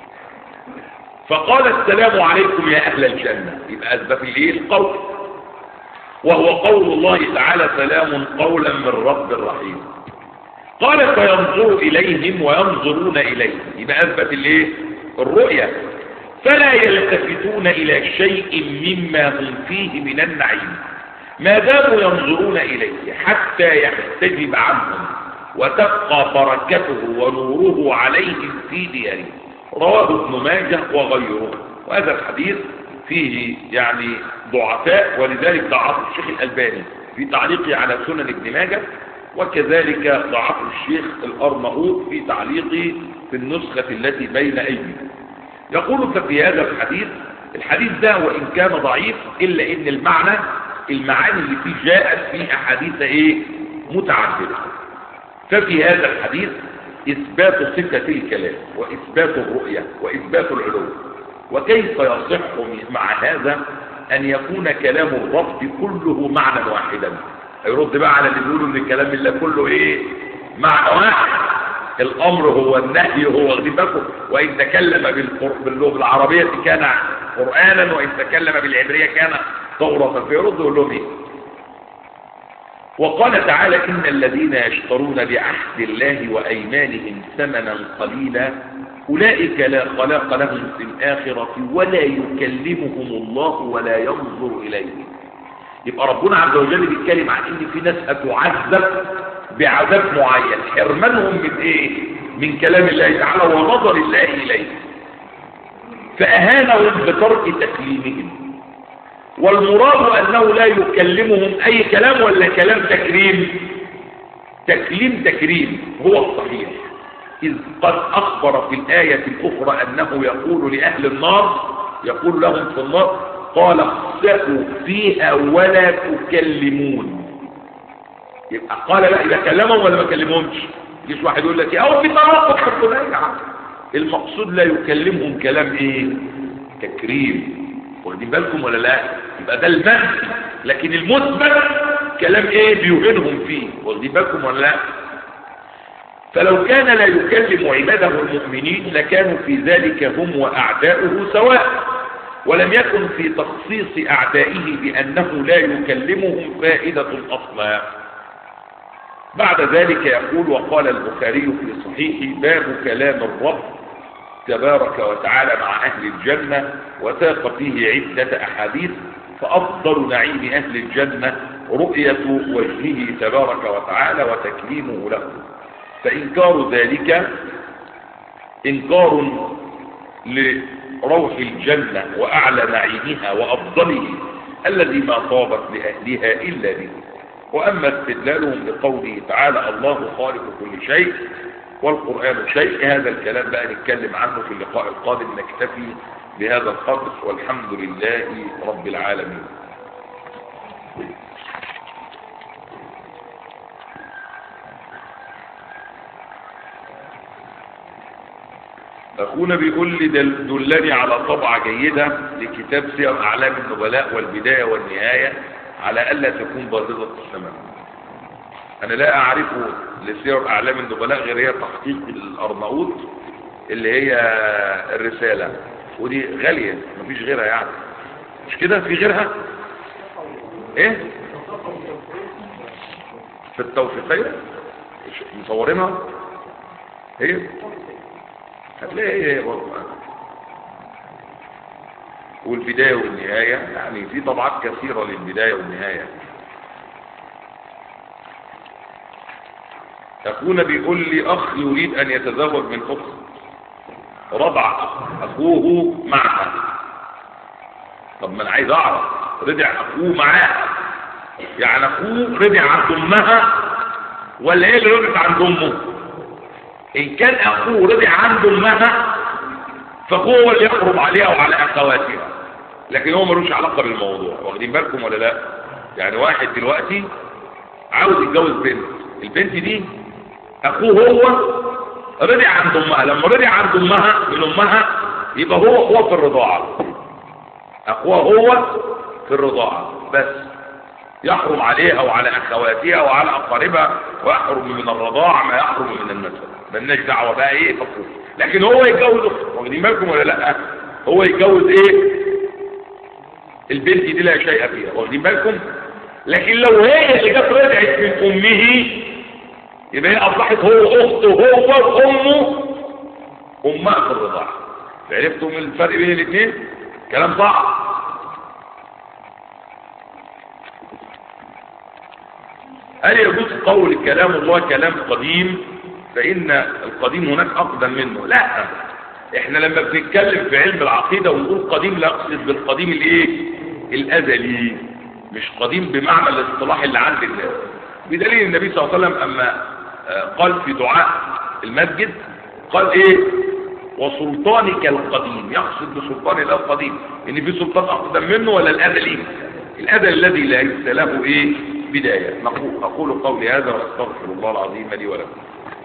فقال السلام عليكم يا اهل الجنة، يبقى اثبت الايه القول، وهو قول الله تعالى سلام قولا من رب رحيم. قال فينظر اليهم وينظرون اليه، يبقى اثبت الايه الرؤية، فلا يلتفتون الى شيء مما هم فيه من النعيم ما داموا ينظرون اليه حتى يحتجب عنهم وتبقى بركته ونوره عليهم في ديارهم. رواه ابن ماجه وغيره. وهذا الحديث فيه يعني ضعفاء، ولذلك ضعف الشيخ الألباني في تعليقه على سنن ابن ماجه، وكذلك ضعف الشيخ الأرناؤوط في تعليقه في النسخة التي بين أيدينا. يقول ففي هذا الحديث الحديث ده وإن كان ضعيف إلا إن المعنى المعاني اللي فيه جاءت في أحاديث إيه متعددة. ففي هذا الحديث إثبات صفة الكلام وإثبات الرؤية وإثبات العلو. وكيف يصح مع هذا أن يكون كلام الرب كله معنى واحدا؟ هيرد بقى على اللي بيقولوا ان كلام الله كله ايه معنى واحد، الامر هو النهي هو غضبكم، وان تكلم باللغه العربيه كان قرانا وان تكلم بالعبريه كان توراة. فيرد يقول لهم ايه؟ وقال تعالى ان الذين يشترون بعهد الله وايمانهم ثمنا قليلا اولئك لا خلاق لهم في الاخره ولا يكلمهم الله ولا ينظر اليهم. يبقى ربنا عز وجل بيتكلم عن ان في ناس هتعذب بعذاب معين، حرمانهم من ايه؟ من كلام الله تعالى ونظر الله اليه، فاهانهم بترك تكليمهم. والمراد انه لا يكلمهم اي كلام ولا كلام تكريم؟ تكليم تكريم هو الصحيح، اذ قد اخبر في الايه الاخرى انه يقول لاهل النار، يقول لهم في النار قال اخسئوا فيها ولا تكلمون. يبقى قال لا يبقى كلمهم ولا ما كلمهمش؟ يجيش واحد يقول لك او في تناقض حتى لا يا عم، المقصود لا يكلمهم كلام ايه؟ تكريم. واخدين بالكم ولا لا؟ يبقى ده المنفي، لكن المثبت كلام ايه بيوهنهم فيه، واخدين بالكم ولا لا؟ فلو كان لا يكلم عباده المؤمنين لكانوا في ذلك هم وأعداؤه سواء، ولم يكن في تخصيص أعدائه بأنه لا يكلمهم فائدة أصلا. بعد ذلك يقول: وقال البخاري في صحيحه: باب كلام الرب تبارك وتعالى مع أهل الجنة، وساق فيه عدة أحاديث، فأفضل نعيم أهل الجنة رؤية وجهه تبارك وتعالى وتكليمه له، فإنكار ذلك إنكار لروح الجنة وأعلى نعيمها وأفضله الذي ما طابت لأهلها إلا به. وأما استدلالهم بقوله تعالى: الله خالق كل شيء والقرآن شيء، هذا الكلام بقى نتكلم عنه في اللقاء القادم. نكتفي بهذا القدر، والحمد لله رب العالمين. أخونا بيقول لي دل دلني على طبعة جيدة لكتاب سير أعلام النبلاء والبداية والنهاية على ألا تكون باهظة الثمن. أنا لا أعرفه لسير أعلام النبلاء غير هي تحقيق الأرناؤوط اللي هي الرسالة، ودي غالية مفيش غيرها يعني، مش كده؟ في غيرها؟ إيه؟ في التوفيقية مصورينها هي؟ هتلاقي هي برضه. والبداية والنهاية يعني في طبعات كثيرة للبداية والنهاية. أخونا بيقول لي: أخ يريد أن يتزوج من أخت رضع أخوه معها. طب ما أنا عايز أعرف، رضع أخوه معاه يعني أخوه رضع عند أمها ولا إيه اللي رضع عند أمه؟ إن كان أخوه رضع عند أمها فأخوه هو اللي يقرب عليها وعلى أخواتها، لكن هو ملوش علاقة بالموضوع. واخدين بالكم ولا لا؟ يعني واحد دلوقتي عاوز يتجوز بنت، البنت دي أخوه هو رضع عند أمها، لما رضع عند أمها من أمها يبقى هو أخوه في الرضاعة، أخوه هو في الرضاعة بس، يحرم عليها وعلى أخواتها وعلى أقاربها، ويحرم من الرضاعة ما يحرم من النسب، مالناش دعوة بقى إيه أخوه. لكن هو يتجوز أخته، واخدين بالكم ولا لا؟ هو يتجوز إيه؟ البنت دي لا شيء فيها، واخدين بالكم؟ لكن لو هي اللي جت رجعت من أمه يبقى هي أصبحت هو أخته هو وأمه أمها في الرضاعة. عرفتم الفرق بين الاثنين؟ كلام صعب. هل يجوز قول كلام الله كلام قديم فإن القديم هناك أقدم منه؟ لا، احنا لما بنتكلم في علم العقيدة ونقول قديم لا نقصد بالقديم الايه؟ الأزلي، مش قديم بمعنى الاصطلاح اللي عند الناس. بدليل النبي صلى الله عليه وسلم أما قال في دعاء المسجد قال ايه؟ وسلطانك القديم، يقصد بسلطان الله القديم ان في سلطان اقدم منه ولا الازلي؟ الازل الذي لا ليس له ايه بدايه. نقول اقول قولي هذا واستغفر الله العظيم لي ولكم.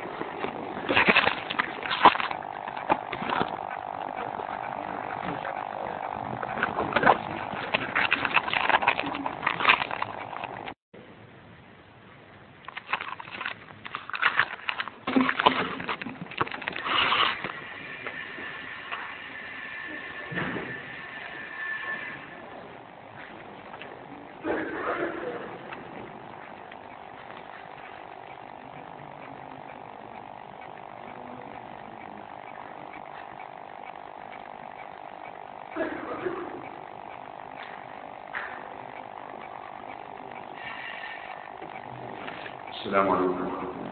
السلام عليكم.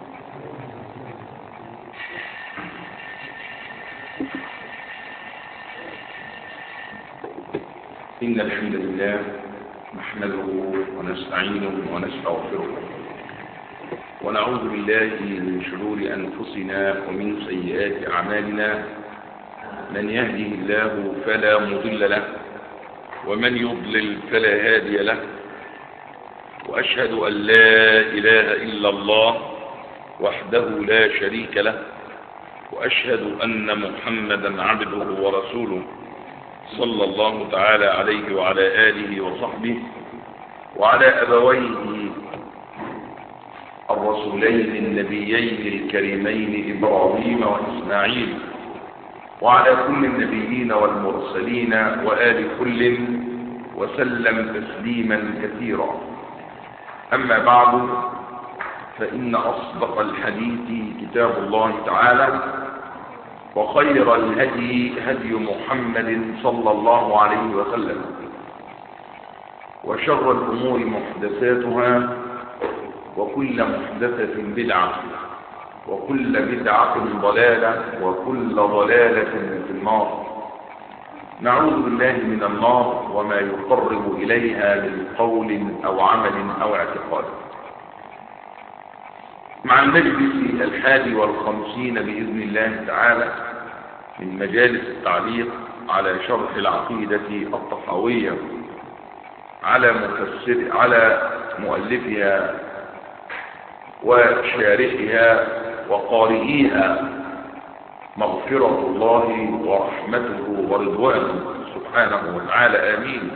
إن الحمد لله نحمده ونستعينه ونستغفره ونعوذ بالله من شرور أنفسنا ومن سيئات أعمالنا، من يهده الله فلا مضل له ومن يضلل فلا هادي له، وأشهد أن لا إله إلا الله وحده لا شريك له، وأشهد أن محمدا عبده ورسوله صلى الله تعالى عليه وعلى آله وصحبه وعلى أبويه الرسولين النبيين الكريمين إبراهيم وإسماعيل، وعلى كل النبيين والمرسلين وآل كل وسلم تسليما كثيرا. أما بعد، فإن أصدق الحديث كتاب الله تعالى، وخير الهدي هدي محمد صلى الله عليه وسلم، وشر الأمور محدثاتها، وكل محدثة بدعة، وكل بدعة ضلالة، وكل ضلالة في النار. نعوذ بالله من النار وما يقرب إليها من قول أو عمل أو اعتقاد. مع المجلس الحادي والخمسين بإذن الله تعالى من مجالس التعليق على شرح العقيدة الطحاوية على مفسر على مؤلفها وشارحها وقارئيها، مغفرة الله ورحمته ورضوانه سبحانه وتعالى، آمين.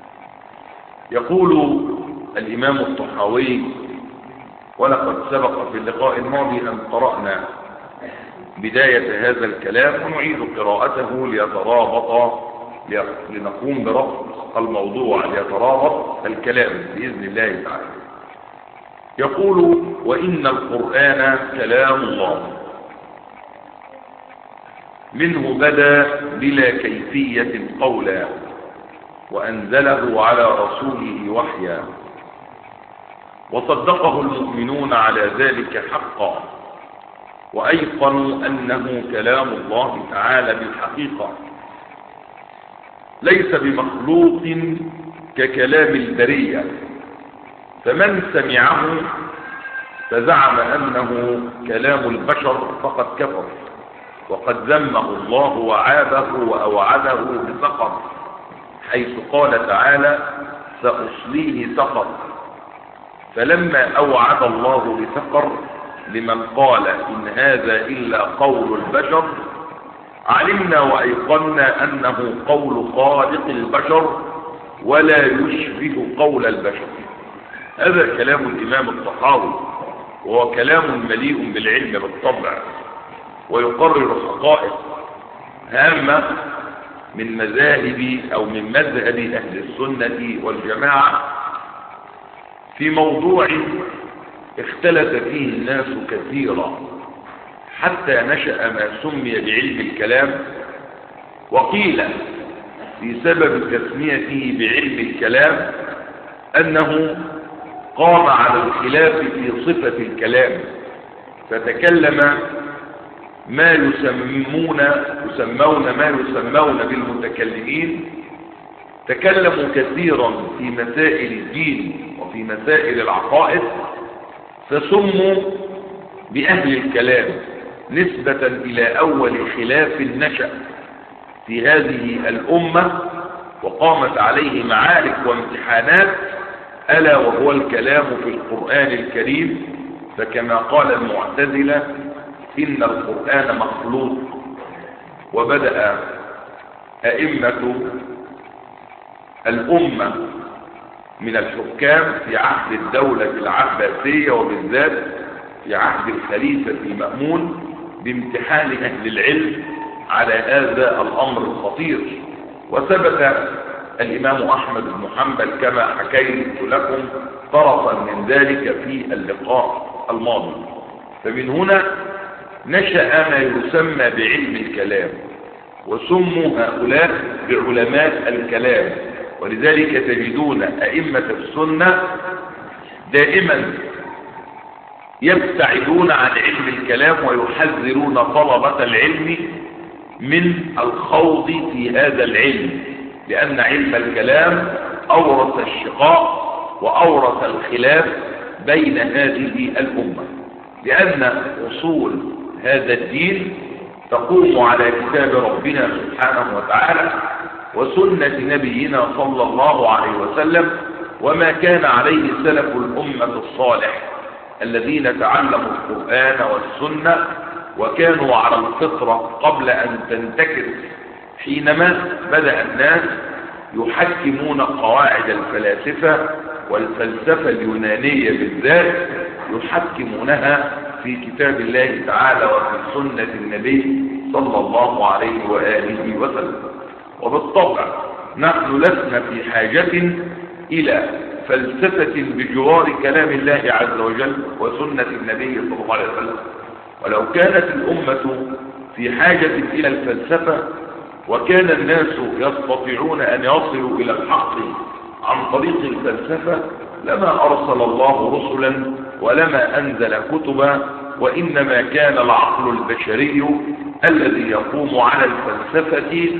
يقول الإمام الطحاوي: ولقد سبق في اللقاء الماضي أن قرأنا بداية هذا الكلام، ونعيد قراءته ليترابط لنقوم بربط الموضوع ليترابط الكلام بإذن الله تعالى. يقول: وإن القرآن كلام الله، منه بدا بلا كيفية قولا، وأنزله على رسوله وحيا، وصدقه المؤمنون على ذلك حقا، وأيقنوا أنه كلام الله تعالى بالحقيقة، ليس بمخلوق ككلام البرية. فمن سمعه فزعم أنه كلام البشر فقد كفر، وقد ذمه الله وعابه وأوعده بسقط، حيث قال تعالى: سأصليه سقط. فلما أوعد الله بسقر لمن قال إن هذا إلا قول البشر، علمنا وأيقنا أنه قول خالق البشر ولا يشبه قول البشر. هذا كلام الإمام الطحاوي، وهو كلام مليء بالعلم بالطبع، ويقرر حقائق هامة من مذاهب أو من مذهب أهل السنة والجماعة في موضوع اختلف فيه الناس كثيرا، حتى نشأ ما سمي بعلم الكلام. وقيل في سبب تسميته بعلم الكلام أنه قام على الخلاف في صفة الكلام، فتكلم ما يسمون يسمون ما يسمون بالمتكلمين، تكلموا كثيرا في مسائل الدين وفي مسائل العقائد، فسموا بأهل الكلام نسبة إلى أول خلاف نشأ في هذه الأمة وقامت عليه معارك وامتحانات، ألا وهو الكلام في القرآن الكريم. فكما قال المعتزلة إن القرآن مخلوق، وبدأ أئمة الأمة من الحكام في عهد الدولة العباسية، وبالذات في عهد الخليفة المأمون، بامتحان أهل العلم على هذا الأمر الخطير. وثبت الإمام أحمد بن حنبل كما حكيت لكم طرفا من ذلك في اللقاء الماضي. فمن هنا نشأ ما يسمى بعلم الكلام، وسموا هؤلاء بعلماء الكلام. ولذلك تجدون أئمة السنة دائما يبتعدون عن علم الكلام ويحذرون طلبة العلم من الخوض في هذا العلم، لأن علم الكلام أورث الشقاق وأورث الخلاف بين هذه الأمة، لأن أصول هذا الدين تقوم على كتاب ربنا سبحانه وتعالى وسنة نبينا صلى الله عليه وسلم، وما كان عليه سلف الأمة الصالح الذين تعلموا القرآن والسنة وكانوا على الفطرة قبل أن تنتكس، حينما بدأ الناس يحكمون قواعد الفلاسفة والفلسفة اليونانية بالذات يحكمونها في كتاب الله تعالى وفي سنة النبي صلى الله عليه وآله وسلم. وبالطبع نحن لسنا في حاجة إلى فلسفة بجوار كلام الله عز وجل وسنة النبي صلى الله عليه وسلم. ولو كانت الأمة في حاجة إلى الفلسفة وكان الناس يستطيعون أن يصلوا إلى الحق عن طريق الفلسفة لما أرسل الله رسلا ولما أنزل كتبا، وإنما كان العقل البشري الذي يقوم على الفلسفة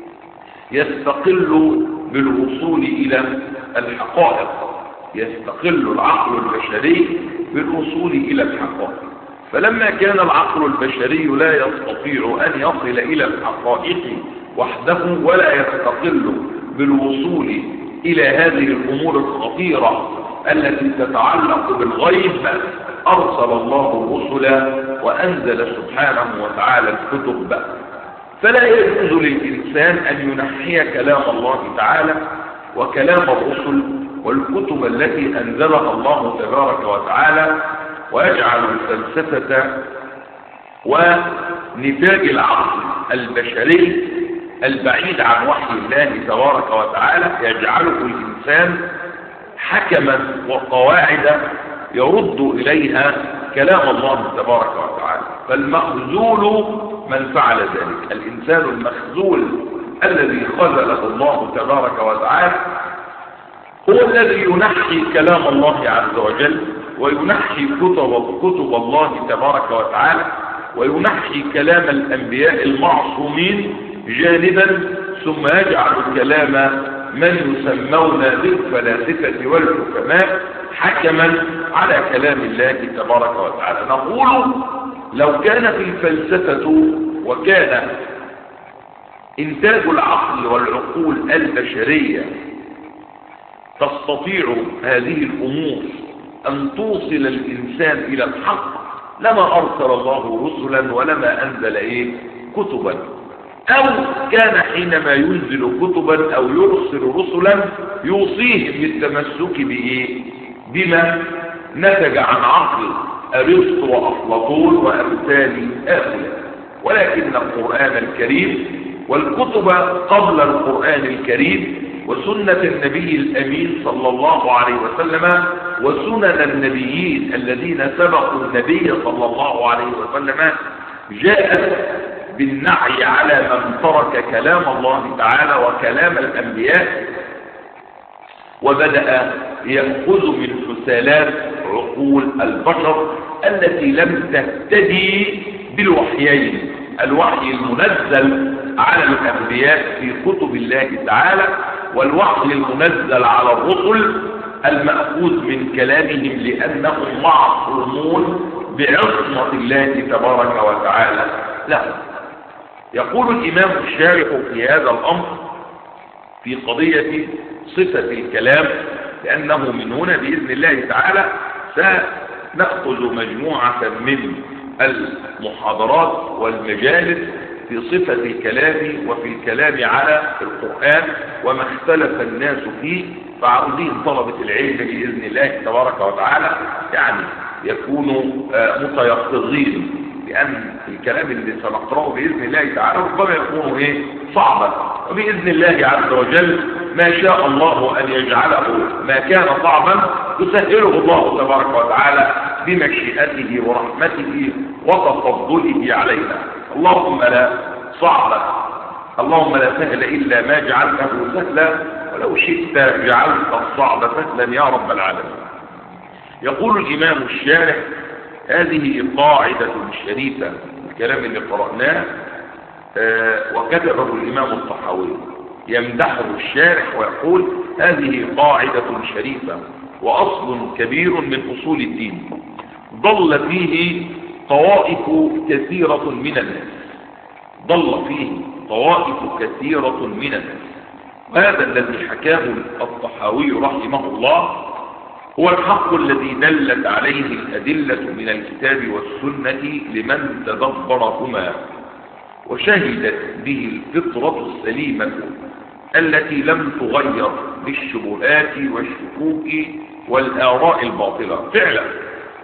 يستقل بالوصول إلى الحقائق، يستقل العقل البشري بالوصول إلى الحقائق. فلما كان العقل البشري لا يستطيع أن يصل إلى الحقائق وحده ولا يستقل بالوصول إلى هذه الأمور الخطيرة التي تتعلق بالغيب، أرسل الله الرسل وأنزل سبحانه وتعالى الكتب. فلا يجوز للإنسان أن ينحي كلام الله تعالى وكلام الرسل والكتب التي أنزلها الله تبارك وتعالى ويجعل الفلسفة ونتاج العقل البشري البعيد عن وحي الله تبارك وتعالى يجعله الإنسان حكما وقواعد يرد إليها كلام الله تبارك وتعالى. فالمخذول من فعل ذلك، الإنسان المخذول الذي خذله الله تبارك وتعالى هو الذي ينحي كلام الله عز وجل وينحي كتب, كتب الله تبارك وتعالى وينحي كلام الأنبياء المعصومين جانبا، ثم يجعل كلام من يسمون بالفلاسفة والحكماء حكما على كلام الله تبارك وتعالى. نقول لو كانت الفلسفة وكان إنتاج العقل والعقول البشرية تستطيع هذه الأمور أن توصل الإنسان إلى الحق لما أرسل الله رسلا ولما أنزل إيه كتبا، أو كان حينما ينزل كتبا أو يرسل رسلا يوصيهم بالتمسك بإيه بما نتج عن عقل أرسطو وأفلاطون وأمثال هؤلاء. ولكن القرآن الكريم والكتب قبل القرآن الكريم وسنة النبي الأمين صلى الله عليه وسلم وسنن النبيين الذين سبقوا النبي صلى الله عليه وسلم جاءت بالنعي على من ترك كلام الله تعالى وكلام الأنبياء وبدأ يأخذ من حسالات عقول البشر التي لم تهتدي بالوحيين، الوحي المنزل على الأنبياء في كتب الله تعالى والوحي المنزل على الرسل المأخوذ من كلامهم لأنهم معصومون بعصمة الله تبارك وتعالى له. يقول الإمام الشارح في هذا الأمر في قضية صفة الكلام، لأنه من هنا بإذن الله تعالى سنأخذ مجموعة من المحاضرات والمجالس في صفة الكلام وفي الكلام على القرآن وما اختلف الناس فيه، فعاوزين طلبة العلم بإذن الله تبارك وتعالى يعني يكونوا متيقظين، لأن الكلام اللي سنقرأه بإذن الله تعالى ربما يكون إيه صعبا، وبإذن الله عز وجل ما شاء الله أن يجعله ما كان صعبا يسهله الله تبارك وتعالى بمشيئته ورحمته وتفضله علينا. اللهم لا صعب اللهم لا سهل إلا ما جعلته سهلا، ولو شئت جعلت الصعب سهلا يا رب العالمين. يقول الإمام الشارح: هذه قاعدة شريفة، الكلام اللي قرأناه آه وكتبه الإمام الطحاوي يمدحه الشارح ويقول: هذه قاعدة شريفة وأصل كبير من أصول الدين ضل فيه طوائف كثيرة من الناس ضل فيه طوائف كثيرة من الناس وهذا الذي حكاه الطحاوي رحمه الله هو الحق الذي دلت عليه الأدلة من الكتاب والسنة لمن تدبرهما وشهدت به الفطرة السليمة التي لم تغير بالشبهات والشكوك والآراء الباطلة. فعلا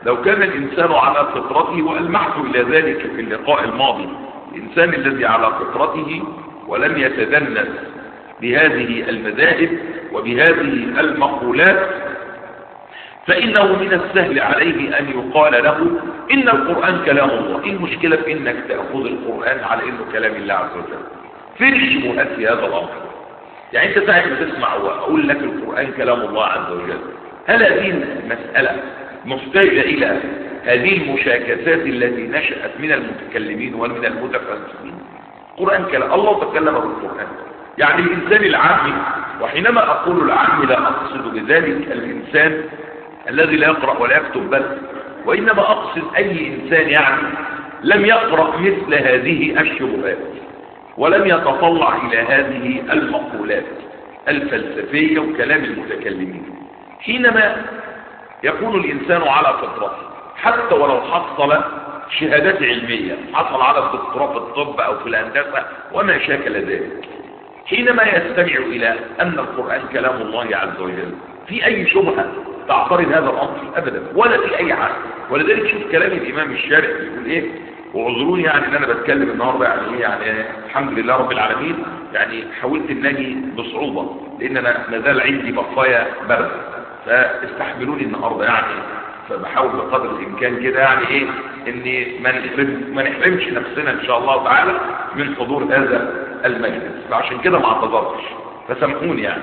لو كان الإنسان على فطرته، وألمحت إلى ذلك في اللقاء الماضي، الإنسان الذي على فطرته ولم يتدنس بهذه المذاهب وبهذه المقولات، فإنه من السهل عليه أن يقال له إن القرآن كلام الله. إيه المشكلة في إنك تأخذ القرآن على إنه كلام الله عز وجل؟ فين الشبهات في هذا الأمر؟ يعني أنت ساعة تسمع وأقول لك القرآن كلام الله عز وجل، هل هذه المسألة محتاجة إلى هذه المشاكسات التي نشأت من المتكلمين ومن المتفلسفين؟ القرآن كلام الله، تكلم بالقرآن. يعني الإنسان العامي، وحينما أقول العامي لا أقصد بذلك الإنسان الذي لا يقرأ ولا يكتب بس، وإنما أقصد أي إنسان يعني لم يقرأ مثل هذه الشبهات ولم يتطلع إلى هذه المقولات الفلسفية وكلام المتكلمين. حينما يكون الإنسان على فطرته، حتى ولو حصل شهادات علمية، حصل على الدكتوراه في الطب أو في الهندسة وما شاكل ذلك، حينما يستمع إلى أن القرآن كلام الله عز وجل، في أي شبهة تعترض هذا الأمر؟ أبدا، ولا في أي حاجة. ولذلك شوف كلام الإمام الشارع يقول إيه، وعذروني يعني ان انا بتكلم النهارده يعني ايه، يعني الحمد لله رب العالمين، يعني حاولت ان اجي بصعوبه لان انا ما زال عندي بقايا برد، فاستحملوني النهارده يعني، فبحاول بقدر الامكان كده يعني ايه ان ما نحرم ما نحرمش نفسنا ان شاء الله تعالى من حضور هذا المجلس، فعشان كده ما اعتذرتش، فسامحوني يعني.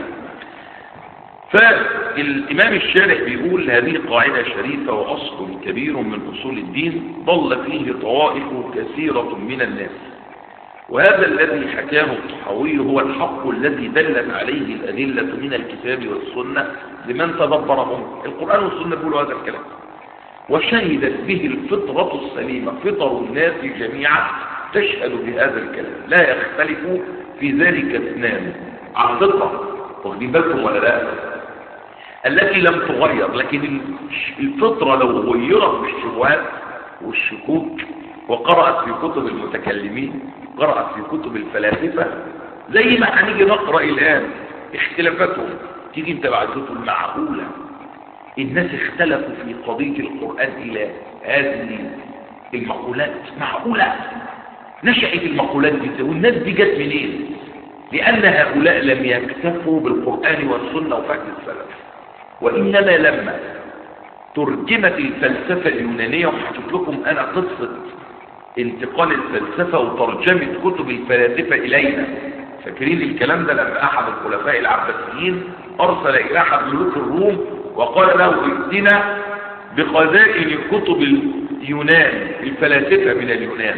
فالإمام الشارح بيقول هذه قاعدة شريفة وأصل كبير من أصول الدين ضل فيه طوائف كثيرة من الناس، وهذا الذي حكاه الطحاوي هو الحق الذي دلت عليه الأدلة من الكتاب والسنة لمن تدبرهم. القرآن والسنة بيقولوا هذا الكلام، وشهدت به الفطرة السليمة، فطر الناس جميعا تشهد بهذا الكلام، لا يختلف في ذلك اثنان عن فطرة، واخدين بالكم ولا لا؟ التي لم تغير. لكن الفطرة لو غيرت بالشبهات والشكوك وقرأت في كتب المتكلمين، قرأت في كتب الفلاسفة، زي ما هنيجي نقرأ الآن اختلافاتهم، تيجي انت بعد تقول معقولة الناس اختلفوا في قضية القرآن إلى هذه المقولات؟ معقولة نشأت المقولات دي والناس دي جت منين؟ لأن هؤلاء لم يكتفوا بالقرآن والسنة وفهم السلف، وإنما لما ترجمت الفلسفة اليونانية، وحكيت لكم أنا قصة انتقال الفلسفة وترجمة كتب الفلاسفة إلينا، فاكرين الكلام ده لما أحد الخلفاء العباسيين أرسل إلى أحد ملوك الروم وقال له ائتنا بخزائن كتب اليونان، الفلاسفة من اليونان.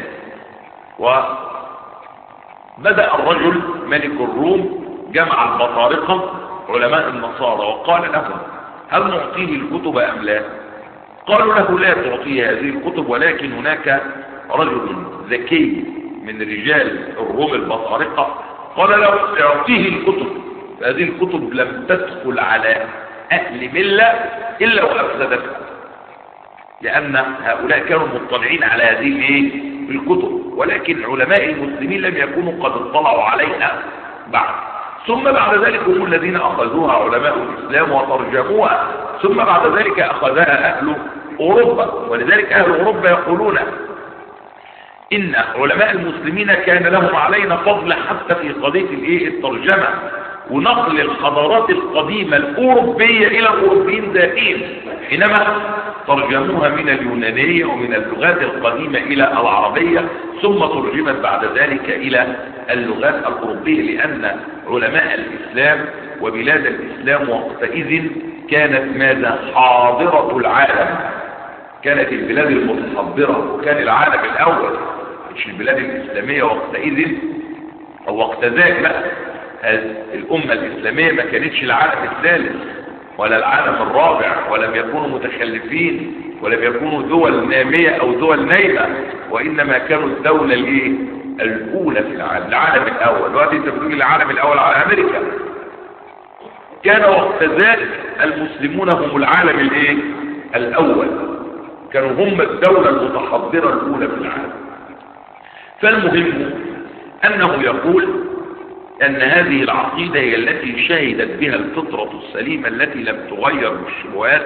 وبدأ الرجل ملك الروم جمع البطارقة علماء النصارى وقال لهم هل نعطيه الكتب أم لا؟ قالوا له لا تعطيه هذه الكتب، ولكن هناك رجل ذكي من رجال الروم البطارقة قال له اعطيه الكتب، فهذه الكتب لم تدخل على أهل ملة إلا وأفسدتها، لأن هؤلاء كانوا مطلعين على هذه الكتب، ولكن علماء المسلمين لم يكونوا قد اطلعوا عليها بعد. ثم بعد ذلك هم الذين أخذوها علماء الإسلام وترجموها، ثم بعد ذلك أخذها أهل أوروبا. ولذلك أهل أوروبا يقولون إن علماء المسلمين كان لهم علينا فضل حتى في قضية الترجمة ونقل الحضارات القديمة الأوروبية إلى الأوروبيين ذاتهم، حينما ترجموها من اليونانية ومن اللغات القديمة إلى العربية، ثم ترجمت بعد ذلك إلى اللغات الأوروبية، لأن علماء الإسلام وبلاد الإسلام وقتئذ كانت ماذا؟ حاضرة العالم، كانت البلاد المتصدرة، وكان العالم الأول مش البلاد الإسلامية وقتئذ أو وقت ذاك بقى. الأمة الإسلامية ما كانتش العالم الثالث ولا العالم الرابع، ولم يكونوا متخلفين، ولم يكونوا دول نامية أو دول نايمة، وإنما كانوا الدولة الإيه؟ الأولى في العالم، العالم الأول. دلوقتي أنت بتقول العالم الأول على أمريكا. كان وقت ذلك المسلمون هم العالم الإيه؟ الأول، كانوا هم الدولة المتحضرة الأولى في العالم. فالمهم أنه يقول أن هذه العقيدة هي التي شهدت بها الفطرة السليمة التي لم تغير بالشبهات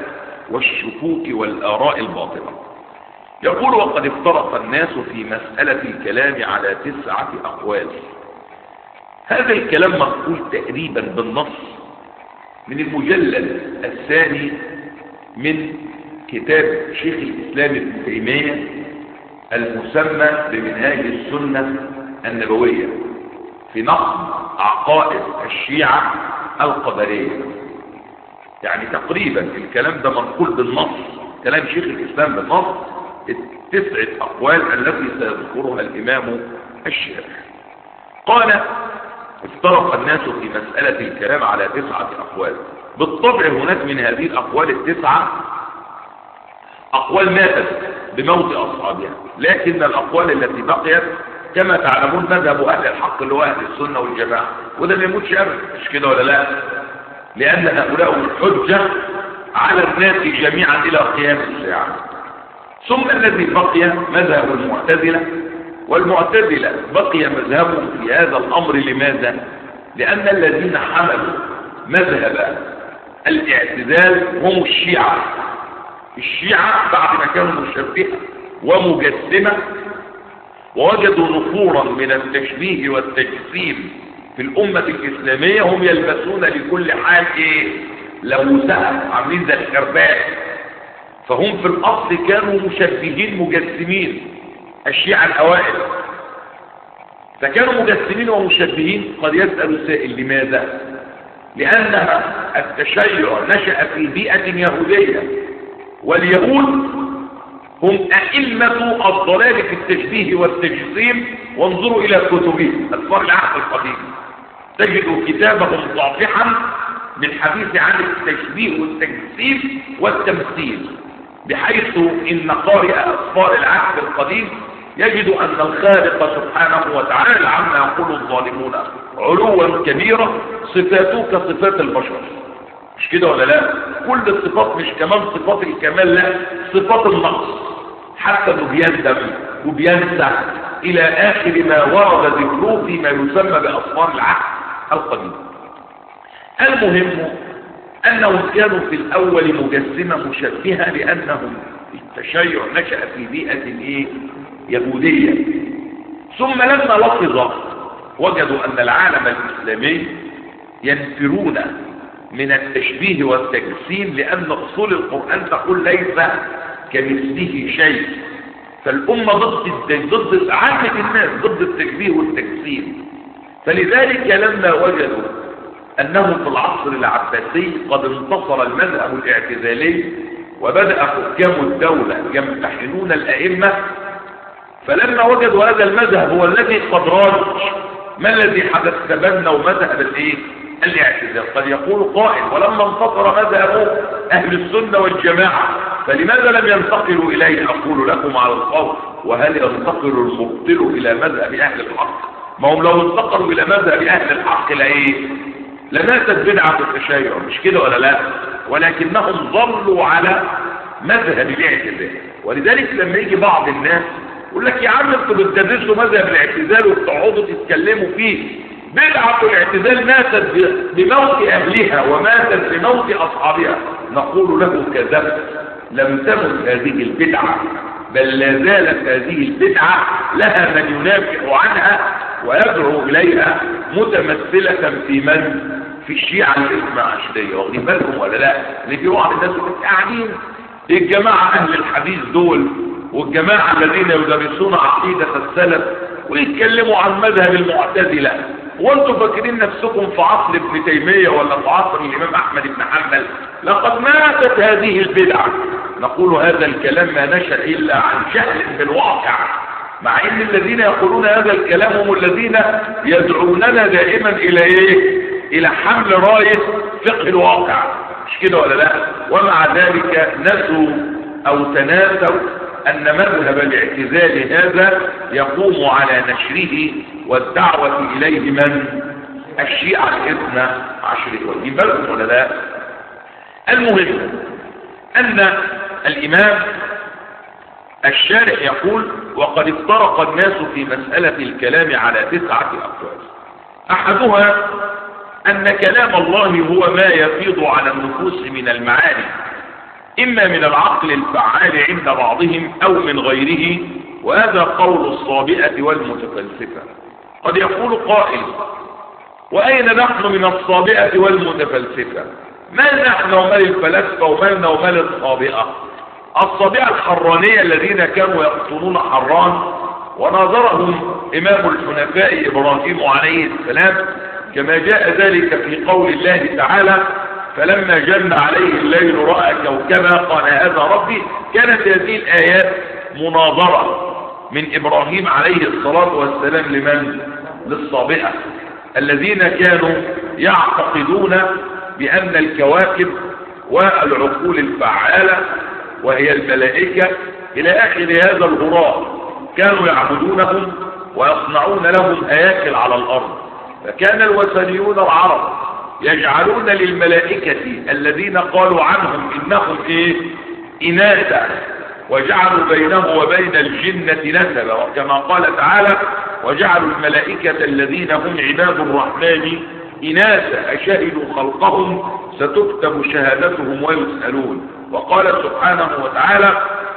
والشكوك والآراء الباطلة. يقول: وقد افترق الناس في مسألة الكلام على تسعة أقوال. هذا الكلام منقول تقريبا بالنص من المجلد الثاني من كتاب شيخ الإسلام ابن تيمية المسمى بمنهاج السنة النبوية في نقد عقائد الشيعة القدرية. يعني تقريبا الكلام ده منقول بالنص، كلام شيخ الإسلام بالنص، التسعة أقوال التي سيذكرها الإمام الشافعي. قال: افترق الناس في مسألة الكلام على تسعة أقوال. بالطبع هناك من هذه الأقوال التسعة أقوال ماتت بموت أصحابها، لكن الأقوال التي بقيت كما تعلمون مذهب أهل الحق اللي هو أهل السنة والجماعة، وده ما يموتش أبدا، مش كده ولا لا؟ لأن هؤلاء الحجة على الناس جميعا إلى قيام الساعة. ثم الذي بقي مذهب المعتزلة، والمعتزلة بقي مذهبهم في هذا الأمر. لماذا؟ لأن الذين حملوا مذهب الاعتزال هم الشيعة. الشيعة بعد ما كانوا مشبهة ومجسمة ووجدوا نفورا من التشبيه والتجسيم في الأمة الإسلامية، هم يلبسون لكل حال إيه؟ لوسها، عاملين زي الخرباء. فهم في الأصل كانوا مشبهين مجسمين، الشيعة الأوائل. فكانوا مجسمين ومشبهين. قد يسأل سائل: لماذا؟ لأن التشيع نشأ في بيئة يهودية، واليهود هم أئمة الضلال في التشبيه والتجسيم. وانظروا إلى كتبهم أسفار العهد القديم، تجدوا كتابهم صافحا بالحديث عن التشبيه والتجسيم والتمثيل، بحيث إن قارئ أسفار العهد القديم يجد أن الخالق سبحانه وتعالى عما يقول الظالمون علوا كبيرا صفاته كصفات البشر، مش كده ولا لا؟ كل الصفات مش كمان صفات الكمال، لا، صفات النقص، حتى انه بيندم وبينسى الى اخر ما ورد ذكره فيما يسمى باسفار العهد القديم. المهم انهم كانوا في الاول مجسمه مشبهه، لانهم التشيع نشأ في بيئه ايه؟ يهوديه. ثم لما لحظوا وجدوا ان العالم الاسلامي ينفرون من التشبيه والتجسيم، لأن أصول القرآن تقول ليس كمثله شيء. فالأمة ضد ضد عامة الناس ضد التشبيه والتجسيم. فلذلك لما وجدوا أنهم في العصر العباسي قد انتصر المذهب الاعتزالي وبدأ حكام الدولة يمتحنون الأئمة، فلما وجدوا هذا المذهب هو الذي قد راج، ما الذي حدث؟ تبنوا مذهب الايه؟ الاعتزال. قد يقول قائل: ولما انتصر مذهب اهل السنة والجماعة فلماذا لم ينتقلوا اليه؟ اقول لكم على القول: وهل ينتقل المبطل الى مذهب اهل الحق؟ ما هم لو انتقلوا الى مذهب اهل الحق لايه؟ لماتت بدعة التشيع، مش كده ولا لا؟ ولكنهم ظلوا على مذهب الاعتزال. ولذلك لما يجي بعض الناس يقول لك: يا عم انتوا بتدرسوا مذهب الاعتزال وبتقعدوا تتكلموا فيه، بدعة الاعتزال ماتت بموت اهلها وماتت بموت اصحابها. نقول له: كذبت، لم تمت هذه البدعة، بل لا زالت هذه البدعة لها من ينافع عنها ويدعو اليها، متمثلة في من؟ في الشيعة الاثنى عشرية. واخدين بالكم ولا لا؟ اللي في بعض الناس قاعدين الجماعة اهل الحديث دول والجماعة الذين يدرسون عقيدة السلف ويتكلموا عن مذهب المعتزلة، وانتم فاكرين نفسكم في عصر ابن تيمية ولا في عصر الامام احمد بن حنبل؟ لقد ماتت هذه البدعة. نقول هذا الكلام ما نشأ الا عن جهل بالواقع، مع ان الذين يقولون هذا الكلام هم الذين يدعوننا دائما الى ايه؟ الى حمل راية فقه الواقع، مش كده ولا لا؟ ومع ذلك نسوا او تناسوا أن مذهب الاعتزال هذا يقوم على نشره والدعوة إليه من؟ الشيعة الاثنى عشرية. واخدين بالكم ولا لا؟ المهم أن الإمام الشارح يقول: وقد افترق الناس في مسألة الكلام على تسعة أقوال. أحدها أن كلام الله هو ما يفيض على النفوس من المعاني، إما من العقل الفعال عند بعضهم أو من غيره، وهذا قول الصابئة والمتفلسفة. قد يقول قائل: وأين نحن من الصابئة والمتفلسفة؟ ما نحن ومال الفلاسفة ومالنا ومال الصابئة؟ الصابئة الحرانية الذين كانوا يقتلون حران، وناظرهم إمام الحنفاء إبراهيم عليه السلام، كما جاء ذلك في قول الله تعالى: فلما جن عليه الليل رأى كوكبا قال هذا ربي. كانت هذه الآيات مناظرة من إبراهيم عليه الصلاة والسلام لمن؟ للصابئة الذين كانوا يعتقدون بأن الكواكب والعقول الفعالة وهي الملائكة إلى آخر هذا الغراء كانوا يعبدونهم ويصنعون لهم هياكل على الأرض. فكان الوثنيون العرب يجعلون للملائكة الذين قالوا عنهم إنهم إيه؟ إناثا، وجعلوا بينه وبين الجنة نسبا، وكما قال تعالى: وجعلوا الملائكة الذين هم عباد الرحمن إناثا أشهدوا خلقهم ستكتب شهادتهم ويسألون. وقال سبحانه وتعالى: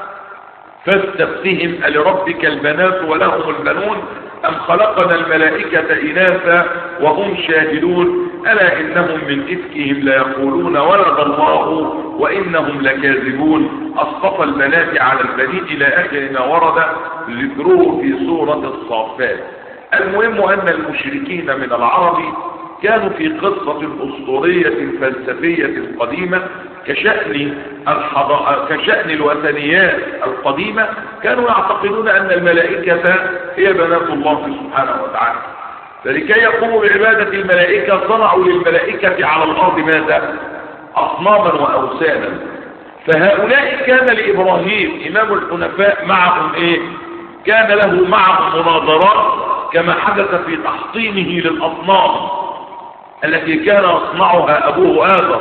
فاستفتهم ألربك البنات ولهم البنون أم خلقنا الملائكة إناثا وهم شاهدون ألا إنهم من إفكهم ليقولون ولد الله وإنهم لكاذبون أصطفى البنات على البنين إلى آخر ما ورد ذكره في سورة الصافات. المهم أن المشركين من العرب كانوا في قصة أسطورية فلسفية قديمة كشأن الحض... كشأن الوثنيات القديمة، كانوا يعتقدون أن الملائكة هي بنات الله سبحانه وتعالى، فلكي يقوموا بعبادة الملائكة صنعوا للملائكة على الأرض ماذا؟ أصناما وأوثانا. فهؤلاء كان لإبراهيم إمام الحنفاء معهم إيه؟ كان له معهم مناظرات كما حدث في تحطيمه للأصنام التي كان يصنعها أبوه آدم.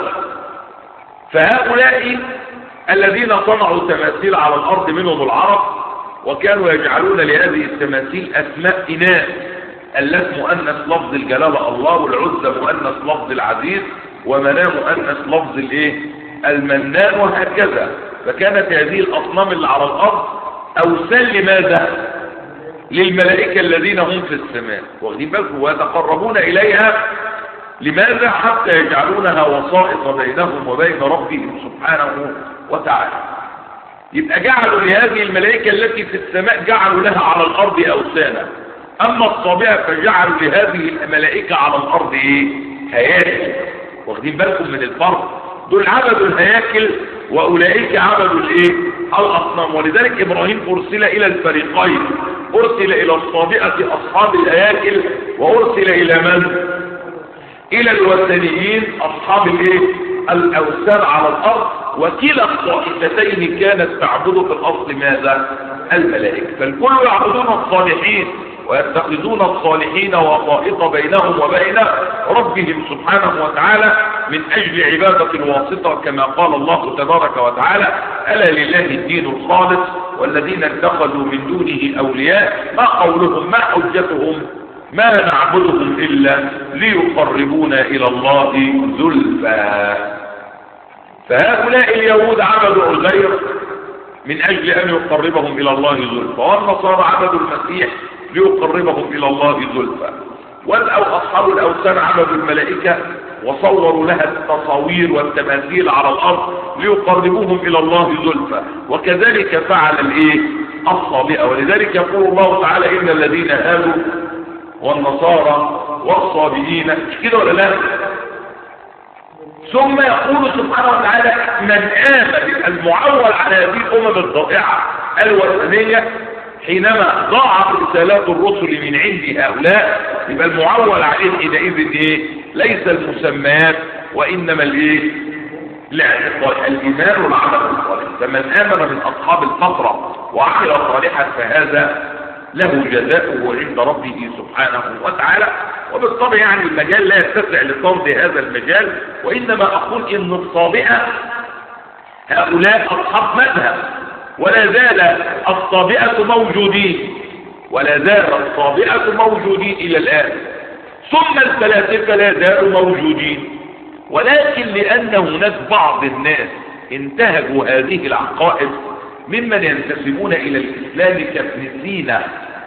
فهؤلاء الذين صنعوا تماثيل على الأرض منهم العرب، وكانوا يجعلون لهذه التماثيل أسماء إناث، اللات مؤنث لفظ الجلالة الله، والعزى مؤنث لفظ العزيز، ومناه مؤنث لفظ الايه؟ المنان، وهكذا. فكانت هذه الأصنام اللي على الأرض أوثان لماذا؟ للملائكة الذين هم في السماء، واخدين بالكم، ويتقربون إليها لماذا؟ حتى يجعلونها وسائط بينهم وبين ربهم سبحانه وتعالى. يبقى جعلوا لهذه الملائكة التي في السماء جعلوا لها على الأرض أوثانا، أما الصابئة فجعلوا لهذه الملائكة على الأرض إيه؟ هياكل. واخدين بالكم من الفرق؟ دول عبدوا الهياكل وأولئك عبدوا الإيه؟ الأصنام. ولذلك إبراهيم أرسل إلى الفريقين، أرسل إلى الصابئة أصحاب الهياكل، وأرسل إلى من؟ إلى الوثنيين أصحاب الإيه؟ الأوثان على الأرض. وكلا الطائفتين كانت تعبد في الأصل ماذا؟ الملائكة. فالكل يعبدون الصالحين ويتخذون الصالحين وسائط بينهم وبين ربهم سبحانه وتعالى من أجل عبادة الواسطة، كما قال الله تبارك وتعالى: ألا لله الدين الخالص والذين اتخذوا من دونه أولياء. ما قولهم؟ ما حجتهم؟ ما نعبدهم إلا ليقربونا إلى الله زلفى. فهؤلاء اليهود عبدوا عزير من أجل أن يقربهم إلى الله زلفى، والنصارى عبدوا المسيح ليقربهم إلى الله زلفى، والأو أصحاب الأوثان عبدوا الملائكة وصوروا لها التصاوير والتماثيل على الأرض ليقربوهم إلى الله زلفى. وكذلك فعل الإيه؟ الصابئة. ولذلك يقول الله تعالى: إن الذين هادوا والنصارى والصابئين، مش كده ولا لا؟ ثم يقول سبحانه وتعالى: من آمن، المعول على هذه الأمم الضائعة الوثنية حينما ضاعت رسالات الرسل من عند هؤلاء، يبقى المعول عليه حينئذ ايه؟ ليس المسميات وإنما الايه؟ الإيمان والعمل الصالح. فمن آمن من أصحاب الفترة وعمل صالحا فهذا له جزاؤه عند ربه سبحانه وتعالى. وبالطبع يعني المجال لا يتسع لطرد هذا المجال، وإنما أقول إن الصابئة هؤلاء أصحاب مذهب، ولا زال الصابئة موجودين، ولا زال الصابئة موجودين إلى الآن. ثم الفلاسفة لا زالوا موجودين، ولكن لأن هناك بعض الناس انتهجوا هذه العقائد ممن ينتسبون الى الاسلام كابن سينا.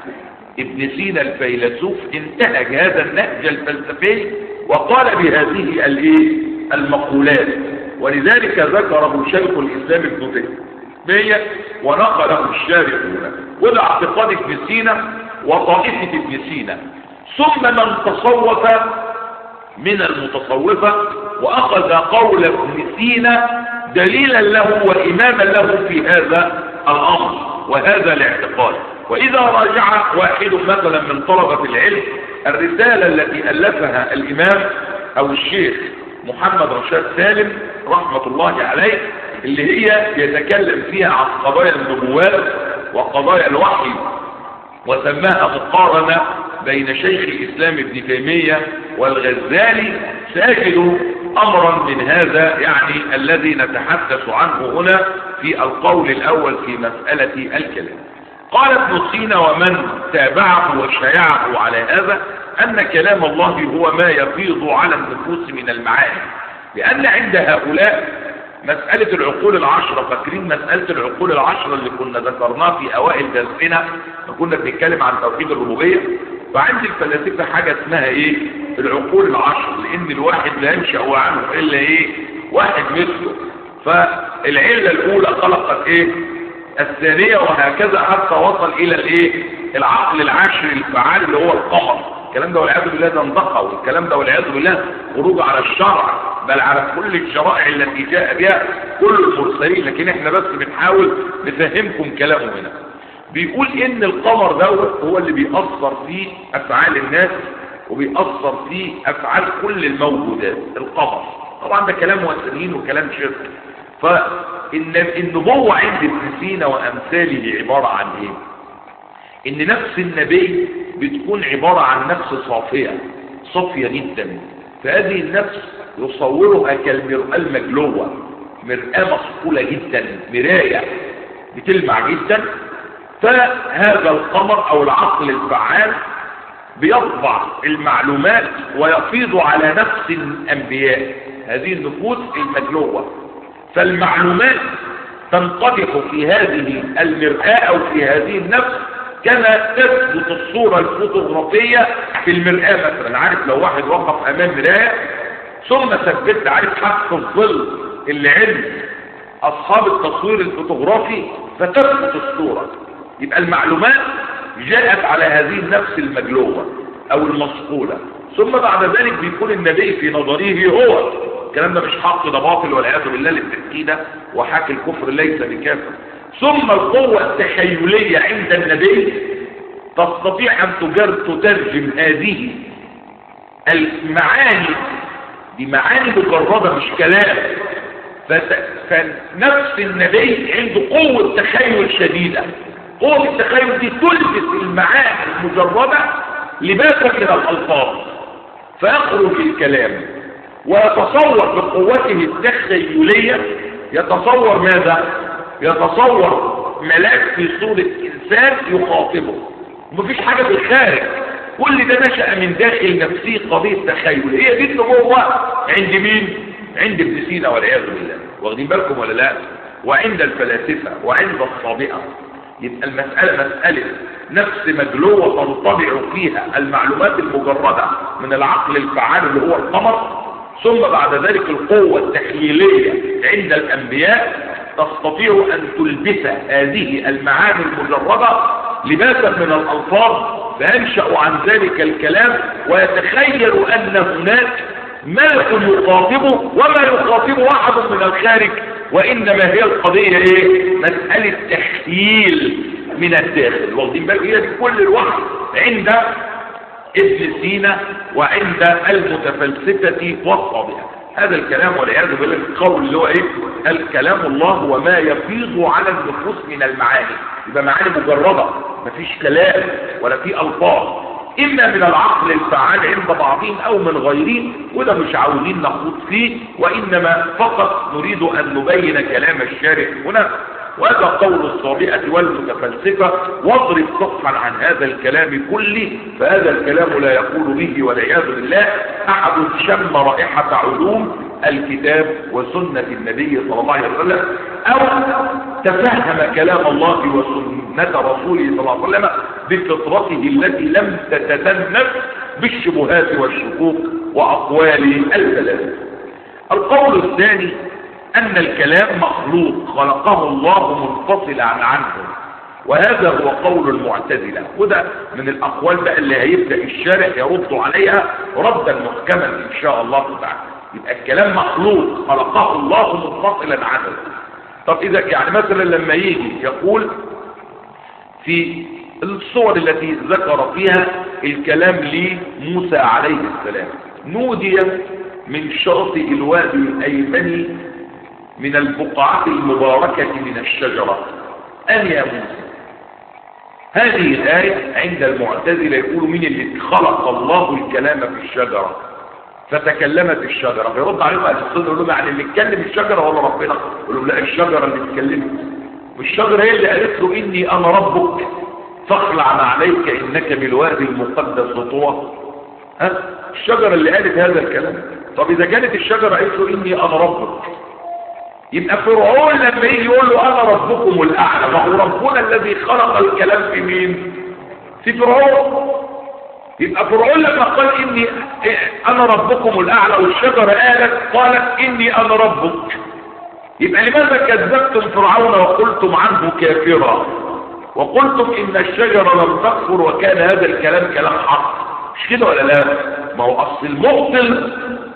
ابن سينا الفيلسوف انتهج هذا النهج الفلسفي وقال بهذه الايه المقولات، ولذلك ذكره شيخ الاسلام ابن تيمية ونقله الشارح هنا. وده اعتقاد ابن سينا وطائفة ابن سينا. ثم من تصوف من المتصوفة واخذ قول ابن سينا دليلا له واماما له في هذا الامر وهذا الاعتقاد. واذا راجع واحد مثلا من طلبة العلم الرسالة التي الفها الامام او الشيخ محمد رشاد سالم رحمة الله عليه، اللي هي يتكلم فيها عن قضايا النبوات وقضايا الوحي وسماها مقارنة بين شيخ الإسلام ابن تيمية والغزالي، سأجد أمرا من هذا يعني الذي نتحدث عنه هنا في القول الأول في مسألة الكلام. قال ابن سينا ومن تابعه وشيعه على هذا أن كلام الله هو ما يفيض على النفوس من المعاني، لأن عند هؤلاء مسألة العقول العشرة، فاكرين مسألة العقول العشرة اللي كنا ذكرناها في أوائل درسنا كنا بنتكلم عن توحيد الربوبية؟ فعند الفلاسفة حاجة اسمها ايه العقول العشر، لأن الواحد لا ينشأ عنه إلا ايه واحد مثله. فالعلة الأولى خلقت ايه الثانية وهكذا حتى وصل إلى الايه العقل العاشر الفعال اللي هو القمر. الكلام ده والعياذ بالله زندقه، والكلام ده والعياذ بالله خروج على الشرع، بل على كل الشرائع التي جاء بها كل المرسلين. لكن احنا بس بنحاول نفهمكم كلامه هنا. بيقول ان القمر دوت هو اللي بيأثر في افعال الناس وبيأثر في افعال كل الموجودات. القمر طبعا ده كلام مؤثرين وكلام شرك. فان النبوة عند ابن سينا وامثاله عبارة عن ايه؟ ان نفس النبي بتكون عبارة عن نفس صافية صافية جدا، فهذه النفس يصورها كالمرآة المجلوة، مرآة مصقولة جدا، مراية بتلمع جدا. فهذا القمر او العقل الفعال بيطبع المعلومات ويفيض على نفس الانبياء، هذه النفوس المجلوة. فالمعلومات تنقدح في هذه المرآة او في هذه النفس كما تثبت الصورة الفوتوغرافية في المرآة. مثلا عارف لو واحد وقف امام مراية ثم ثبت عارف حق الظل اللي عند اصحاب التصوير الفوتوغرافي فتثبت الصورة، يبقى المعلومات جاءت على هذه النفس المجلوة او المصقولة. ثم بعد ذلك بيكون النبي في نظره هو الكلام ده مش حق، ده باطل والعياذ بالله للتأكيد، وحاكي الكفر ليس بكافر. ثم القوة التخيلية عند النبي تستطيع ان تترجم هذه المعاني، دي معاني مجردة مش كلام. فنفس النبي عنده قوة تخيل شديدة. قوة التخيل دي تلبس المعاني المجردة لباسا من الألفاظ، فيخرج الكلام ويتصور بقوته التخيلية. يتصور ماذا؟ يتصور ملاك في صورة إنسان يخاطبه، ومفيش حاجة في الخارج، كل ده نشأ من داخل نفسه قضية تخيل. هي دي النبوة عند مين؟ عند ابن سينا والعياذ بالله. واخدين بالكم ولا لا؟ وعند الفلاسفة وعند الصابئة. يبقى المسألة مسألة نفس مجلوة تنطبع فيها المعلومات المجردة من العقل الفعال اللي هو القمر. ثم بعد ذلك القوة التخيلية عند الأنبياء تستطيع أن تلبس هذه المعاني المجردة لباسا من الألفاظ، فينشأ عن ذلك الكلام ويتخيل أن هناك ملك يخاطبه وما يخاطبه أحد من الخارج، وإنما هي القضية إيه؟ مسألة تخييل من الداخل. واخدين بالك؟ هي دي كل الوحي عند ابن سينا وعند المتفلسفة والصابئة. هذا الكلام والعياذ بالله القول اللي هو ايه؟ الكلام الله وما يفيض على النفوس من المعاني. يبقى معاني مجردة، مفيش كلام ولا في ألفاظ، إما من العقل الفعال عند بعضهم أو من غيرهم، وده مش عاوزين نخوض فيه، وإنما فقط نريد أن نبين كلام الشارع هنا. وهذا قول الصابئة والمتفلسفة، واضرب سطحا عن هذا الكلام كله، فهذا الكلام لا يقول به والعياذ بالله أحد شم رائحة علوم الكتاب وسنة النبي صلى الله عليه وسلم، أو تفهم كلام الله وسنة رسوله صلى الله عليه وسلم بفطرته التي لم تتدنس بالشبهات والشكوك وأقوال الفلاسفة. القول الثاني أن الكلام مخلوق خلقه الله منفصلا عنه، وهذا هو قول المعتزلة، وده من الأقوال بقى اللي هيبدأ الشارع يرد عليها ردا محكما إن شاء الله تعالى. يبقى الكلام مخلوق خلقه الله منفصلا عنه. طب إذا يعني مثلا لما يجي يقول في الصور التي ذكر فيها الكلام لموسى عليه السلام، نودي من شاطئ الوادي الأيمن من البقعة المباركة من الشجرة أن يا موسى. هذه الآية عند المعتزلة يقولوا مين اللي خلق الله الكلام في الشجرة فتكلمت الشجرة؟ فيرد عليهم أهل السنة يقول لهم يعني اللي اتكلم الشجرة ولا ربنا؟ يقول لهم لا، الشجرة اللي اتكلمت، والشجرة هي اللي قالت له إني أنا ربك فاخلع عليك إنك بالوادي المقدس طوى. ها؟ الشجرة اللي قالت هذا الكلام. طب إذا كانت الشجرة قالت له إني أنا ربك، يبقى فرعون لما يجي يقول له أنا ربكم الأعلى، ما هو ربنا الذي خلق الكلام في مين؟ في فرعون. يبقى فرعون لما قال إني أنا ربكم الأعلى والشجرة قالت قالت إني أنا ربك، يبقى لماذا كذبتم فرعون وقلتم عنه كافرا وقلتم إن الشجرة لم تكفر وكان هذا الكلام كلام حق؟ مش كده ولا لا؟ ما هو أصل المبطل،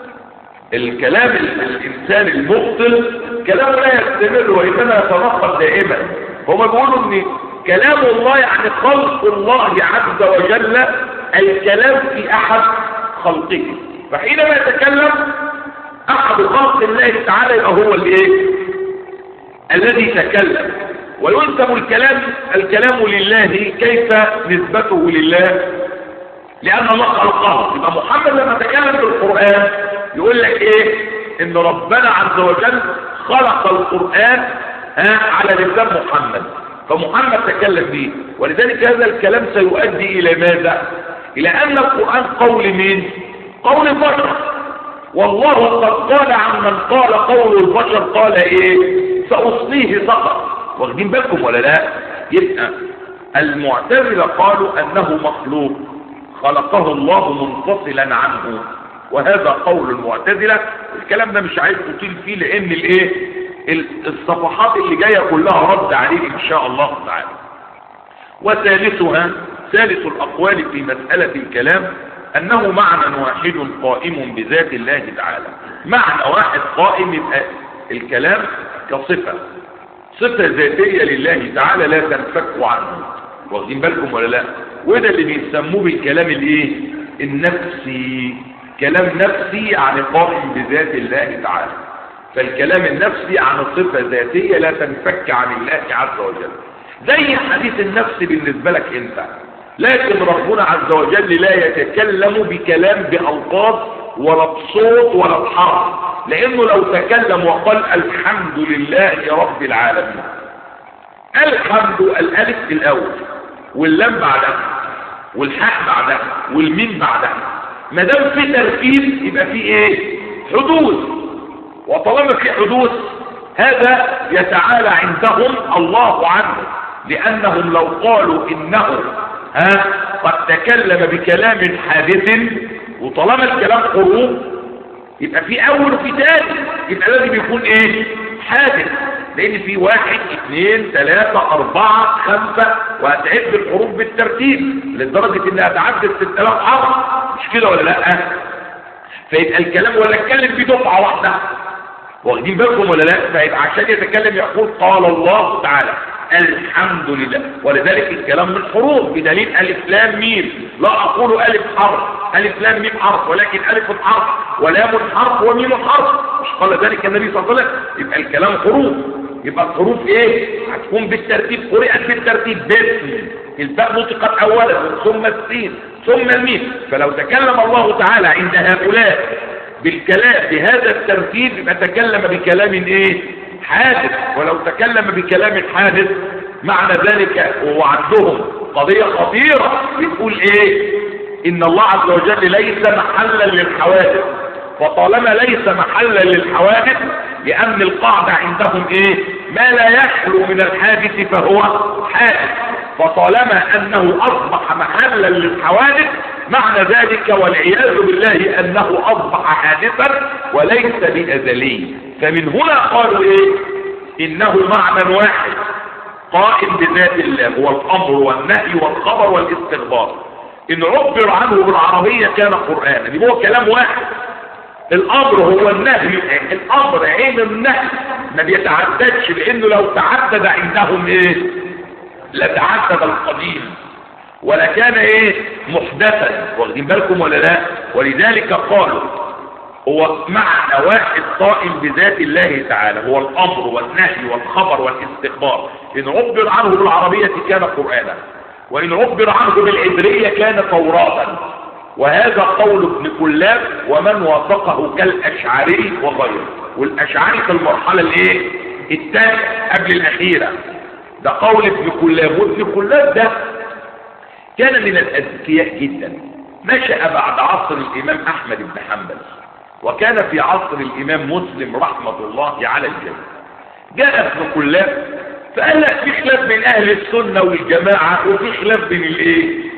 الكلام الإنسان المبطل كلامه لا يستمر وإنما يتنقل دائما. هما بيقولوا إن كلام الله يعني خلق الله عز وجل الكلام في أحد خلقه، فحينما يتكلم أحد خلق الله تعالى يبقى هو الإيه؟ الذي تكلم. وينسب الكلام الكلام لله، كيف نسبته لله؟ لأن الله خلقه. يبقى محمد لما تكلم بالقرآن يقول لك إيه؟ إن ربنا عز وجل خلق القرآن على لسان محمد، فمحمد تكلم به، ولذلك هذا الكلام سيؤدي إلى ماذا؟ إلى أن القرآن قول مين؟ قول البشر. والله قد قال عن من قال قول البشر قال إيه؟ سأصليه سقر. واخدين بالكم ولا لا؟ يبقى المعتزلة قالوا أنه مخلوق خلقه الله منفصلا عنه، وهذا قول المعتزلة. الكلام ده مش عايز تطيل فيه لأن الايه الصفحات اللي جاية كلها رد عليه إن شاء الله تعالى. وثالثها ثالث الأقوال في مسألة الكلام أنه معنى واحد قائم بذات الله تعالى. معنى واحد قائم، يبقى الكلام كصفة، صفة ذاتية لله تعالى لا تنفك عنه. واخدين بالكم ولا لا؟ وده اللي بيسموه بالكلام الايه النفسي. كلام نفسي يعني قائم بذات الله تعالى، فالكلام النفسي عن صفة ذاتية لا تنفك عن الله عز وجل، زي حديث النفس بالنسبة لك انت. لكن ربنا عز وجل لا يتكلم بكلام بألفاظ ولا بصوت ولا بحرف، لانه لو تكلم وقال الحمد لله رب العالمين، الحمد الالف الاول واللام بعدها والحاء بعدها والميم بعدها، ما دام في تركيب يبقى في ايه حدوث، وطالما في حدوث هذا يتعالى عندهم الله عنه، لانهم لو قالوا انه ها قد تكلم بكلام حادث، وطالما الكلام حروف يبقى في اول وفي ثاني، يبقى لازم يكون ايه حادث، لان في واحد اثنين ثلاثة اربعة خمسة، وهتعد الحروف بالترتيب لدرجة انها تعدد ستة آلاف حرف، مش كده ولا لا؟ فيبقى الكلام ولا اتكلم في دفعة واحدة، واخدين بالكم ولا لا؟ فيبقى عشان يتكلم يقول قال الله تعالى الحمد لله، ولذلك الكلام من حروف بدليل الف لام ميم، لا اقول الف حرف الف لام ميم حرف، ولكن الف حرف ولام حرف وميم حرف، مش قال ذلك النبي صلى الله عليه وسلم؟ يبقى الكلام حروف، يبقى الحروف ايه هتكون بالترتيب، قرئت بالترتيب، باسم الباء نطقت اولا ثم السين ثم الميم، فلو تكلم الله تعالى عند هؤلاء بالكلام بهذا الترتيب يبقى تكلم بكلام ايه حادث، ولو تكلم بكلام حادث معنى ذلك وهو عندهم قضية خطيرة، يقول ايه ان الله عز وجل ليس محلا للحوادث، فطالما ليس محلا للحوادث، لأن القاعدة عندهم ايه؟ ما لا يخلو من الحادث فهو حادث، فطالما أنه أصبح محلا للحوادث معنى ذلك والعياذ بالله أنه أصبح حادثا وليس بأزلي. فمن هنا قالوا ايه؟ إنه معنى واحد قائم بذات الله، هو الأمر والنهي والخبر والاستخبار. إن عبر عنه بالعربية كان قرآنا، يبقى هو كلام واحد. الأمر هو النهي، الأمر عين النهي ما بيتعددش، لأنه لو تعدد عندهم إيه؟ لتعدد القديم ولا كان إيه؟ محدثا. واخدين بالكم ولا لا؟ ولذلك قالوا هو معنى واحد قائم بذات الله تعالى، هو الأمر والنهي والخبر والاستخبار. إن عبر عنه بالعربية كان قرآنا، وإن عبر عنه بالعبرية كان توراة. وهذا قول ابن كلاب ومن وافقه كالأشعري وغيره. والأشعري في المرحلة الايه؟ الثانية قبل الأخيرة. ده قول ابن كلاب، وابن كلاب ده كان من الأذكياء جدا، نشأ بعد عصر الإمام أحمد بن حنبل، وكان في عصر الإمام مسلم رحمة الله على الجميع. جاء ابن كلاب فقال لك في خلاف بين أهل السنة والجماعة، وفي خلاف بين الايه؟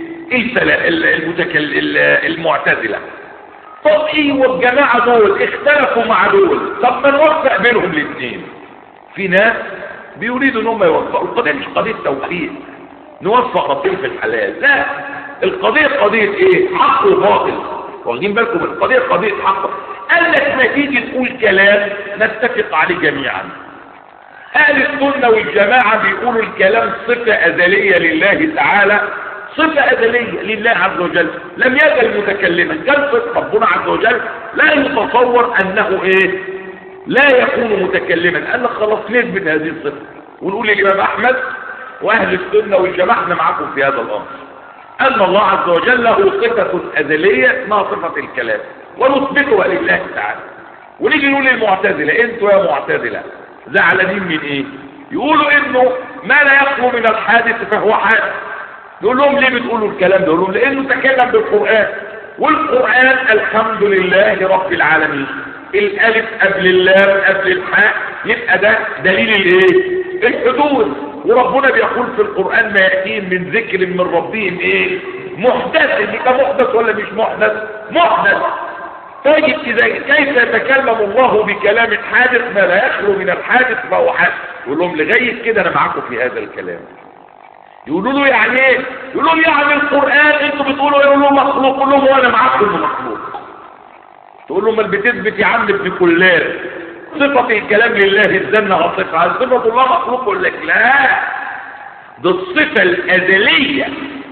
المتكل المعتزلة. طب ايه والجماعة دول اختلفوا مع دول، طب ما نوفق بينهم الاثنين. في ناس بيريدوا ان هم يوفقوا، القضية مش قضية توفيق نوفق ربنا في الحلال، لا، القضية قضية ايه؟ حق وباطل. واخدين بالكم؟ القضية قضية حق. قال لك ما تيجي تقول كلام نتفق عليه جميعا. اهل السنة والجماعة بيقولوا الكلام صفة ازلية لله تعالى، صفة أزلية لله عز وجل، لم يزل متكلما. كان صفة ربنا عز وجل لا يتصور أنه إيه؟ لا يكون متكلما. قال لك خلاص نثبت هذه الصفة ونقول للإمام أحمد وأهل السنة والجماعة احنا معاكم في هذا الأمر، أن الله عز وجل له صفة أزلية اسمها صفة الكلام، ونثبتها لله تعالى. ونيجي نقول للمعتزلة انتوا يا معتزلة زعلانين من إيه؟ يقولوا إنه ما لا يخلو من الحادث فهو حادث. يقول لهم ليه بتقولوا الكلام ده؟ يقول لهم لانه تكلم بالقرآن، والقرآن الحمد لله رب العالمين، الالف قبل اللام قبل الحاء، يبقى ده دليل الايه؟ الحدوث. وربنا بيقول في القرآن ما يأتيهم من ذكر من ربهم ايه؟ محدث. يبقى محدث ولا مش محدث؟ محدث. طيب اذا كيف يتكلم الله بكلام حادث ما لا يخلو من الحادث فهو حادث؟ يقول لهم لغايه كده انا معاكم في هذا الكلام. يقولوا له يعني ايه؟ يقولوا لهم يعني القرآن انتوا بتقولوا يقولوا له مخلوق، يقول لهم وانا معاكم انه مخلوق. تقول له ما بتثبت يا عم ابن كلاب صفة الكلام لله الزنة صفة، صفة الله مخلوق. يقول لك لا، ده الصفة الأزلية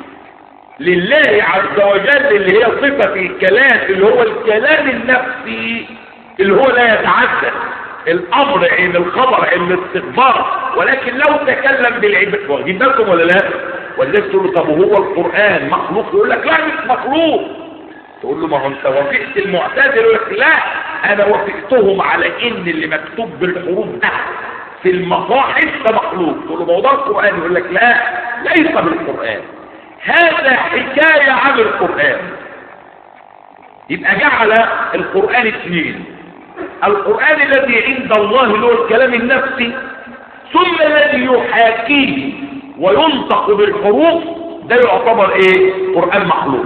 لله عز وجل اللي هي صفة الكلام، اللي هو الكلام النفسي اللي هو لا يتعدد، الامر عين الخبر عين الاستخبار. ولكن لو تكلم بالعباد، واخدين بالكم ولا لا؟ والناس تقول له طب وهو القرآن مخلوق؟ يقول لك لا مش مخلوق. تقول له ما هو انت وافقت المعتزلة؟ يقول لك لا انا وافقتهم على ان اللي مكتوب بالحروف ده في المصاحف ده مخلوق. تقول له ما هو ده القرآن؟ يقول لك لا ليس بالقرآن، هذا حكاية عن القرآن. يبقى جعل القرآن اثنين، القرآن الذي عند الله اللي هو الكلام النفسي، ثم الذي يحاكيه وينطق بالحروف ده يعتبر ايه؟ قرآن مخلوق.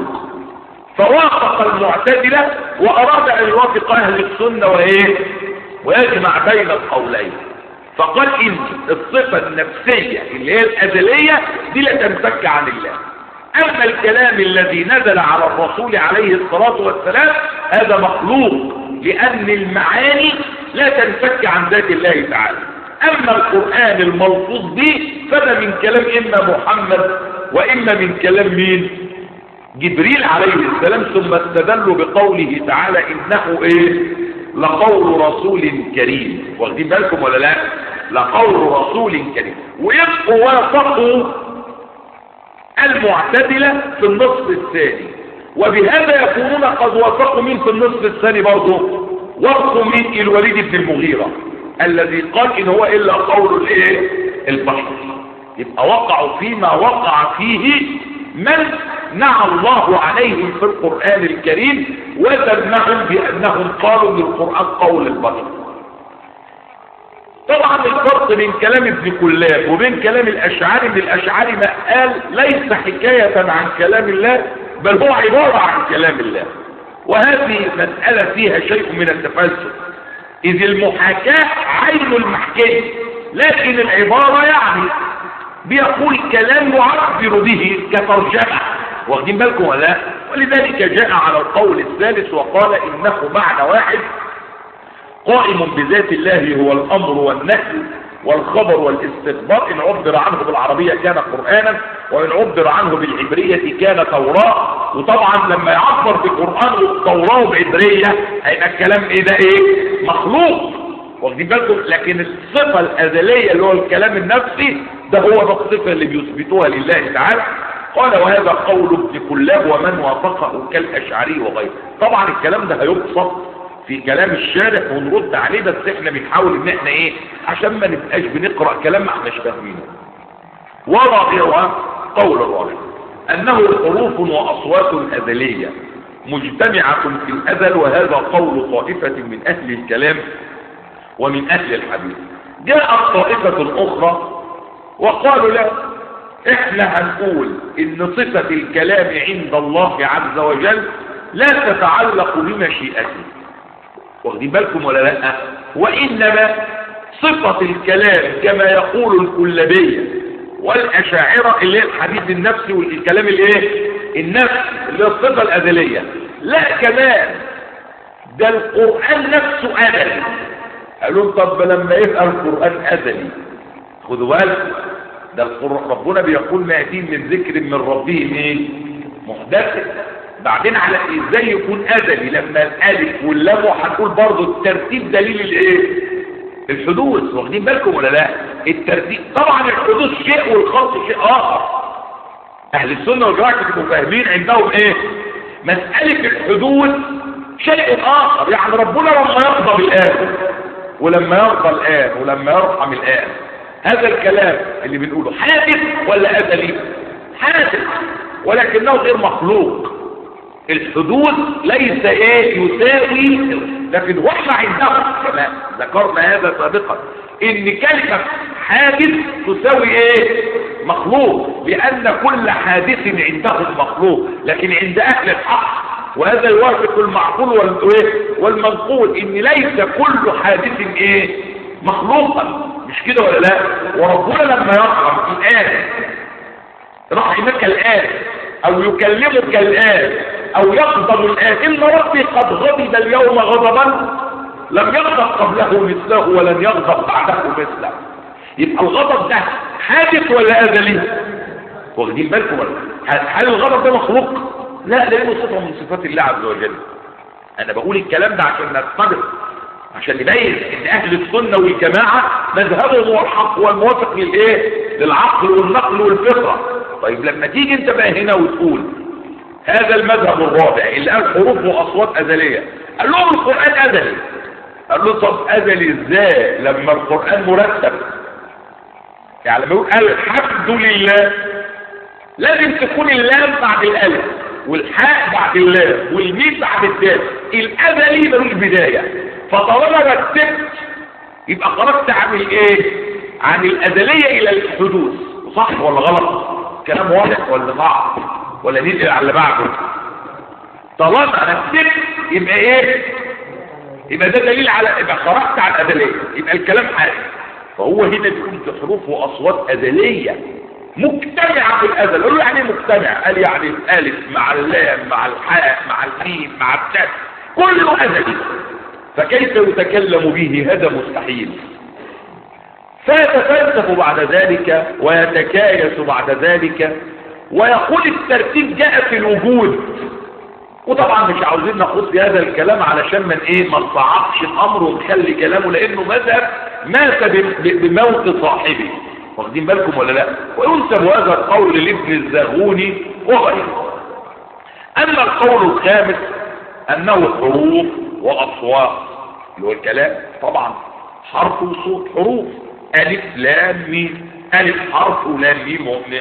فوافق المعتزلة واراد ان يوافق اهل السنة وايه؟ ويجمع بين القولين. فقال ان الصفة النفسية اللي هي الازلية دي لا تنفك عن الله، اما الكلام الذي نزل على الرسول عليه الصلاة والسلام هذا مخلوق، لأن المعاني لا تنفك عن ذات الله تعالى. أما القرآن الملفوظ به فده من كلام إما محمد وإما من كلام مين؟ جبريل عليه السلام. ثم استدلوا بقوله تعالى إنه إيه؟ لقول رسول كريم. واخدين بالكم ولا لا؟ لقول رسول كريم. ويبقوا وافقوا المعتزلة في النصف الثاني، وبهذا يكونون قد وافقوا من في النصف الثاني برضه، وافقوا من الوليد بن المغيرة الذي قال ان هو الا قول الايه؟ البشر. يبقى وقعوا فيما وقع فيه من نعى الله عليهم في القرآن الكريم وذمهم بأنهم قالوا ان القرآن قول البشر. طبعا الفرق بين كلام ابن كلاب وبين كلام الأشعري، ان الأشعري ما قال ليس حكاية عن كلام الله بل هو عبارة عن كلام الله، وهذه مسألة فيها شيء من التفلسف، إذ المحاكاة عين المحكاة، لكن العبارة يعني بيقول كلام يعبر به كترجمة، واخدين بالكم ولا؟ ولذلك جاء على القول الثالث وقال إنه معنى واحد قائم بذات الله، هو الأمر والنهي والخبر والاستخبار، إن عبر عنه بالعربية كان قرآنا، وإن عبر عنه بالعبرية كان توراة. وطبعا لما يعبر بالقرآن والتوراة وبعبرية هيبقى الكلام ايه ده؟ ايه؟ مخلوق، واخدين بالكم؟ لكن الصفة الأزلية اللي هو الكلام النفسي ده هو ده الصفة اللي بيثبتوها لله تعالى. قال وهذا قول ابن كلاب ومن وافقه كالأشعري وغيره. طبعا الكلام ده هيبسط في كلام الشارح ونرد عليه، بس احنا بنحاول ان احنا ايه عشان ما نبقاش بنقرأ كلام ما احناش فاهمينه. ورابعها قول الرابع انه حروف واصوات ازلية مجتمعة في الازل، وهذا قول طائفة من اهل الكلام ومن اهل الحديث. جاءت طائفة اخرى وقالوا لا، احنا هنقول ان صفة الكلام عند الله عز وجل لا تتعلق بمشيئته، واخدين بالكم ولا لا؟ وانما صفة الكلام كما يقول الكلابية والاشاعرة اللي هي الحديث النفسي والكلام الايه النفسي اللي هي الصفة الازلية، لا كمان ده القرآن نفسه ازلي. قالوا طب لما يبقى القرآن ازلي خدوا بالكم، ده القرآن ربنا بيقول ما يأتيهم من ذكر من ربهم ايه محدث، بعدين على ازاي يكون ازلي لما الالف واللام هنقول برضه الترتيب دليل الايه الحدوث، واخدين بالكم ولا لا؟ الترتيب طبعا الحدوث شيء والخلق شيء اخر. اهل السنه والجماعه كانوا فاهمين عندهم ايه مساله الحدوث شيء اخر، يعني ربنا لما يقضى الان ولما يرضى الان ولما يرحم الان، هذا الكلام اللي بنقوله حادث ولا ازلي؟ حادث ولكنه غير مخلوق. الحدوث ليس ايه يساوي، لكن واحنا عندهم كما ذكرنا هذا سابقا ان كلمة حادث تساوي ايه مخلوق، لان كل حادث عندهم مخلوق، لكن عند اهل الحق وهذا يوافق المعقول والمنقول ان ليس كل حادث ايه مخلوقا، مش كده ولا لا؟ وربنا لما يرحم الان رحمك الان او يكلمك الان او يغضب الان، ان ربي قد غضب اليوم غضبا لم يغضب قبله مثله ولن يغضب بعده مثله. يبقى الغضب ده حادث ولا ازلي؟ واخدين بالكم ولا؟ هل الغضب ده مخلوق؟ لا، لانه صفه من صفات الله عز وجل. انا بقول الكلام ده عشان نستدرك، عشان نبين ان اهل السنه والجماعه مذهبهم هو الحق والموافق للايه للعقل والنقل والفطره. طيب لما تيجي انت بقى هنا وتقول هذا المذهب الرابع اللي قال حروف واصوات ازليه، قال لهم القران ازلي. قال له طب ازلي ازاي لما القران مرتب؟ يعني لما يقول الحمد لله لازم تكون اللام بعد الالف والحاء بعد اللام والميم بعد الدال، الازلي ملوش بدايه. فطالما رتبت يبقى خرجت عن الايه عن الازليه الى الحدوث، صح ولا غلط؟ كلام واضح ولا صعب ولا ننقل على اللي بعده؟ طالما رتبت يبقى ايه يبقى ده دليل على يبقى خرجت عن الازليه، يبقى الكلام حادث. فهو هنا بيقول حروف واصوات ازليه مجتمعه في الازل. قالوا يعني مجتمع، قال يعني الالف مع اللام مع الحاء مع الميم مع التاء كله ازلي، فكيف يتكلم به؟ هذا مستحيل. فيتفلسف بعد ذلك ويتكايس بعد ذلك ويقول الترتيب جاء في الوجود. وطبعا مش عاوزين نخوض في هذا الكلام علشان من ايه ما نصعبش الامر ونخلي كلامه، لانه مذهب مات بموت صاحبه، واخدين بالكم ولا لا؟ وينسب هذا القول لابن الزاغوني وغيره. اما القول الخامس انه حروف واصوات، اللي هو الكلام طبعا حرف وصوت. حروف الف لام ميم، الف حرف ولام ميم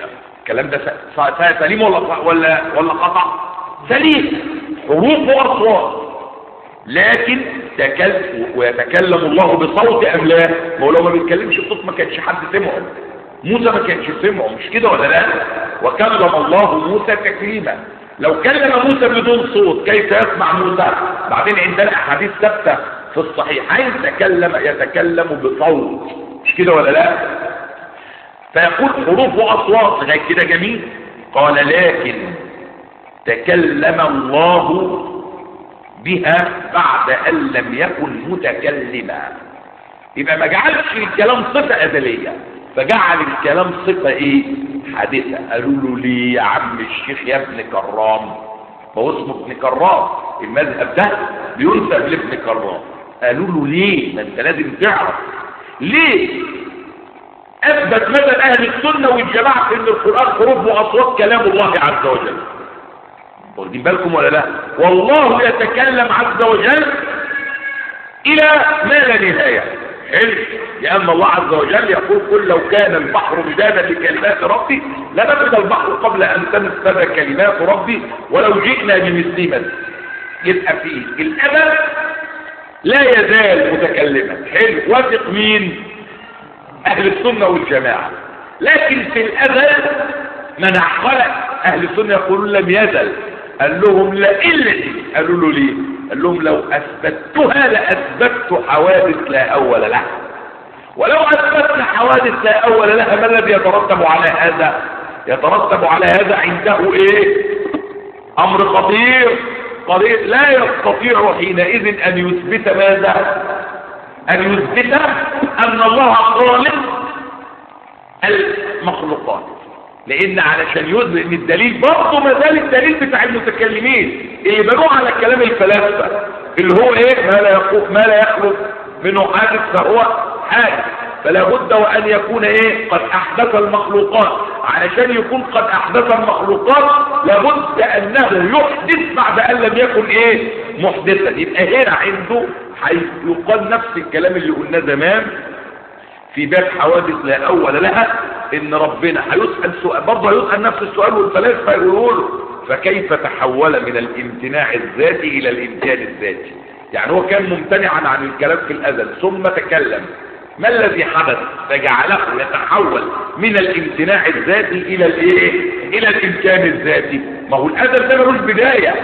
الكلام ده سليم ولا ولا ولا خطأ؟ سليم، حروف واصوات، لكن تكلم ويتكلم الله بصوت ام لا؟ ما هو لو ما بيتكلمش بصوت ما كانش حد سمعه، موسى ما كانش سمعه، مش كده ولا لا؟ وكلم الله موسى تكليما. لو كلم موسى بدون صوت كيف يسمع موسى؟ بعدين عندنا احاديث ثابته في الصحيحين تكلم يتكلم بصوت، مش كده ولا لا؟ فيقول حروف واصوات غير كده جميل. قال لكن تكلم الله بها بعد ان لم يكن متكلما. يبقى ما جعلش الكلام صفه ازليه، فجعل الكلام صفه ايه؟ حادثه. قالوا له ليه يا عم الشيخ يا ابن كرام؟ هو اسمه ابن كرام، المذهب ده بينسب لابن كرام. قالوا له ليه؟ ما انت لازم تعرف ليه اثبت مثل اهل السنه والجماعه في ان القران حروف واصوات كلام الله عز وجل. واخدين بالكم ولا لا؟ والله يتكلم عز وجل الى ما لا نهايه. حلو، لان الله عز وجل يقول قل لو كان البحر مدادا لكلمات ربي لنفد البحر قبل ان تنفذ كلمات ربي ولو جئنا بمثله مد. يبقى فيه الابد لا يزال متكلما. حلو، واثق مين؟ اهل السنه والجماعه. لكن في الازل منع خلق اهل السنه يقولون لم يزل. قال لهم لا الا دي. قالوا له ليه؟ قال لهم لو اثبتها لاثبتت حوادث لا اول لها، ولو اثبتت حوادث لا اول لها ما الذي يترتب على هذا؟ يترتب على هذا عنده ايه؟ امر خطير قريب. لا يستطيع حينئذ ان يثبت ماذا؟ ان يثبت ان الله خالق المخلوقات، لان علشان يثبت ان الدليل برضه ما زال الدليل بتاع المتكلمين اللي بنوه على كلام الفلاسفه اللي هو ايه؟ ما لا يخلق ما لا يخلق منه حادث فهو حادث. فلا بد وان يكون ايه؟ قد احدث المخلوقات. علشان يكون قد احدث المخلوقات لابد انه يحدث بعد ان لم يكن ايه؟ محدثا. يبقى هنا عنده يقال نفس الكلام اللي قلناه زمان في باب حوادث لا اول لها، ان ربنا هيسأل سؤال برضه، هيسأل نفس السؤال والفلاسفه يقولوا له فكيف تحول من الامتناع الذاتي الى الامتياز الذاتي؟ يعني هو كان ممتنعا عن الكلام في الازل ثم تكلم، ما الذي حدث فجعله يتحول من الامتناع الذاتي الى الايه؟ الى الامكان الذاتي. ما هو الازل ده ملوش بدايه،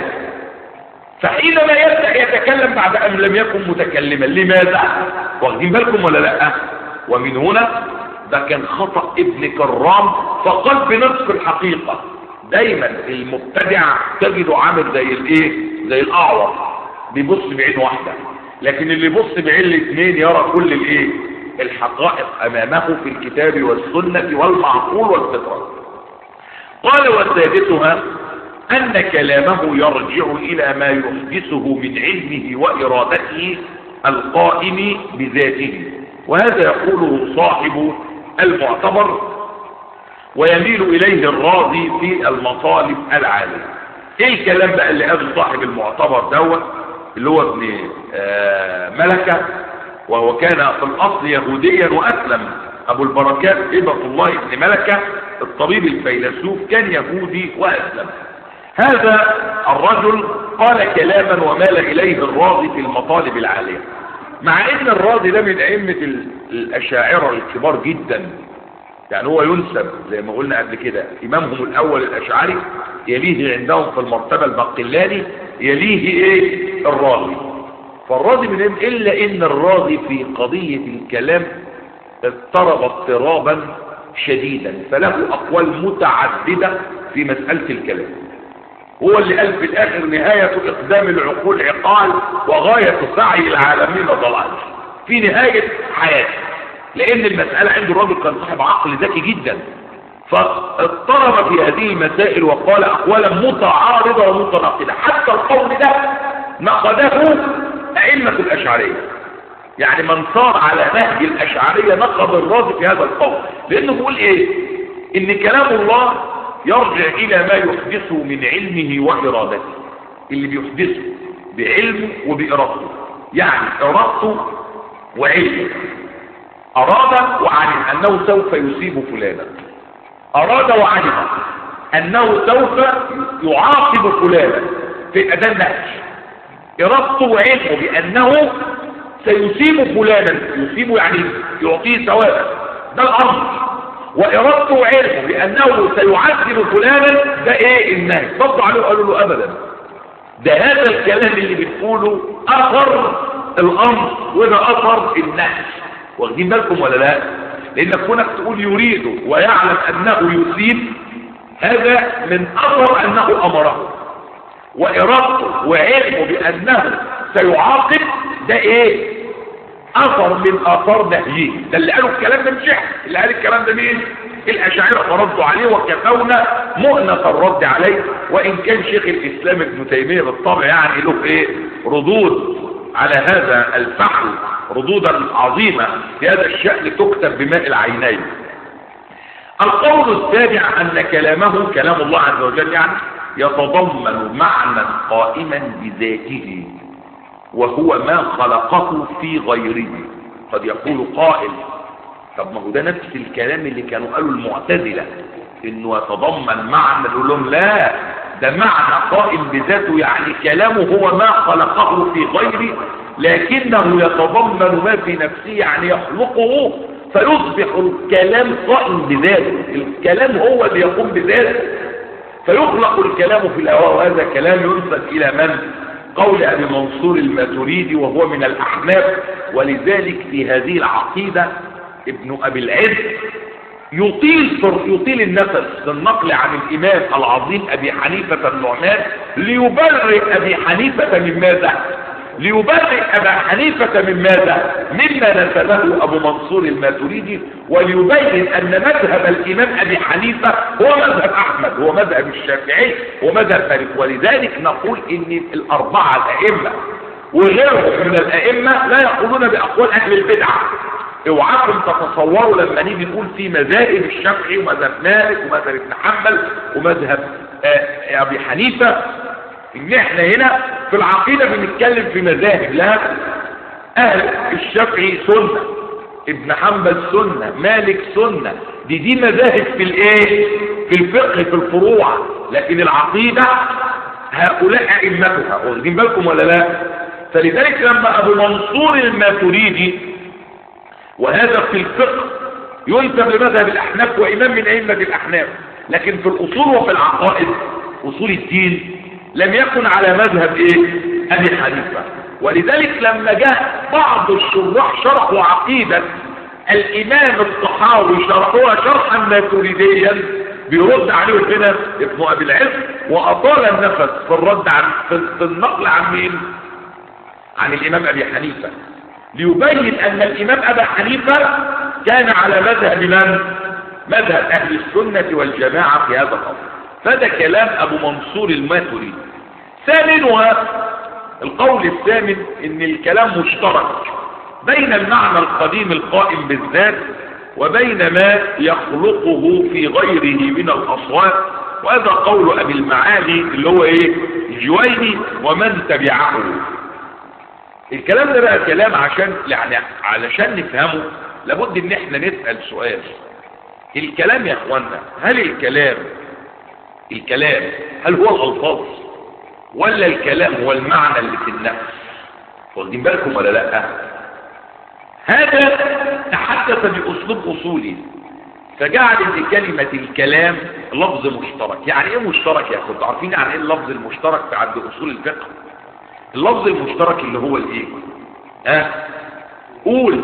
فحينما يبدا يتكلم بعد ان لم يكن متكلما. لماذا؟ واخدين بالكم ولا لا؟ ومن هنا ده كان خطأ ابن كرام، فقال بنصف الحقيقة. دايما المبتدع تجده عامل زي الايه؟ زي الاعور، بيبص بعين واحدة، لكن اللي يبص بعين الاثنين يرى كل الايه؟ الحقائق امامه في الكتاب والسنة والمعقول والفطرة. قال وسادسها ان كلامه يرجع الى ما يحدثه من علمه وارادته القائم بذاته، وهذا يقوله صاحب المعتبر ويميل اليه الرازي في المطالب العالية. ايه الكلام بقى اللي قاله صاحب المعتبر دوت اللي هو ابن آه ملكة، وهو كان في الاصل يهوديا واسلم. ابو البركات هبة الله ابن ملكة الطبيب الفيلسوف كان يهودي واسلم. هذا الرجل قال كلاما ومال اليه الرازي في المطالب العالية، مع ان الرازي ده من ائمة الاشاعرة الكبار جدا. يعني هو ينسب زي ما قلنا قبل كده امامهم الاول الاشعري، يليه عندهم في المرتبة الباقلاني، يليه ايه؟ الرازي. فالرازي من إيه؟ الا ان الرازي في قضية الكلام اضطرب اضطرابا شديدا، فله اقوال متعددة في مسألة الكلام. هو اللي قال في الاخر نهاية اقدام العقول عقال وغاية سعي العالمين ضلال، في نهاية حياته، لان المسألة عند الرجل كان صاحب عقل ذكي جدا، فاضطرب في هذه المسائل وقال اقوالا متعارضة ومتناقضة. حتى القول ده نقده ائمة الاشعرية، يعني من صار على نهج الاشعرية نقض الرازي في هذا القول، لانه بيقول ايه؟ ان كلام الله يرجع الى ما يحدثه من علمه وارادته، اللي بيحدثه بعلمه وبارادته، يعني ارادته وعلمه. اراد وعلم انه سوف يصيب فلانا، أراد وعلم أنه سوف يعاقب فلانا في أداء النهج، إرادته وعلمه بأنه سيصيب فلانا، يصيبه يعني يعطيه ثوابا، ده الأمر، وإرادته وعلمه بأنه سيعذب فلانا، ده إيه النهج. ضبطوا عليه وقالوا له أبدا، ده هذا الكلام اللي بتقوله أثر الأمر وده أثر النهج. واخدين بالكم ولا لا؟ لأن كونك تقول يريد ويعلم أنه يصيب، هذا من أثر أنه أمره، وإرادته وعلمه بأنه سيعاقب، ده إيه؟ أثر من آثار نهيه. ده اللي قالوا الكلام ده مش احنا، اللي قال الكلام ده مين؟ الأشاعرة، فردوا عليه وكفونا مؤنة الرد عليه. وإن كان شيخ الإسلام ابن تيمية بالطبع يعني له إيه؟ ردود على هذا الفحل، ردودا عظيمة في هذا الشأن تكتب بماء العينين. القول السابع أن كلامه كلام الله عز وجل يعني يتضمن معنى قائما بذاته، وهو ما خلقه في غيره. قد يقول قائل طب ما هو ده نفس الكلام اللي كانوا قالوا المعتزلة انه يتضمن معنى، نقول لهم لا، ده معنى قائم بذاته، يعني كلامه هو ما خلقه في غيره، لكنه يتضمن ما في نفسه، يعني يخلقه فيصبح الكلام قائم بذاته، الكلام هو اللي يقوم بذاته، فيخلق الكلام في الهواء. وهذا كلام ينسب إلى من؟ قول أبي منصور الماتريدي، وهو من الأحناف. ولذلك في هذه العقيدة ابن أبي العز يطيل يطيل النفس في النقل عن الإمام العظيم أبي حنيفة النعمان ليبرئ أبي حنيفة من ماذا؟ ليبرئ أبا حنيفة من ماذا؟ مما نسبه أبو منصور الماتريدي، وليبين أن مذهب الإمام أبي حنيفة هو مذهب أحمد، هو مذهب الشافعي، ومذهب مالك. ولذلك نقول إن الأربعة الأئمة وغيرهم من الأئمة لا يقولون بأقوال أهل البدعة. اوعاكم تتصوروا لما نيجي نقول في مذاهب الشافعي ومذهب مالك ومذهب ابن حنبل ومذهب آه أبي حنيفة ان احنا هنا في العقيدة بنتكلم في مذاهب. لا، اهل الشافعي سنة، ابن حنبل سنة، مالك سنة، دي دي مذاهب في الايه؟ في الفقه في الفروع. لكن العقيدة هؤلاء ائمتها، واخدين بالكم ولا لا؟ فلذلك لما ابو منصور الماتريدي، وهذا في الفقه ينسب لمذهب الاحناف وامام من ائمة الاحناف، لكن في الاصول وفي العقائد اصول الدين لم يكن على مذهب ايه؟ ابي حنيفة. ولذلك لما جاء بعض الشراح شرحوا عقيدة الامام الطحاوي، شرحوها شرحا ماتريديا، بيرد عليه هنا ابن ابي العز، واطال النفس في الرد عن في النقل عن مين؟ عن الامام ابي حنيفة، ليبين ان الامام ابي حنيفة كان على مذهب من؟ مذهب اهل السنة والجماعة في هذا الامر. فده كلام ابو منصور الماتريدي. ثامنها القول الثامن ان الكلام مشترك بين المعنى القديم القائم بالذات وبين ما يخلقه في غيره من الاصوات، وهذا قول ابي المعالي اللي هو ايه؟ الجويني ومن تبعه. الكلام ده بقى كلام عشان يعني علشان نفهمه لابد ان احنا نسأل سؤال. الكلام يا اخوانا، هل الكلام الكلام هل هو الألفاظ ولا الكلام هو المعنى اللي في النفس؟ واخدين بالكم ولا لا؟ هذا تحدث بأسلوب أصولي فجعل ان كلمة الكلام لفظ مشترك. يعني ايه مشترك يا اخوان؟ عارفين يعني ايه اللفظ المشترك في عند اصول الفقه؟ اللفظ المشترك اللي هو الايه؟ ها أه؟ قول.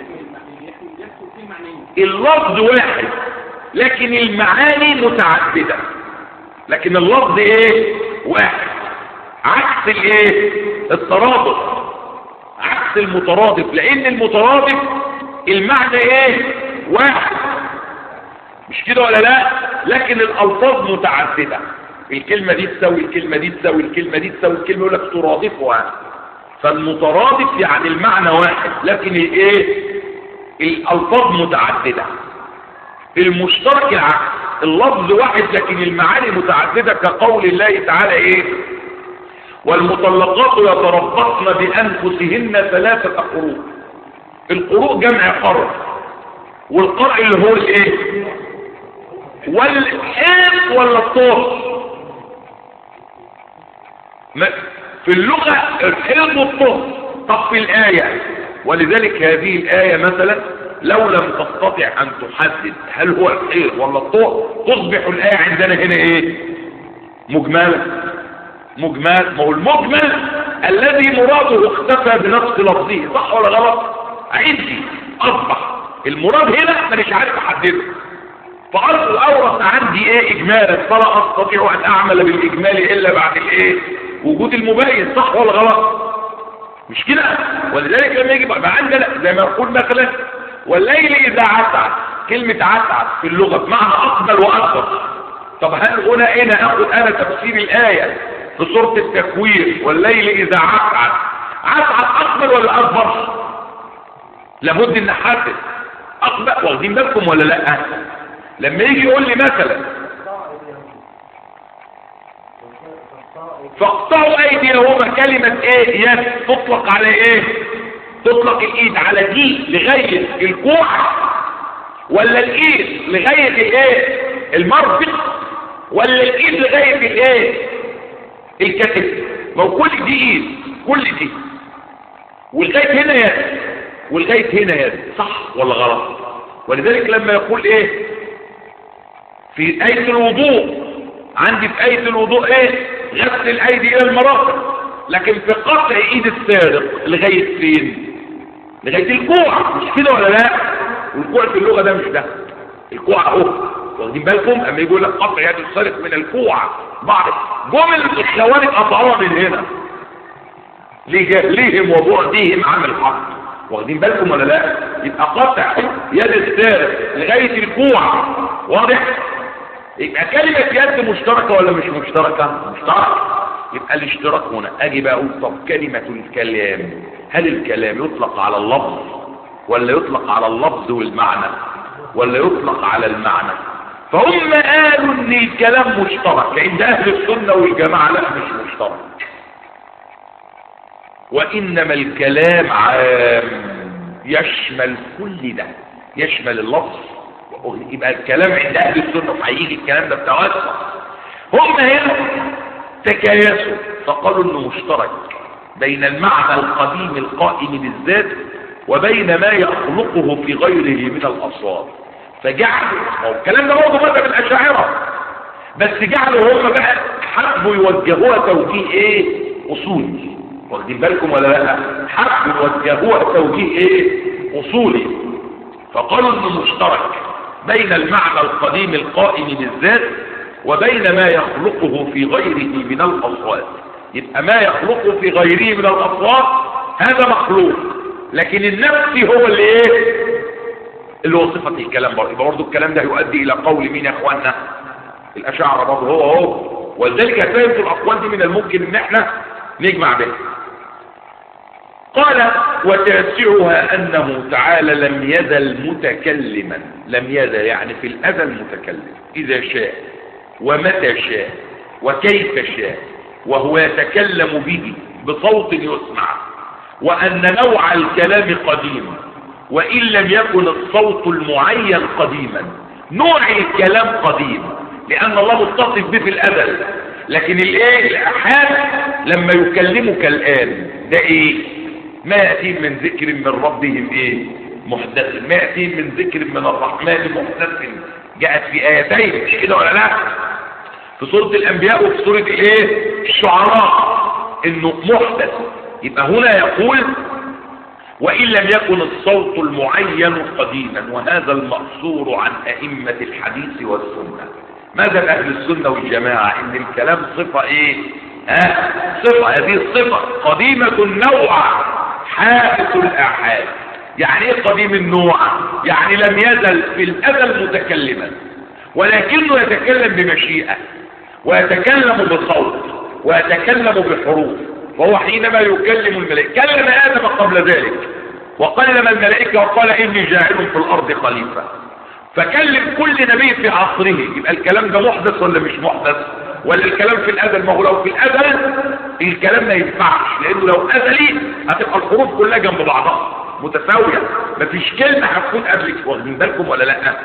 اللفظ واحد لكن المعاني متعددة، لكن اللفظ ايه؟ واحد. عكس الايه؟ الترادف، عكس المترادف، لان المترادف المعنى ايه؟ واحد، مش كده ولا لا؟ لكن الالفاظ متعددة، الكلمة دي تساوي الكلمة دي تساوي الكلمة دي تساوي الكلمة، يقول لك ترادفها. فالمترادف يعني المعنى واحد لكن الايه؟ الالفاظ متعددة. المشترك العكس، اللفظ واحد لكن المعاني متعددة، كقول الله تعالى ايه؟ والمطلقات يتربصن بانفسهن ثلاثة قروء. القروء جمع قرء، والقرء اللي هو الايه؟ والحيض ولا الطهر؟ في اللغة الحيض والطهر. طب في الآية، ولذلك هذه الآية مثلا لو لم تستطع أن تحدد هل هو الحيض ولا الطهر تصبح الآية عندنا هنا إيه؟ مجملة. مجمل. ما هو المجمل الذي مراده اختفى بنفس لفظه، صح ولا غلط؟ عندي أصبح المراد هنا مش عارف أحدده، فأصل أورث عندي إيه؟ إجمالا، فلا أستطيع أن أعمل بالإجمال إلا بعد الإيه؟ وجود المبين، صح ولا غلط؟ مش كده؟ ولذلك لما يجي بقى عندنا زي ما يقول مثلا والليل إذا عسعس، كلمة عسعس في اللغة بمعنى أقبل وأكبر. طب هل هنا هنا أخذ أنا تفسير الآية في سورة التكوير والليل إذا عسعس، عسعس أقبل ولا أكبر؟ لابد أن نحدد أقبل. واخدين بالكم ولا لأ؟ لما يجي يقول لي مثلا فاقطعوا ايديهما، كلمة ايه؟ يد. تطلق على ايه؟ تطلق الايد على دي لغاية الكوع، ولا الايد لغاية الايه؟ المرفق، ولا الايد لغاية الايه؟ الكتف. ما هو كل دي ايد، كل دي، ولغاية هنا يد، ولغاية هنا يد، صح ولا غلط؟ ولذلك لما يقول ايه في آية الوضوء، عندي في آية الوضوء ايه؟ غسل الايدي الى المرافق، لكن في قطع ايد السارق لغاية فين؟ لغاية الكوع، مش كده ولا لا؟ والكوع في اللغة ده مش ده، الكوع اهو. واخدين بالكم اما يقول لك قطع يد السارق من الكوع، بعض جمل الخوارج قطعوها من هنا لجهلهم وبعدهم عن الحق. واخدين بالكم ولا لا؟ يبقى قطع يد السارق لغاية الكوع، واضح؟ يبقى كلمة يد مشتركة ولا مش مشتركة؟ مشتركة. يبقى الاشتراك هنا. اجي بقى اقول طب كلمة الكلام، هل الكلام يطلق على اللفظ ولا يطلق على اللفظ والمعنى ولا يطلق على المعنى؟ فهم قالوا ان الكلام مشترك عند اهل السنة والجماعة، لا مش مشترك، وانما الكلام عام يشمل كل ده، يشمل اللفظ. يبقى الكلام عند اهل السنة هيجي الكلام ده بتوسع. هم هنا تكايسوا فقالوا انه مشترك بين المعنى القديم القائم بالذات وبين ما يخلقه في غيره من الاصوات، فجعلوا الكلام ده برضه مذهب الاشاعره، بس جعلوا هم بقى حبوا يوجهوها توجيه ايه؟ اصولي. واخدين بالكم ولا لا؟ حبوا يوجهوها توجيه ايه؟ اصولي، فقالوا انه مشترك بين المعنى القديم القائم بالذات وبين ما يخلقه في غيره من الأصوات. يبقى ما يخلقه في غيره من الأصوات هذا مخلوق، لكن النفس هو اللي ايه؟ اللي هو صفة الكلام برضه. يبقى برضه الكلام ده يؤدي إلى قول مين يا اخوانا؟ الأشاعرة برضه هو هو. ولذلك هتلاقوا الأقوال دي من الممكن إن احنا نجمع بها. قال وتاسعها أنه تعالى لم يزل متكلما. لم يزل يعني في الأزل متكلم، إذا شاء ومتى شاء وكيف شاء، وهو يتكلم به بصوت يسمع، وأن نوع الكلام قديم وإن لم يكن الصوت المعين قديما. نوع الكلام قديم لأن الله متصف به في الأزل، لكن الايه؟ الأحاد لما يكلمك الآن ده ايه؟ ما يأتي من ذكر من ربهم ايه؟ محدث. ما يأتي من ذكر من الرحمن محدث، جاءت في آيتين مش كده ولا لا؟ في سورة الأنبياء وفي سورة الايه؟ الشعراء، انه محدث. يبقى هنا يقول وإن لم يكن الصوت المعين قديما، وهذا المأثور عن أئمة الحديث والسنة. ماذا أهل السنة والجماعة؟ إن الكلام صفة إيه؟ ها؟ صفة، هذه الصفة قديمة النوع حادث الآحاد. يعني إيه قديم النوع؟ يعني لم يزل في الأزل متكلما، ولكنه يتكلم بمشيئة ويتكلم بصوت ويتكلم بحروف. وهو حينما يكلم الملائكة كلم آدم قبل ذلك وكلم الملائكة وقال إني جاعل في الأرض خليفة، فكلم كل نبي في عصره. يبقى الكلام ده محدث ولا مش محدث؟ ولا الكلام في الأزل؟ ما هو لو في الأزل الكلام ما ينفعش، لأنه لو أزلي هتبقى الحروف كلها جنب بعضها متساوية، مفيش كلمة هتكون قبلك. واخدين بالكم ولا لأ؟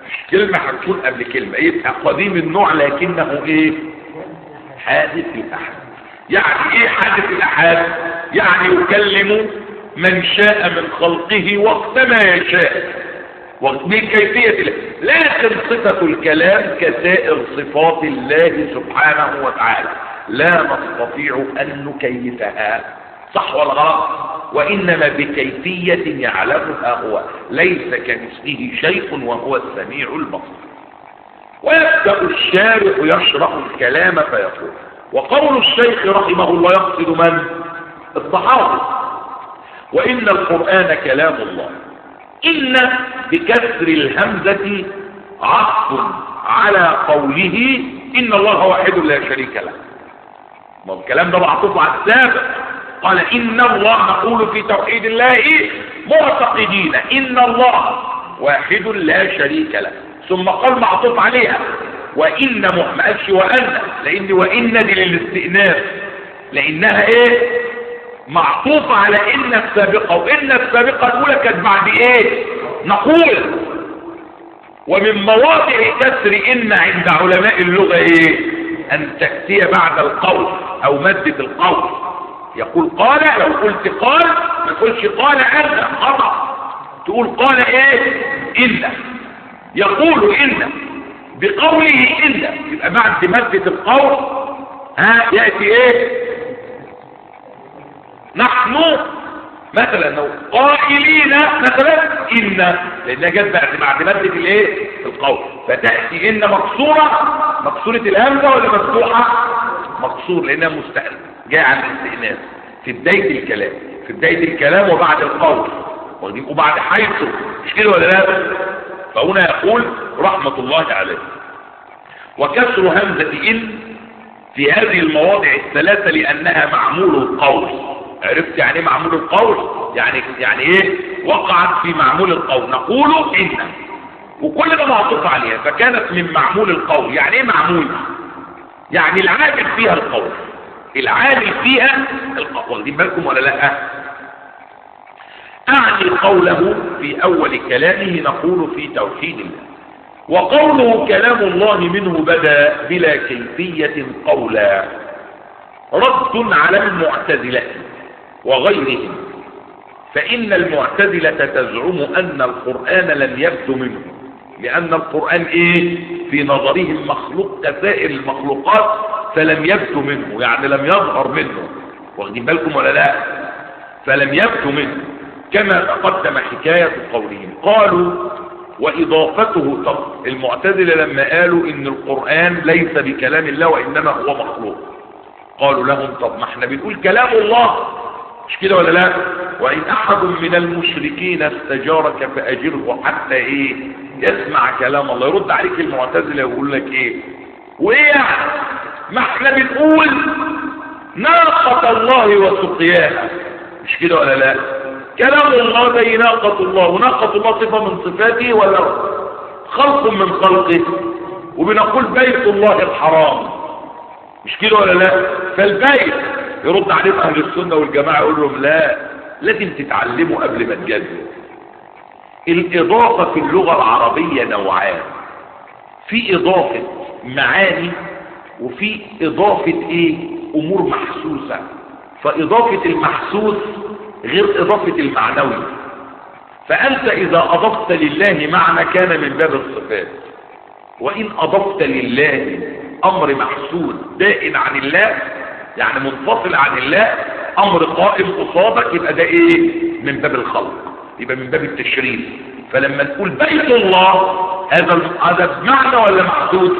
كلمة هتكون قبل كلمة، يبقى قديم النوع لكنه ايه؟ حادث الأحد. يعني ايه حادث الأحد؟ يعني يكلم من شاء من خلقه وقت ما يشاء بكيفية الله، لكن صفة الكلام كسائر صفات الله سبحانه وتعالى لا نستطيع أن نكيفها، صح ولا غلط؟ وإنما بكيفية يعلمها هو، ليس كمثله شيء وهو السميع البصير. ويبدأ الشارح يشرح الكلام فيقول: وقول الشيخ رحمه الله يقصد من؟ الصحابة. وإن القرآن كلام الله. إن بكسر الهمزة عطف على قوله إن الله واحد لا شريك له. ما الكلام ده معطوف على السابق، قال إن الله، نقول في توحيد الله معتقدين إن الله واحد لا شريك له، ثم قال معطوف عليها وإن ما قالش وأن، لأن وإن دي للاستئناف، لأنها إيه؟ معطوف على إن السابقة، وإن السابقة الأولى كانت بعد إيه؟ نقول. ومن مواضع كسر إن عند علماء اللغة إيه؟ أن تأتي بعد القول أو مادة القول. يقول قال، لو قلت قال ما تقولش قال أن، خطأ، تقول قال إيه؟ إن. يقول إن بقوله إن، يبقى بعد مادة القول ها يأتي إيه؟ نحن مثلا لو قائلين مثلا إن، لأنها جت بعد بعد مادة الإيه؟ القول، فتأتي إن مكسورة، مكسورة الهمزة ولا مفتوحة؟ مكسور، لأنها مستأنف، جاء عن الاستئناف في بداية الكلام، في بداية الكلام وبعد القول، وبعد حيث، مش كده ولا لا؟ فهنا يقول رحمة الله عليه: وكسر همزة إن في هذه المواضع الثلاثة لأنها معمول القول. عرفت يعني ايه معمول القول؟ يعني يعني ايه؟ وقعت في معمول القول، نقول إن، وكل ده معطوف عليها، فكانت من معمول القول. يعني ايه معمول؟ يعني العامل فيها القول، العامل فيها القول. واخدين بالكم ولا لا؟ أعني قوله في أول كلامه نقول في توحيد الله. وقوله كلام الله منه بدا بلا كيفية قولا، رد على المعتزلة وغيرهم، فإن المعتزلة تزعم أن القرآن لم يبدو منه، لأن القرآن إيه؟ في نظرهم مخلوق كسائر المخلوقات، فلم يبدو منه، يعني لم يظهر منه. واخدين بالكم ولا لا؟ فلم يبدو منه، كما تقدم حكاية قولهم. قالوا وإضافته، طب المعتزلة لما قالوا إن القرآن ليس بكلام الله وإنما هو مخلوق، قالوا لهم طب ما احنا بنقول كلام الله، مش كده ولا لا؟ وإن أحد من المشركين استجارك فأجره حتى إيه؟ يسمع كلام الله. يرد عليك المعتزلة ويقول لك إيه؟ وإيه يعني؟ ما احنا بنقول ناقة الله وسقياها، مش كده ولا لا؟ كلام الله زي ناقة الله، وناقة الله صفة من صفاته ولا خلق من خلقه، وبنقول بيت الله الحرام، مش كده ولا لا؟ فالبيت يرد عليهم أهل السنة والجماعة يقول لهم لا، لازم تتعلموا قبل ما تجادلوا. الإضافة في اللغة العربية نوعان، في إضافة معاني وفي إضافة إيه؟ أمور محسوسة. فإضافة المحسوس غير إضافة المعنوي. فأنت إذا أضفت لله معنى كان من باب الصفات، وإن أضفت لله أمر محسوس دائن عن الله، يعني منفصل عن الله، أمر قائم قصادك، يبقى ده إيه؟ من باب الخلق، يبقى من باب التشريف. فلما نقول بيت الله، هذا هذا بمعنى ولا محسوس؟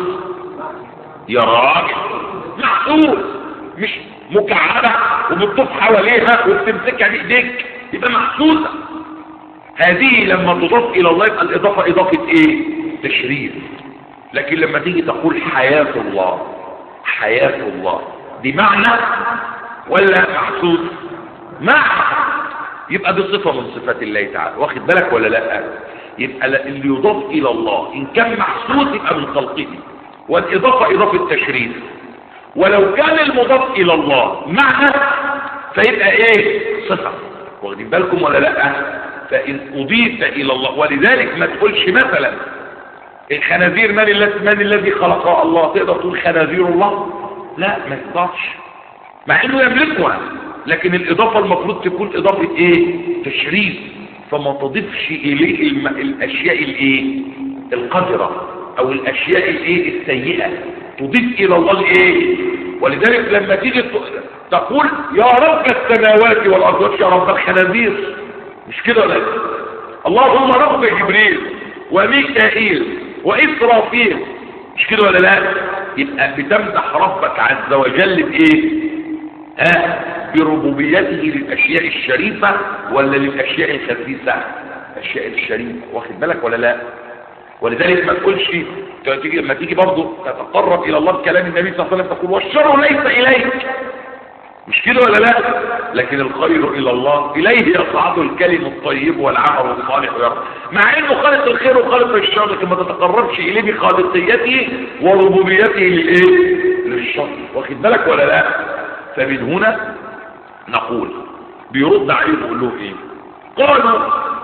يا راجل محسوس، مش مكعبة وبتطوف حواليها وبتمسكها بايديك، يبقى محسوسة. هذه لما تضاف الى الله يبقى الاضافة اضافة ايه؟ تشريف. لكن لما تيجي تقول حياة الله، حياة الله دي معنى ولا محسوس؟ معنى، يبقى دي صفة من صفات الله تعالى. واخد بالك ولا لا؟ يبقى اللي يضاف الى الله ان كان محسوس يبقى من خلقه، والاضافة اضافة تشريف. ولو كان المضاف الى الله معنى فيبقى ايه؟ صفة. واخدين بالكم ولا لا؟ فان اضيف الى الله، ولذلك ما تقولش مثلا الخنازير من الذي من الذي خلقها؟ الله. تقدر تقول خنازير الله؟ لا، ما يقدرش، مع انه يملكها، لكن الاضافه المفروض تكون اضافه ايه؟ تشريف. فما تضيفش اليه الم... الاشياء الايه؟ القذره او الاشياء الايه؟ السيئه، تضيف الى الله الايه؟ ولذلك لما تيجي تقول يا رب السماوات والارض، يا رب الخنازير، مش كده ولا؟ اللهم رب جبريل وميكائيل واسرافيل، مش كده ولا لا؟ يبقى بتمدح ربك عز وجل بايه؟ ها، بربوبيته للاشياء الشريفه ولا للاشياء الخسيسه؟ الاشياء الشريفه، واخد بالك ولا لا؟ ولذلك ما تقولش تيجي لما تيجي برضه تتقرب الى الله بكلام النبي صلى الله عليه وسلم تقول والشر ليس اليك، مش كده ولا لا؟ لكن الخير الى الله، اليه يصعد الكلم الطيب والعمل الصالح يرفع، مع انه خالق الخير وخالق الشر، لكن ما تتقربش اليه بخالقيته وربوبيته للايه؟ للشر، واخد بالك ولا لا؟ فمن هنا نقول بيرد عليه يقول له ايه؟ قالوا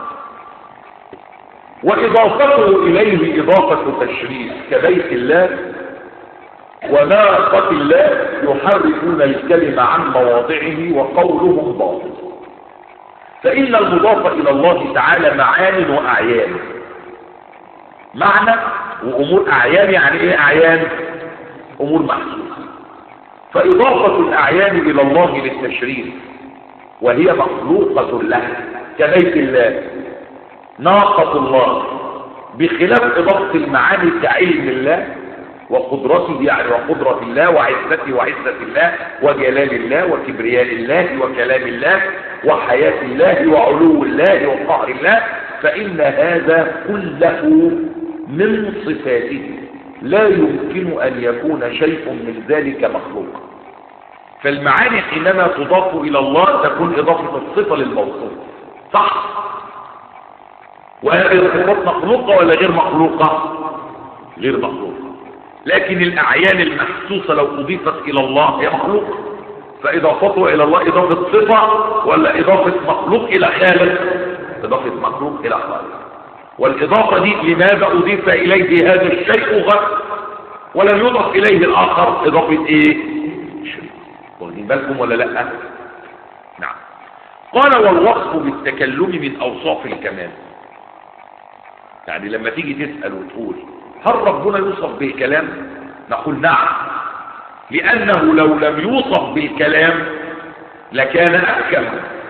واضافته اليه اضافه تشريف كبيت الله وناقة الله يحرفون الكلمة عن مواضعه وقولهم باطل. فإن المضاف إلى الله تعالى معان وأعيان. معنى وأمور أعيان، يعني إيه أعيان؟ أمور محسوسة. فإضافة الأعيان إلى الله للتشريف وهي مخلوقة له كبيت الله، ناقة الله، بخلاف إضافة المعاني كعلم الله وقدرته، يعني وقدرة الله وعزته وعزة الله وجلال الله وكبرياء الله وكلام الله وحياة الله وعلو الله وقهر الله، فإن هذا كله من صفاته لا يمكن أن يكون شيء من ذلك مخلوقا. فالمعاني حينما تضاف إلى الله تكون إضافة الصفة للموصوف، صح؟ وهذه الصفات مخلوقة ولا غير مخلوقة؟ غير مخلوقة. لكن الأعيان المحسوسة لو أضيفت إلى الله هي مخلوقة، فإضافتها إلى الله إضافة صفة ولا إضافة مخلوق إلى خالق؟ إضافة مخلوق إلى خالق. والإضافة دي لماذا أضيف إليه هذا الشيء غير ولم يضف إليه الآخر؟ إضافة إيه؟ شيء. واخدين بالكم ولا لأ؟ نعم. قال والوصف بالتكلم من أوصاف الكمال. يعني لما تيجي تسأل وتقول هل ربنا يوصف بالكلام؟ نقول نعم، لأنه لو لم يوصف بالكلام لكان أحكم.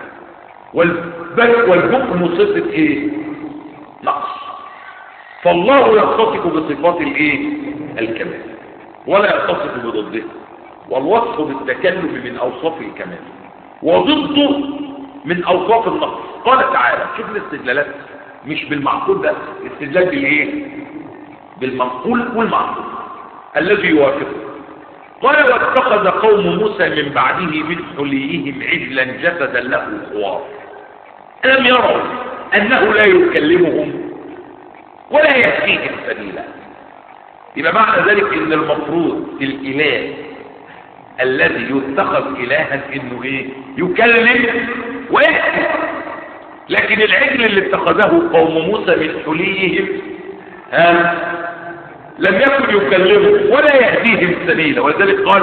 والبكم صفة ايه؟ نقص. فالله يتصف بصفات الايه؟ الكمال، ولا يتصف بضده. والوصف بالتكلم من أوصاف الكمال وضده من أوصاف النقص. قال تعالى، شوف الاستدلالات مش بالمعقول بس، استدلال بالايه؟ بالمنقول والمعقول الذي يوافقه. قال واتخذ قوم موسى من بعده من حليهم عجلا جسدا له خوار ألم يروا أنه لا يكلمهم ولا يهديهم سبيلا. يبقى معنى ذلك ان المفروض الإله الذي يتخذ إلها انه ايه؟ يكلم ويهدي. لكن العجل اللي اتخذه قوم موسى من حليهم ها لم يكن يكلمهم ولا يهديهم سبيلا. ولذلك قال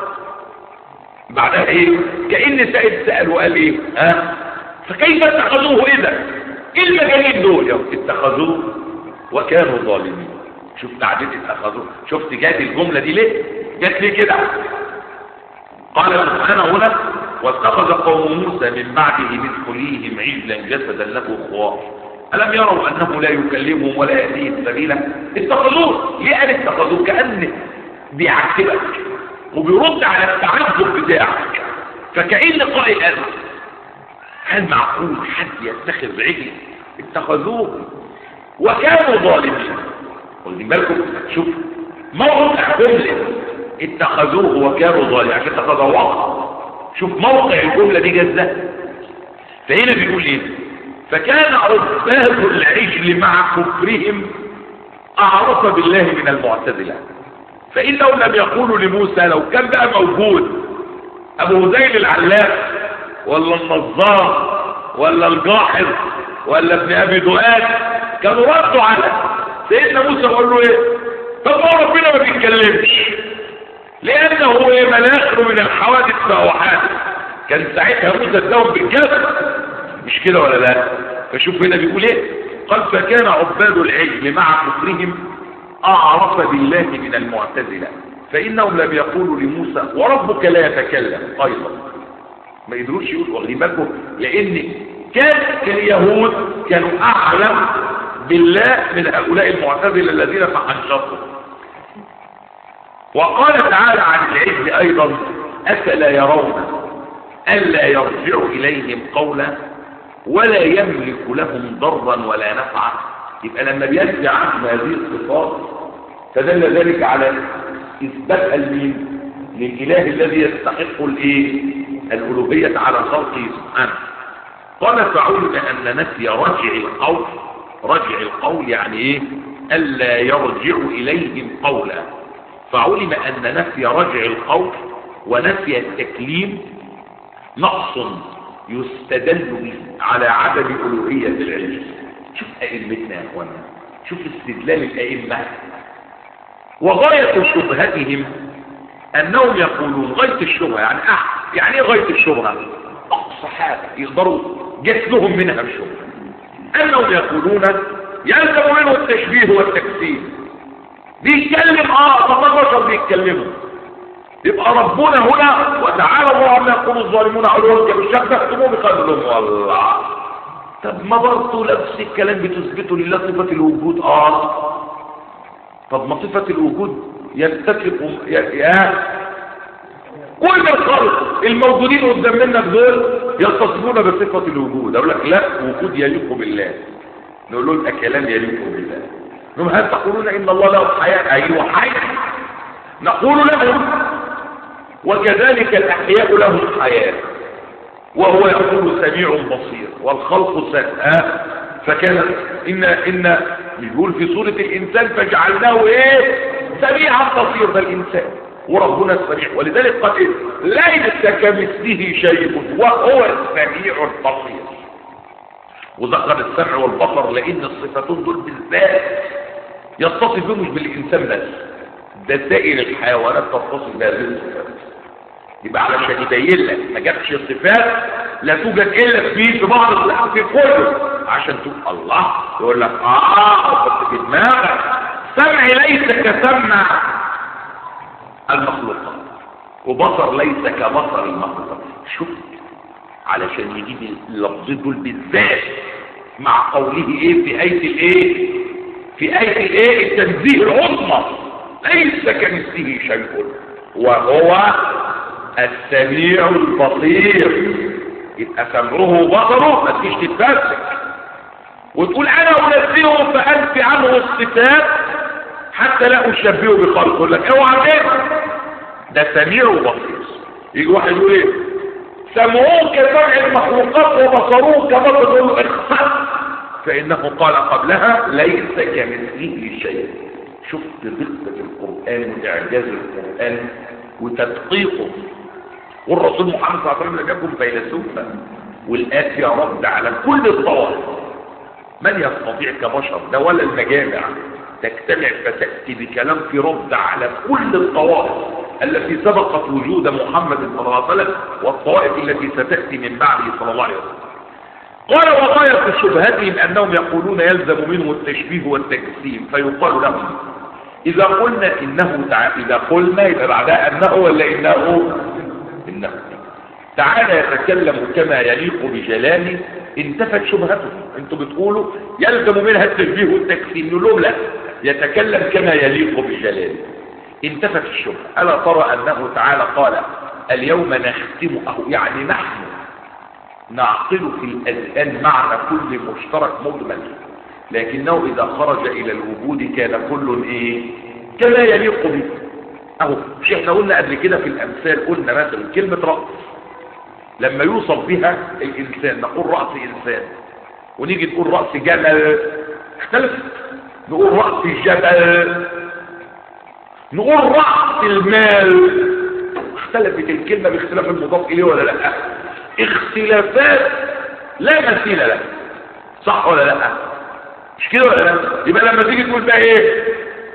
بعدها ايه؟ كأن سائل سأل وقال ايه؟ ها فكيف اتخذوه اذا؟ ايه المجانين دول؟ اتخذوه وكانوا ظالمين. شوف تعديد اتخذوه. شفت جات الجملة دي ليه؟ جات ليه كده؟ قال سبحانه هنا واتخذ قوم موسى من بعده من حليهم عجلا جسدا له خوار ألم يروا أنه لا يكلمهم ولا يهديهم سبيلا. اتخذوه. ليه قال اتخذوه؟ كأن بيعاتبك وبيرد على التعجب بتاعك. فكأن قائل قال هل معقول حد يتخذ عجل؟ اتخذوه وكانوا ظالمين. واخدين بالكم؟ شوف موقع جملة اتخذوه وكانوا ظالمين عشان اتخذوا وقع. شوف موقع الجملة دي جزة. فهنا بيقول ايه؟ فكان عباد العجل مع كفرهم اعرف بالله من المعتزلة. فإنهم لم يقولوا لموسى لو كان بقى موجود ابو هذيل العلاف ولا النظار ولا الجاحظ ولا ابن ابي دؤاد كانوا ردوا على سيدنا موسى قال له ايه؟ طب ما ربنا ما بيتكلمش لانه ايه؟ مناخر من الحوادث فهو حادث. كان ساعتها موسى اداهم بالجسد، مش كده ولا لا؟ فشوف هنا بيقول ايه؟ قال فكان عباد العجل مع كفرهم اعرف بالله من المعتزله، فانهم لم يقولوا لموسى وربك لا يتكلم ايضا. ما يقدروش يقولوا، واخدين بالكم؟ لان كان اليهود كانوا اعلم بالله من هؤلاء المعتزله الذين تحنشطوا. وقال تعالى عن العجل ايضا افلا يرون الا يرجع اليهم قولا ولا يملك لهم ضرا ولا نفعا. يبقى لما بينزع عنه هذه الصفات فدل ذلك على اثبات المين للاله الذي يستحق الايه؟ الالوهيه على خلقه سبحانه. قال فعلم ان نفي رجع القول، رجع القول يعني ايه؟ الا يرجع اليهم قولا. فعلم ان نفي رجع القول ونفي التكليم نقص يستدل به على عدم الوهيه العلم. شوف ائمتنا يا اخوانا، شوف استدلال الائمه. وغايه شبهتهم انهم يقولون غايه الشبهه يعني احد يعني ايه غايه الشبهه؟ اقصى حاجه يقدروا جسدهم منها الشبهه، انهم يقولون يلزم منه التشبيه والتكسير. بيتكلم اه طب ما البشر بيتكلموا، يبقى ربنا هنا وتعالى الله عما يقول الظالمون علوا كبيرا شبهتموه بقدرهم والله. طب ما برضه نفس الكلام بتثبته لله صفه الوجود. اه طب ما صفه الوجود يتفق يا, يا كل الخلق الموجودين قدام منك دول يتصفون بصفه الوجود. اقول لك لا، وجود يليق بالله. نقول لهم كلام يليق بالله. نقول هل تقولون ان الله له حياه؟ ايوه حي. نقول له وكذلك الاحياء لهم حياه وهو يقول سميع بصير والخلق سمع. فكان ان ان يقول في سوره الانسان فجعلناه ايه؟ سميعا بصير. ده الانسان وربنا السميع، ولذلك قال إيه؟ ليس كمثله شيء وهو السميع البصير. وذكر السمع والبصر لان الصفتين دول بالذات يتصف بهم مش بالانسان بس، ده سائر الحيوانات تتصف بهذه الصفات. يبقى علشان يبين لك ما جابش صفات لا توجد الا في في بعض الصفات في كله، عشان تقول الله يقول لك اه حط في دماغك سمع ليس كسمع المخلوقات وبصر ليس كبصر المخلوقات. شوف علشان يجيب اللفظين دول بالذات مع قوله ايه في آية الايه؟ في آية الايه؟ التنزيه العظمى ليس كمثله شيء وهو السميع البصير. يبقى سمعه وبصره ما تجيش تتفسك وتقول انا انزهه فانفي عنه الصفات حتى لا اشبهه بخلقه. يقول لك اوعى كده، ده سميع وبصير. يجي واحد يقول ايه؟ سمعوه كسمع المخلوقات وبصروه كبصر الاخفاء، فانه قال قبلها ليس كمثله شيء. شفت دقة القرآن واعجاز القرآن وتدقيقه. والرسول محمد صلى الله عليه وسلم لم يكن فيلسوفا، والآيات فيها رد على كل الطوائف. من يستطيع كبشر ده ولا المجامع تجتمع فتأتي بكلام في رد على كل الطوائف التي سبقت وجود محمد صلى الله عليه وسلم والطوائف التي ستأتي من بعده صلى الله عليه وسلم. قال وغاية شبهتهم أنهم يقولون يلزم منه التشبيه والتجسيم، فيقال لهم إذا قلنا إنه تعالى، إذا قلنا يبقى بعدها أنه ولا إنه؟ إنه تعالى يتكلم كما يليق بجلاله انتفت شبهته. انتوا بتقولوا يلزم منها التشبيه والتجسيم، نقول لهم لا، يتكلم كما يليق بجلاله انتفت الشبهة. ألا ترى أنه تعالى قال اليوم نختم، أهو يعني نحن نعقل في الأذهان معنى كل مشترك مجمل، لكنه إذا خرج إلى الوجود كان كل إيه؟ كما يليق به. أهو مش احنا قلنا قبل كده في الأمثال، قلنا مثلا كلمة رأس لما يوصف بها الإنسان نقول رأس إنسان، ونيجي نقول رأس جمل اختلفت، نقول رأس جبل، نقول رأس المال اختلفت الكلمة باختلاف المضاف إليه ولا لا؟ اختلافات لا مثيل لها، صح ولا لا؟ مش كده ولا لا؟ يبقى لما تيجي تقول بقى ايه؟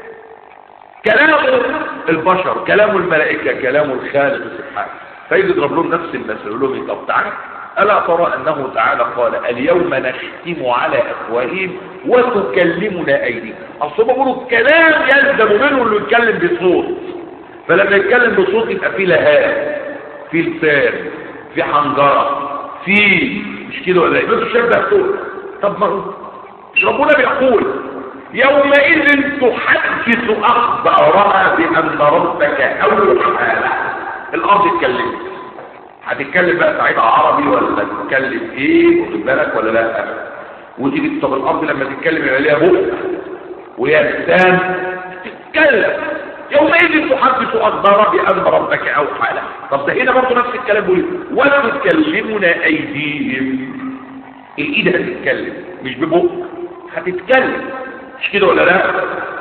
كلام البشر، كلام الملائكة، كلام الخالق سبحانه، فيجي يضرب لهم نفس المثل، يقول لهم طب تعالى، ألا ترى أنه تعالى قال اليوم نختم على أفواههم وتكلمنا أيديهم. أصل بيقولوا الكلام يلزم منه إنه يتكلم بصوت، فلما يتكلم بصوت يبقى في لهاب، في لسان، في حنجرة، في مش كده ولا ايه؟ مش شبه صوت. طب ما مش ربنا بيقول يومئذ تحدث أخبارها بأن ربك أوحى لها. الأرض اتكلمت، هتتكلم بقى ساعتها عربي ولا تتكلم ايه؟ واخد بالك ولا لا؟ وتيجي طب الأرض لما تتكلم يبقى ليها بق وليها لسان تتكلم. يومئذ تحدث أخبارها بأن ربك أوحى لها. طب ده هنا برضه نفس الكلام بيقول وتكلمنا أيديهم. الإيد هتتكلم مش ببق، هتتكلم مش كده ولا لا؟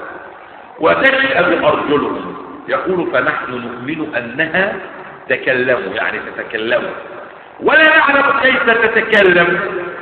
وتشهد أرجلهم. يقول فنحن نؤمن أنها تكلم، يعني تتكلم، ولا نعلم كيف تتكلم.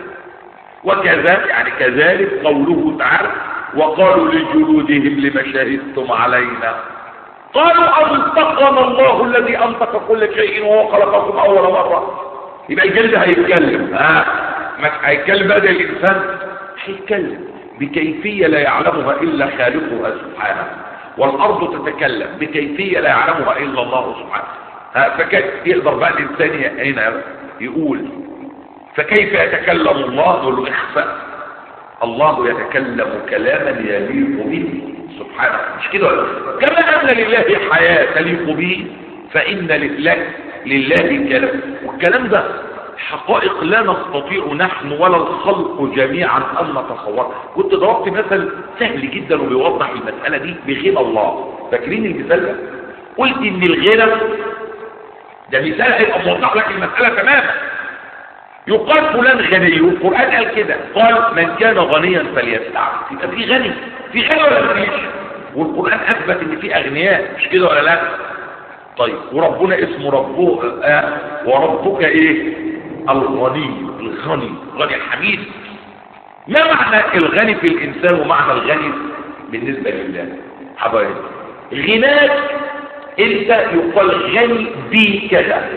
وكذا يعني كذلك قوله تعالى وقالوا لجلودهم لما شهدتم علينا قالوا أنطقنا الله الذي أنطق كل شيء وهو خلقكم أول مرة. يبقى الجلد هيتكلم، ها هيتكلم بقى زي الإنسان، هيتكلم بكيفية لا يعلمها إلا خالقها سبحانه. والأرض تتكلم بكيفية لا يعلمها إلا الله سبحانه. ها فكيف يقدر بقى الإنسان هنا يقول فكيف يتكلم الله؟ يقول له اخفأ. الله يتكلم كلاما يليق به سبحانه، مش كده ولا؟ كما أن لله حياة تليق به فإن لله لله كلام. والكلام ده حقائق لا نستطيع نحن ولا الخلق جميعا أن نتصور. كنت ضربت مثل سهل جدا وبيوضح المسألة دي بغنى الله. فاكرين المثال ده؟ قلت إن الغنى ده مثال هيبقى موضح لك المسألة تماما. يقال فلان غني، والقرآن قال كده، قال من كان غنيا فليستعفف. يبقى في غني، في غني ولا مفيش؟ والقرآن أثبت إن في أغنياء، مش كده ولا لا؟ طيب وربنا اسمه ربه آه وربك إيه؟ الغني، الغني، غني الحميد. ما معنى الغني في الإنسان ومعنى الغني بالنسبة لله؟ حبايبي غناك انت يقال غني بي كذا،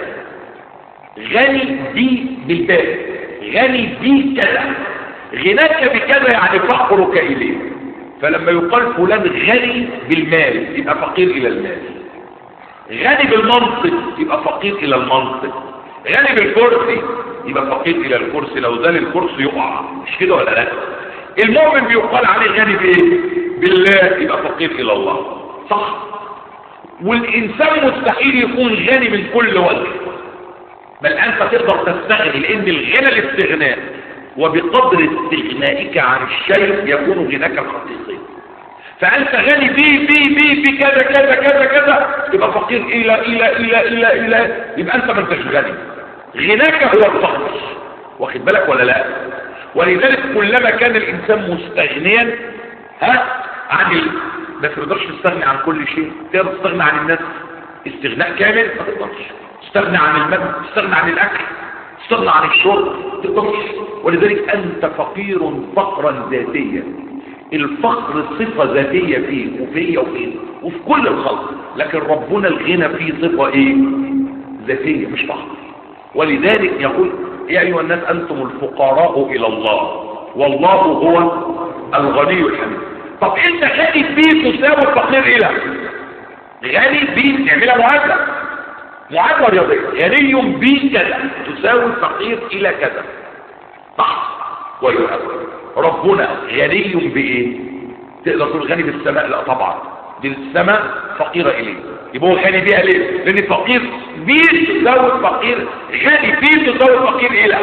غني بي بالباب، غني بي كذا. غناك بكذا يعني فقرك إليه. فلما يقال فلان غني بالمال يبقى فقير إلى المال، غني بالمنصب يبقى فقير إلى المنصب، غني بالكرسي يبقى فقير إلى الكرسي، لو زال الكرسي يقع، مش كده ولا لا؟ المؤمن بيقال عليه غني بإيه؟ بالله يبقى فقير إلى الله، صح؟ والإنسان مستحيل يكون غني من كل وجه، بل أنت تقدر تستغني، لأن الغنى الاستغناء، وبقدر استغنائك عن الشيء يكون غناك الحقيقي. فأنت غني بي بي بي بي كذا كذا كذا كذا يبقى فقير إلى إلى إلى إلى إلى يبقى أنت ما انتش غني. غناك هو الفقر، واخد بالك ولا لا؟ ولذلك كلما كان الإنسان مستغنيا ها عن ال... بس ما تقدرش تستغني عن كل شيء. تقدر تستغني عن الناس استغناء كامل؟ ما تقدرش. تستغني عن المال، تستغني عن الأكل، تستغني عن الشرب، ما تقدرش. ولذلك أنت فقير فقرا ذاتيا. الفقر صفة ذاتية فيه وفيه وفيه وفي كل الخلق، لكن ربنا الغنى فيه صفة ايه؟ ذاتية مش فقر. ولذلك يقول يا أيها الناس أنتم الفقراء إلى الله والله هو الغني الحميد. طب انت غني بيه تساوي فقير إلى غني بيه، نعملها معادلة معادلة رياضية، غني بيه كذا تساوي فقير إلى كذا، صح ولا ربنا غني بإيه؟ تقدر تقول غني بالسماء؟ لا طبعا، بالسماء فقيرة إليه، يبقى هو غني بيها ليه؟ لأن فقير بيه تساوي فقير، غني بيه تساوي فقير إلى.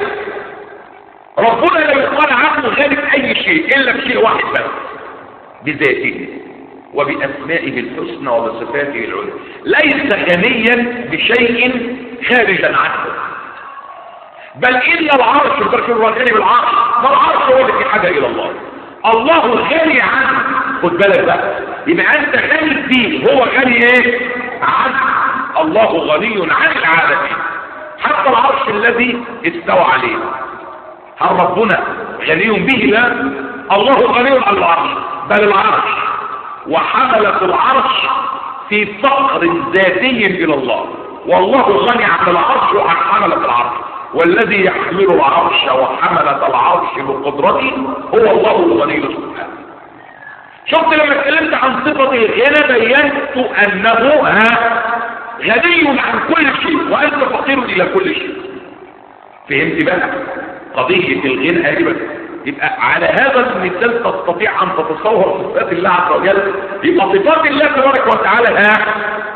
ربنا لا يقال عنه غني بأي شيء إلا بشيء واحد بس، بذاته وبأسمائه الحسنى وبصفاته العلى. ليس غنيا بشيء خارجا عنه، بل إن العرش البركة الغني بالعرش، ما العرش هو اللي في حاجة إلى الله. الله غني عنه، خد بالك بقى، يبقى أنت غني فيه، هو غني إيه؟ عنه. الله غني عن العالمين، حتى العرش الذي استوى عليه. هل ربنا غني به؟ لا، الله غني عن العرش، بل العرش وحملة العرش في فقر ذاتي إلى الله، والله غني عن العرش وعن حملة العرش، والذي يحمل العرش وحملة العرش بقدرته هو الله الغني سبحانه. شفت لما اتكلمت عن صفة الغنى بينت أنه غني عن كل شيء وأنت فقير إلى كل شيء. فهمت بقى قضية الغنى أجبا؟ يبقى على هذا المثال تستطيع أن تتصور صفات الله عز وجل. يبقى صفات الله تبارك وتعالى ها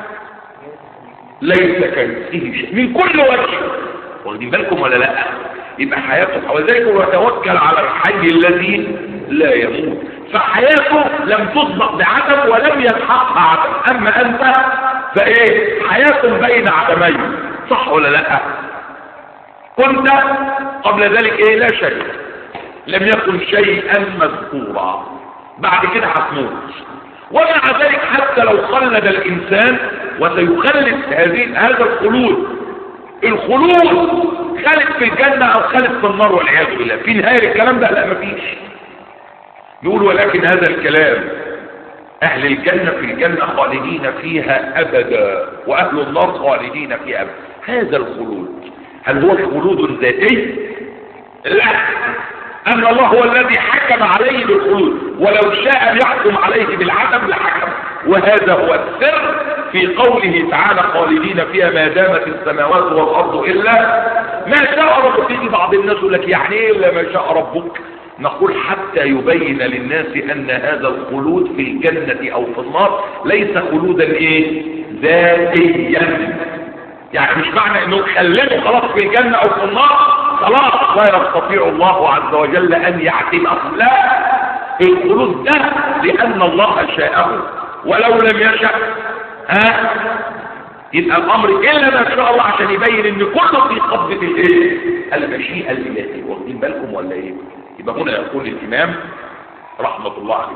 ليس كمثله شيء من كل وجه. واخدين بالكم ولا لا؟ يبقى حياته، وذلك يتوكل على الحي الذي لا يموت، فحياته لم تسبق بعدم ولم يلحقها عدم. اما انت فايه؟ حياته بين عدمين، صح ولا لا؟ كنت قبل ذلك ايه؟ لا شيء، لم يكن شيئا مذكورا، بعد كده هتموت. ومع ذلك حتى لو خلد الانسان وسيخلد هذه هذا الخلود، الخلود خالد في الجنة او خالد في النار والعياذ بالله، في نهاية الكلام ده؟ لا مفيش. نقول ولكن هذا الكلام اهل الجنة في الجنة خالدين فيها ابدا، واهل النار خالدين فيها ابدا. هذا الخلود هل هو خلود ذاتي؟ لا، ان الله هو الذي حكم عليه بالخلود، ولو شاء يحكم عليه بالعدم لحكم. وهذا هو السر في قوله تعالى خالدين فيها ما دامت السماوات والارض الا ما شاء ربك. في بعض الناس يقول لك يعني ايه الا ما شاء ربك؟ نقول حتى يبين للناس ان هذا الخلود في الجنة او في النار ليس خلودا ايه؟ ذاتيا. يعني مش معنى انه خلده خلاص في الجنة او في النار خلاص لا يستطيع الله عز وجل ان يعتمه. لا، الخلود ده لان الله شاءه، ولو لم يشأ ها يبقى الامر الا ما شاء الله، عشان يبين ان كله في قبضة الايه؟ المشيئة الالهية. واخدين بالكم ولا ايه؟ يبقى هنا يقول الامام رحمة الله عليه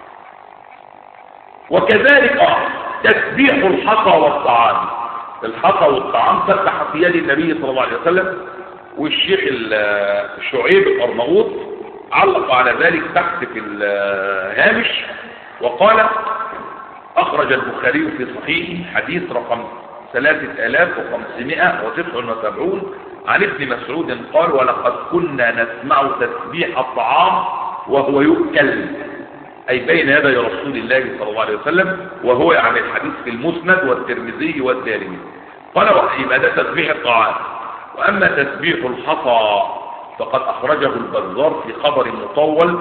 وكذلك اه تسبيح الحصى والطعام. الحصى والطعام سبح في يد النبي صلى الله عليه وسلم، والشيخ الشعيب الأرناؤوط علق على ذلك تحت في الهامش وقال أخرج البخاري في صحيح حديث رقم ثلاثة آلاف وخمسمائة وتسعة وسبعين عن ابن مسعود قال ولقد كنا نسمع تسبيح الطعام وهو يؤكل، أي بين يدي رسول الله صلى الله عليه وسلم، وهو يعني الحديث في المسند والترمذي والدارمي. قال يبقى ده تسبيح الطعام. وأما تسبيح الحصى فقد أخرجه البزار في خبر مطول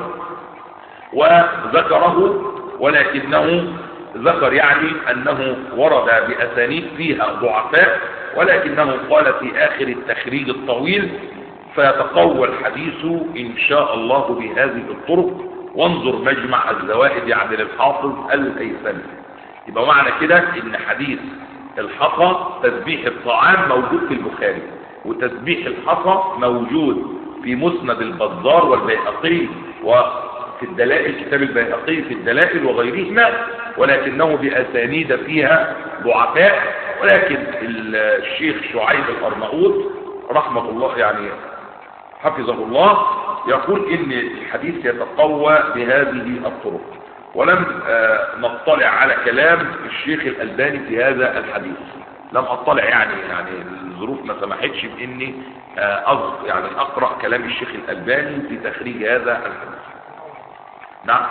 وذكره، ولكنه ذكر يعني أنه ورد بأسانيد فيها ضعفاء، ولكنه قال في آخر التخريج الطويل فيتقوى الحديث إن شاء الله بهذه الطرق، وانظر مجمع الزوائد يعني للحافظ الهيثمي. يبقى معنى كده ان حديث الحصى تسبيح الطعام موجود في البخاري، وتسبيح الحصى موجود في مسند البزار والبيهقي وفي الدلائل، كتاب البيهقي في الدلائل وغيرهما، ولكنه بأسانيد فيها ضعفاء. ولكن الشيخ شعيب الأرناؤوط رحمة الله يعني حفظه الله يقول ان الحديث يتقوى بهذه الطرق. ولم نطلع على كلام الشيخ الألباني في هذا الحديث، لم اطلع يعني يعني الظروف ما سمحتش باني أصدق يعني اقرأ كلام الشيخ الألباني في تخريج هذا الحديث. نعم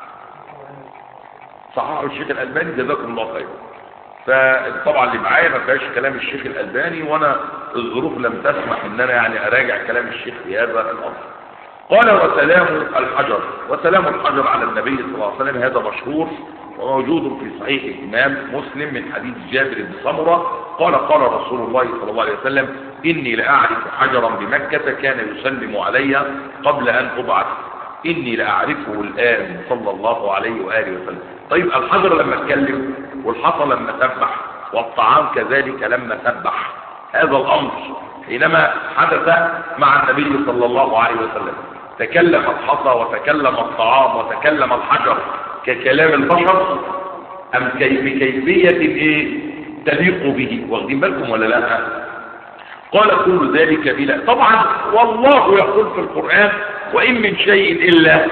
صححه الشيخ الألباني جزاكم الله خير. فطبعا اللي معايا ما فيهاش كلام الشيخ الألباني، وانا الظروف لم تسمح ان انا يعني اراجع كلام الشيخ في هذا الامر. قال وسلام الحجر. وسلام الحجر على النبي صلى الله عليه وسلم هذا مشهور وموجود في صحيح الامام مسلم من حديث جابر بن سمرة قال قال رسول الله صلى الله عليه وسلم اني لاعرف حجرا بمكة كان يسلم علي قبل ان ابعث، اني لاعرفه الان صلى الله عليه واله وسلم. طيب الحجر لما اتكلم، والحصى لما سبح، والطعام كذلك لما سبح، هذا الامر حينما حدث مع النبي صلى الله عليه وسلم تكلم الحصى وتكلم الطعام وتكلم الحجر ككلام البشر ام بكيفية ايه تليق به؟ واخدين بالكم ولا لا؟ قال كل ذلك بلا. طبعا والله يقول في القرآن وإن من شيء إلا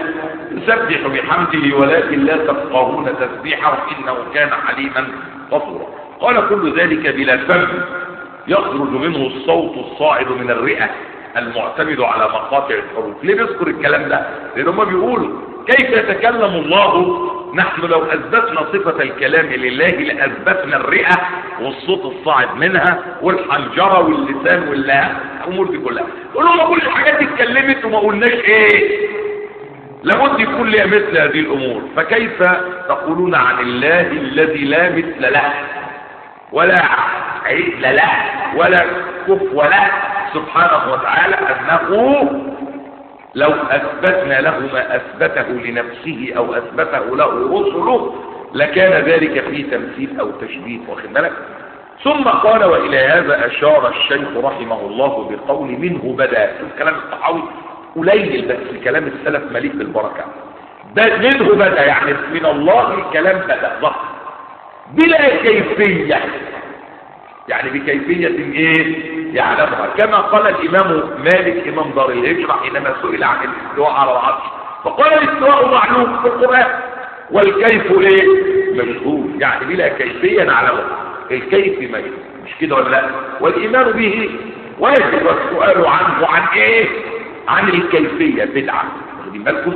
يسبح بحمده ولكن لا تفقهون تسبيحه إنه كان حليما غفورا. قال كل ذلك بلا فم يخرج منه الصوت الصاعد من الرئة المعتمد على مقاطع الحروف. ليه بيذكر الكلام ده؟ لأن هم بيقولوا كيف يتكلم الله؟ نحن لو أثبتنا صفة الكلام لله لأثبتنا الرئة والصوت الصاعد منها والحنجرة واللسان والأمور دي كلها. قولوا ما كل الحاجات دي اتكلمت وما قلناش ايه؟ لابد يكون لها مثل هذه الأمور. فكيف تقولون عن الله الذي لا مثل له ولا عدل له ولا كفو له سبحانه وتعالى أنه لو أثبتنا له ما أثبته لنفسه أو أثبته له رسله لكان ذلك فيه تمثيل أو تشبيه، واخد بالك؟ ثم قال وإلى هذا أشار الشيخ رحمه الله بقول منه بدأ. الكلام الطحاوي قليل بس كلام السلف مليء بالبركة. منه بدأ يعني من الله الكلام بدأ ظهر بلا كيفية، يعني بكيفية ايه يعلمها، كما قال الامام مالك امام دار الهجرة حينما سئل عن الاستواء على العرش فقال الاستواء معلوم في القرآن والكيف ايه مجهول، يعني بلا كيفية نعلمها، الكيف مجهول مش كده ولا لا؟ والايمان به واجب والسؤال عنه عن ايه؟ عن الكيفية بدعة. واخدين بالكم؟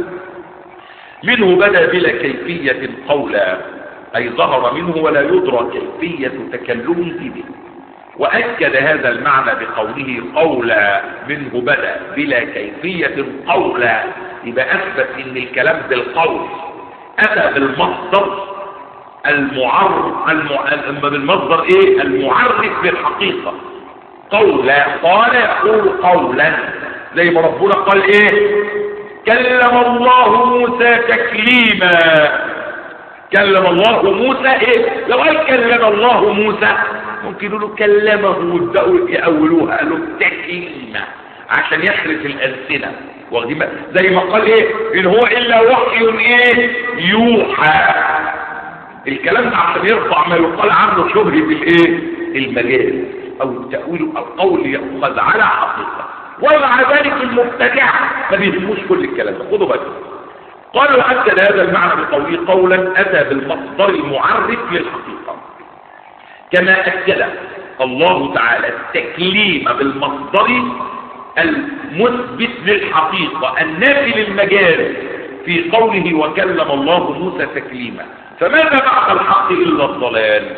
منه بدا بلا كيفية قولا أي ظهر منه ولا يدرى كيفية تكلمه به. وأكد هذا المعنى بقوله قولا منه بدأ بلا كيفية قولا، يبقى أثبت إن الكلام بالقول أتى بالمصدر المعرف الم... بالمصدر إيه المعرف بالحقيقة. قولا قال يقول قولا زي ما ربنا قال إيه كلم الله موسى تكليما. كلم الله موسى ايه؟ لو قال كلم الله موسى ممكن يقولوا كلمه ويبداوا يأولوها قالوا تكليما عشان يحرس الألسنة، واخدين بالك؟ زي ما قال ايه ان هو الا وحي ايه يوحى. الكلام ده عشان يرفع ما يقال عنه شبهة الايه المجاز او التأويل او القول يأخذ على حقيقة. ومع ذلك المبتدع ما بيهموش كل الكلام ده. خدوا بالكم قالوا أكد هذا المعنى بقوله قولا أتى بالمصدر المعرف للحقيقة، كما أكد الله تعالى التكليم بالمصدر المثبت للحقيقة النافي للمجاز في قوله وكلم الله موسى تكليما. فماذا بعد الحق إلا الضلال؟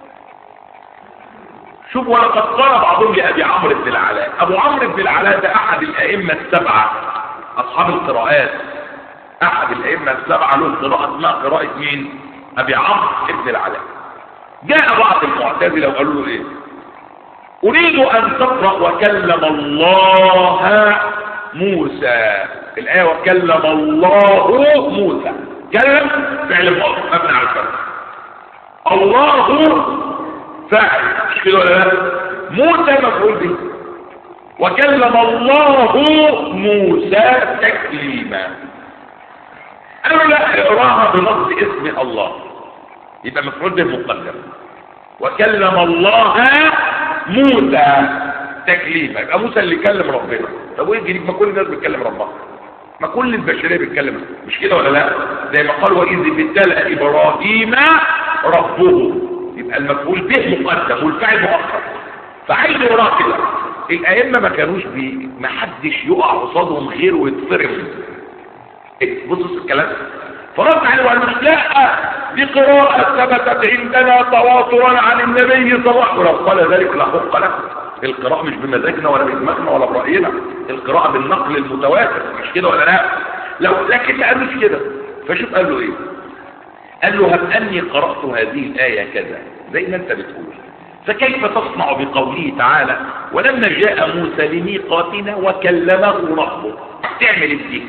شوف ولقد قال بعضهم لأبي عمرو بن العلاء. أبو عمرو بن العلاء ده أحد الأئمة السبعة أصحاب القراءات، احد الائمه السبعه له قراءه اسمها قراءه مين؟ ابي عمرو بن العلاء. جاء بعض المعتزله وقالوا له ايه؟ اريد ان تقرا وكلم الله موسى. الايه وكلم الله موسى كلم فعل مبني على الفتح، الله فاعل مش كده ولا لا؟ موسى مفعول به، وكلم الله موسى تكليما. قالوا لا اقراها بلفظ اسم الله يبقى مفعول به مقدم، وكلم الله موسى تكليما يبقى موسى اللي كلم ربنا. طب وايه الجديد؟ ما كل الناس بتكلم ربها، ما كل البشريه بتكلم، مش كده ولا لا؟ زي ما قال واذ ابتلى ابراهيم ربه، يبقى المفعول به مقدم والفاعل مؤخر. فعايز يقرا كده. الائمه ما كانوش بي ما حدش يقع قصادهم غير ويتفرم. بصوا الكلام فرد عليه وقال له لا دي قراءة ثبتت عندنا تواترا عن النبي صلى الله عليه وسلم. قال ذلك لا حق له، القراءة مش بمزاجنا ولا بدماغنا ولا برأينا، القراءة بالنقل المتواتر مش كده ولا لا؟ لو لكن ما قالوش كده. فشوف قال له ايه؟ قال له هب اني قرأت هذه الآية كذا زي ما انت بتقول، فكيف تصنع بقوله تعالى ولما جاء موسى لميقاتنا وكلمه ربه؟ تعمل ايه؟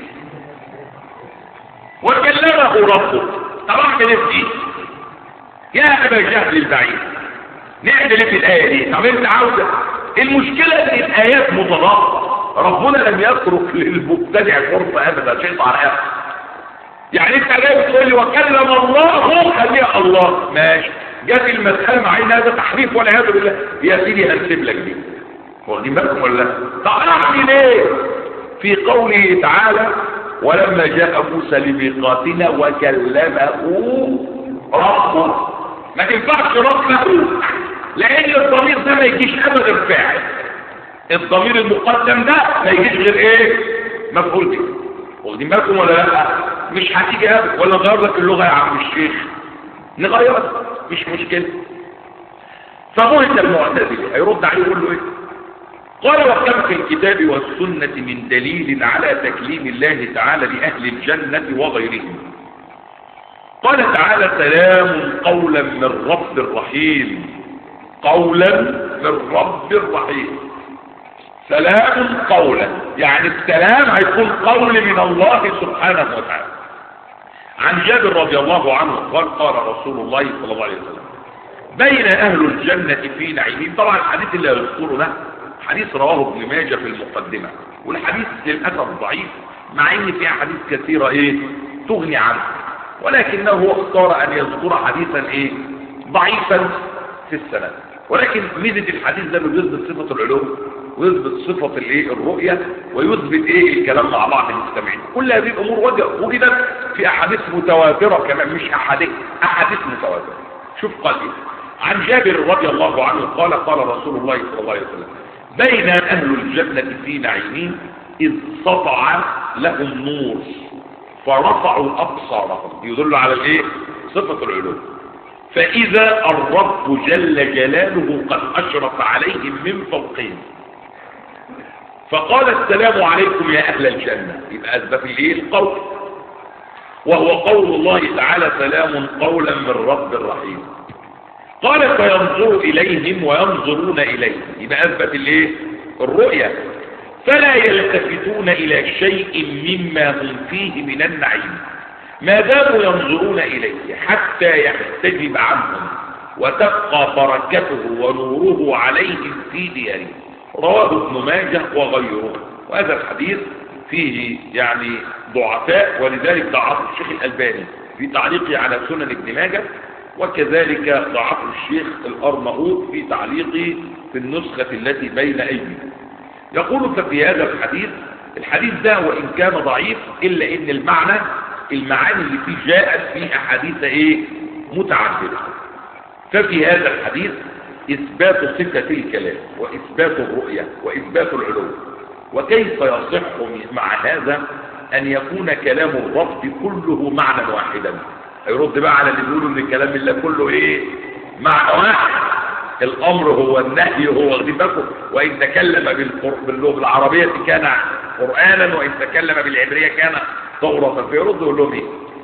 وكلمه ربه. طب اعمل ايه؟ يا ابا جهل البعيد نعمل ايه في الايه دي؟ طب انت عاوز المشكله ان الايات متضادة. ربنا لم يترك للمبتدع فرصه ابدا، شيء على يعني انت جاي تقول لي وكلم الله خليها الله ماشي، جت المساله مع ان هذا تحريف والعياذ بالله، يا سيدي هنسيب لك دي. واخدين بالكم ولا لا؟ طب اعمل ايه في قوله تعالى ولما جاء موسى لميقاتنا وكلمه ربه. ما تنفعش ربه، لان الضمير ده ما يجيش ابدا غير فاعل. الضمير المقدم ده ما يجيش غير ايه؟ مفعول به. واخدين بالكم ولا لا؟ مش هتيجي ابدا. ولا نغير لك اللغه يا عم الشيخ؟ نغيرها مش مشكله. فبهت المعتزله هيرد عليه يقول له ايه؟ قال وكم في الكتاب والسنه من دليل على تكليم الله تعالى لاهل الجنه وغيرهم. قال تعالى سلام قولا من رب رحيم. قولا من رب رحيم. سلام قولا، يعني السلام هيكون قول من الله سبحانه وتعالى. عن جابر رضي الله عنه قال قال رسول الله صلى الله عليه وسلم بين اهل الجنة في نعيم. طبعا الحديث اللي يذكره ده حديث رواه ابن ماجه في المقدمة، والحديث للأسف ضعيف مع ان فيها حديث كثيرة ايه تغني عنه، ولكنه هو اختار ان يذكر حديثا ايه ضعيفا في السند. ولكن ميزة الحديث ده انه بيثبت صفة العلوم ويثبت صفة الايه الرؤية، ويثبت ايه الكلام مع بعض المستمعين. كل هذه الامور وجدت في احاديث متواترة كمان، مش احاديث احاديث متواترة. شوف قال ايه عن جابر رضي الله عنه قال قال رسول الله صلى الله عليه وسلم بين اهل الجنة في نعيم اذ سطع لهم نور فرفعوا ابصارهم، يدل على الايه صفة العلوم. فاذا الرب جل جلاله قد اشرف عليهم من فوقهم فقال السلام عليكم يا اهل الجنة. يبقى اثبت الايه القول، وهو قول الله تعالى سلام قولا من رب رحيم. قال فينظر اليهم وينظرون اليه، يبقى اثبت الايه الرؤيا. فلا يلتفتون الى شيء مما هم فيه من النعيم ما داموا ينظرون اليه حتى يحتجب عنهم وتبقى بركته ونوره عليهم في ديارهم. رواه ابن ماجه وغيره. وهذا الحديث فيه يعني ضعفاء، ولذلك ضعف الشيخ الألباني في تعليقه على سنن ابن ماجه، وكذلك ضعف الشيخ الأرناؤوط في تعليقه في النسخة التي بين أيدينا. يقول ففي هذا الحديث الحديث ده وإن كان ضعيف إلا إن المعنى المعاني اللي فيه جاءت في أحاديث إيه متعددة. ففي هذا الحديث إثبات صفة الكلام وإثبات الرؤية وإثبات العلو. وكيف يصح مع هذا أن يكون كلام الرب كله معنى واحدا؟ هيرد بقى على اللي بيقولوا ان كلام الله كله ايه معنى واحد. الامر هو النهي هو غضبكم، وان تكلم باللغه العربيه كان قرانا وان تكلم بالعبريه كان توراة. فيرد يقول لهم ايه؟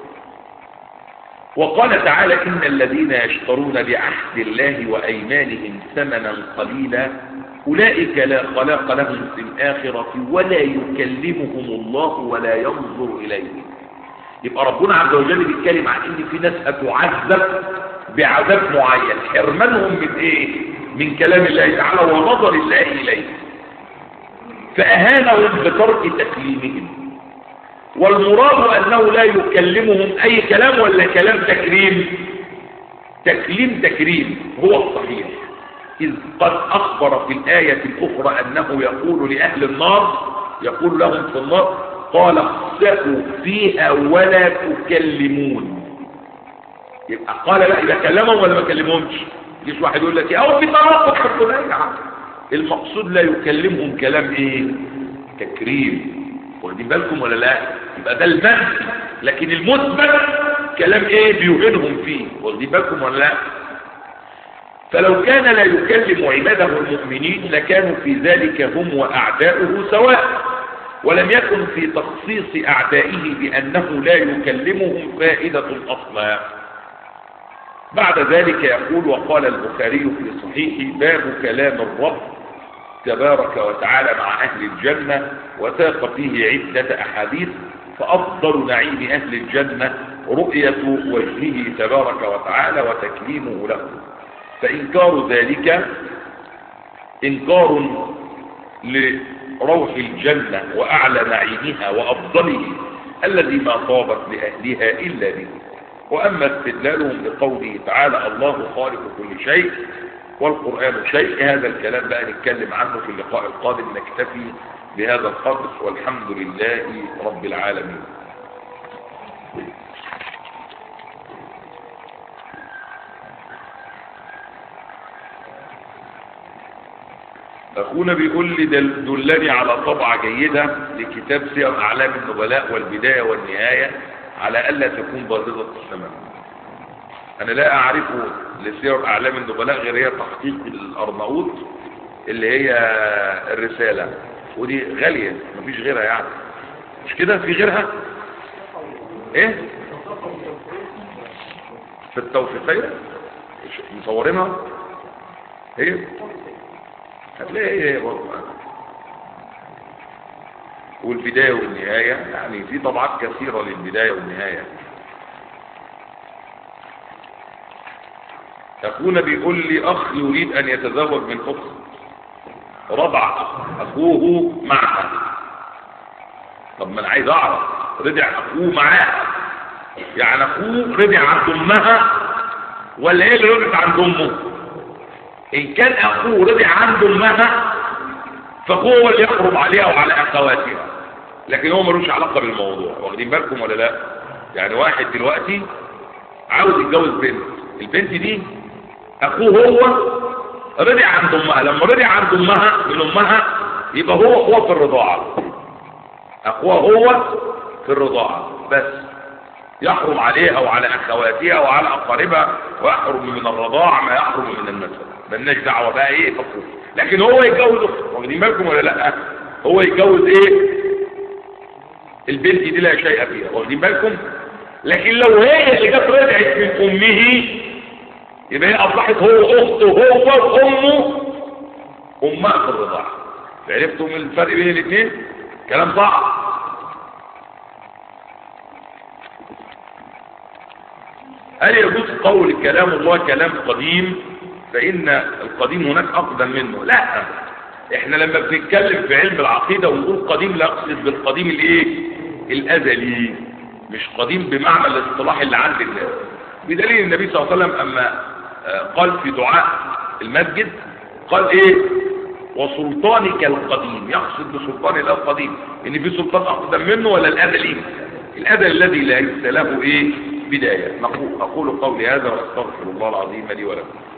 وقال تعالى ان الذين يشترون بعهد الله وايمانهم ثمنا قليلا اولئك لا خلاق لهم في الاخره ولا يكلمهم الله ولا ينظر اليهم. يبقى ربنا عز وجل بيتكلم عن ان في ناس هتعذب بعذاب معين حرمانهم من ايه من كلام الله تعالى ونظر الله اليه، فاهانهم بترك تكليمهم. والمراد انه لا يكلمهم اي كلام ولا كلام تكريم. تكليم تكريم هو الصحيح، اذ قد اخبر في الايه الاخرى انه يقول لاهل النار يقول لهم في النار قال اخسئوا فيها ولا تكلمون. يبقى قال لا اذا كلمهم ولا ما كلمهمش. يجيش واحد يقول لك اهو في تناقض في القران. المقصود لا يكلمهم كلام ايه تكريم. واخدين بالكم ولا لا؟ يبقى ده المنفي، لكن المثبت كلام ايه بيوهنهم فيه. واخدين بالكم ولا لا؟ فلو كان لا يكلم عباده المؤمنين لكانوا في ذلك هم واعداؤه سواء، ولم يكن في تخصيص أعدائه بأنه لا يكلمهم فائدة أصلا. بعد ذلك يقول وقال البخاري في صحيحه باب كلام الرب تبارك وتعالى مع أهل الجنة، وساق فيه عدة أحاديث. فأفضل نعيم أهل الجنة رؤية وجهه تبارك وتعالى وتكليمه له، فإنكار ذلك إنكار لروح الجنة وأعلى نعيمها وأفضله الذي ما طابت لأهلها إلا به. وأما استدلالهم بقوله تعالى الله خالق كل شيء والقرآن شيء، هذا الكلام بقى نتكلم عنه في اللقاء القادم. نكتفي بهذا القدر، والحمد لله رب العالمين. أخونا بيقول لي دل دلني على طبعة جيدة لكتاب سير أعلام النبلاء والبداية والنهاية على ألا تكون باهظة الثمن. أنا لا أعرف لسير أعلام النبلاء غير هي تحقيق الأرناؤوط اللي هي الرسالة، ودي غالية مفيش غيرها يعني، مش كده؟ في غيرها ايه في التوفيقية مصورينها هي هتلاقي هي برضه، والبداية والنهاية يعني في طبعات كثيرة للبداية والنهاية. أخونا بيقول لي أخ يريد أن يتزوج من أخت رضع أخوه معها. طب ما أنا عايز أعرف رضع أخوه معاه، يعني أخوه رضع عند أمها ولا إيه اللي رضع عند أمه؟ إن كان أخوه رضع عند أمها فأخوه هو اللي يقرب عليها وعلى أخواتها، لكن هو ملوش علاقة بالموضوع. واخدين بالكم ولا لا؟ يعني واحد دلوقتي عاوز يتجوز بنت، البنت دي أخوه هو رضع عند أمها، لما رضع عند أمها من أمها يبقى هو أخوه في الرضاعة، أخوه هو في الرضاعة بس، يحرم عليها وعلى أخواتها وعلى أقاربها، ويحرم من الرضاعة ما يحرم من النسب، مالناش دعوة بقى إيه فقوه. لكن هو يتجوز أخته، واخدين بالكم ولا لأ؟ هو يتجوز إيه؟ البنت دي لا شيء فيها، واخدين بالكم؟ لكن لو هي اللي جت رجعت من أمه يبقى هي أصبحت هو أخته هو وأمه أمها في الرضاعة. عرفتم الفرق بين الاثنين؟ كلام صعب. هل يجوز قول الكلام الله كلام قديم فإن القديم هناك أقدم منه؟ لا، احنا لما بنتكلم في علم العقيدة ونقول قديم لا نقصد بالقديم الايه؟ الأزلي، مش قديم بمعنى الاصطلاح اللي عند الناس. بدليل النبي صلى الله عليه وسلم أما قال في دعاء المسجد قال ايه؟ وسلطانك القديم، يقصد بسلطان الله القديم ان في سلطان اقدم منه ولا الازلي؟ الازل الذي ليس له ايه بدايه. نقول اقول قولي هذا واستغفر الله العظيم لي ولكم.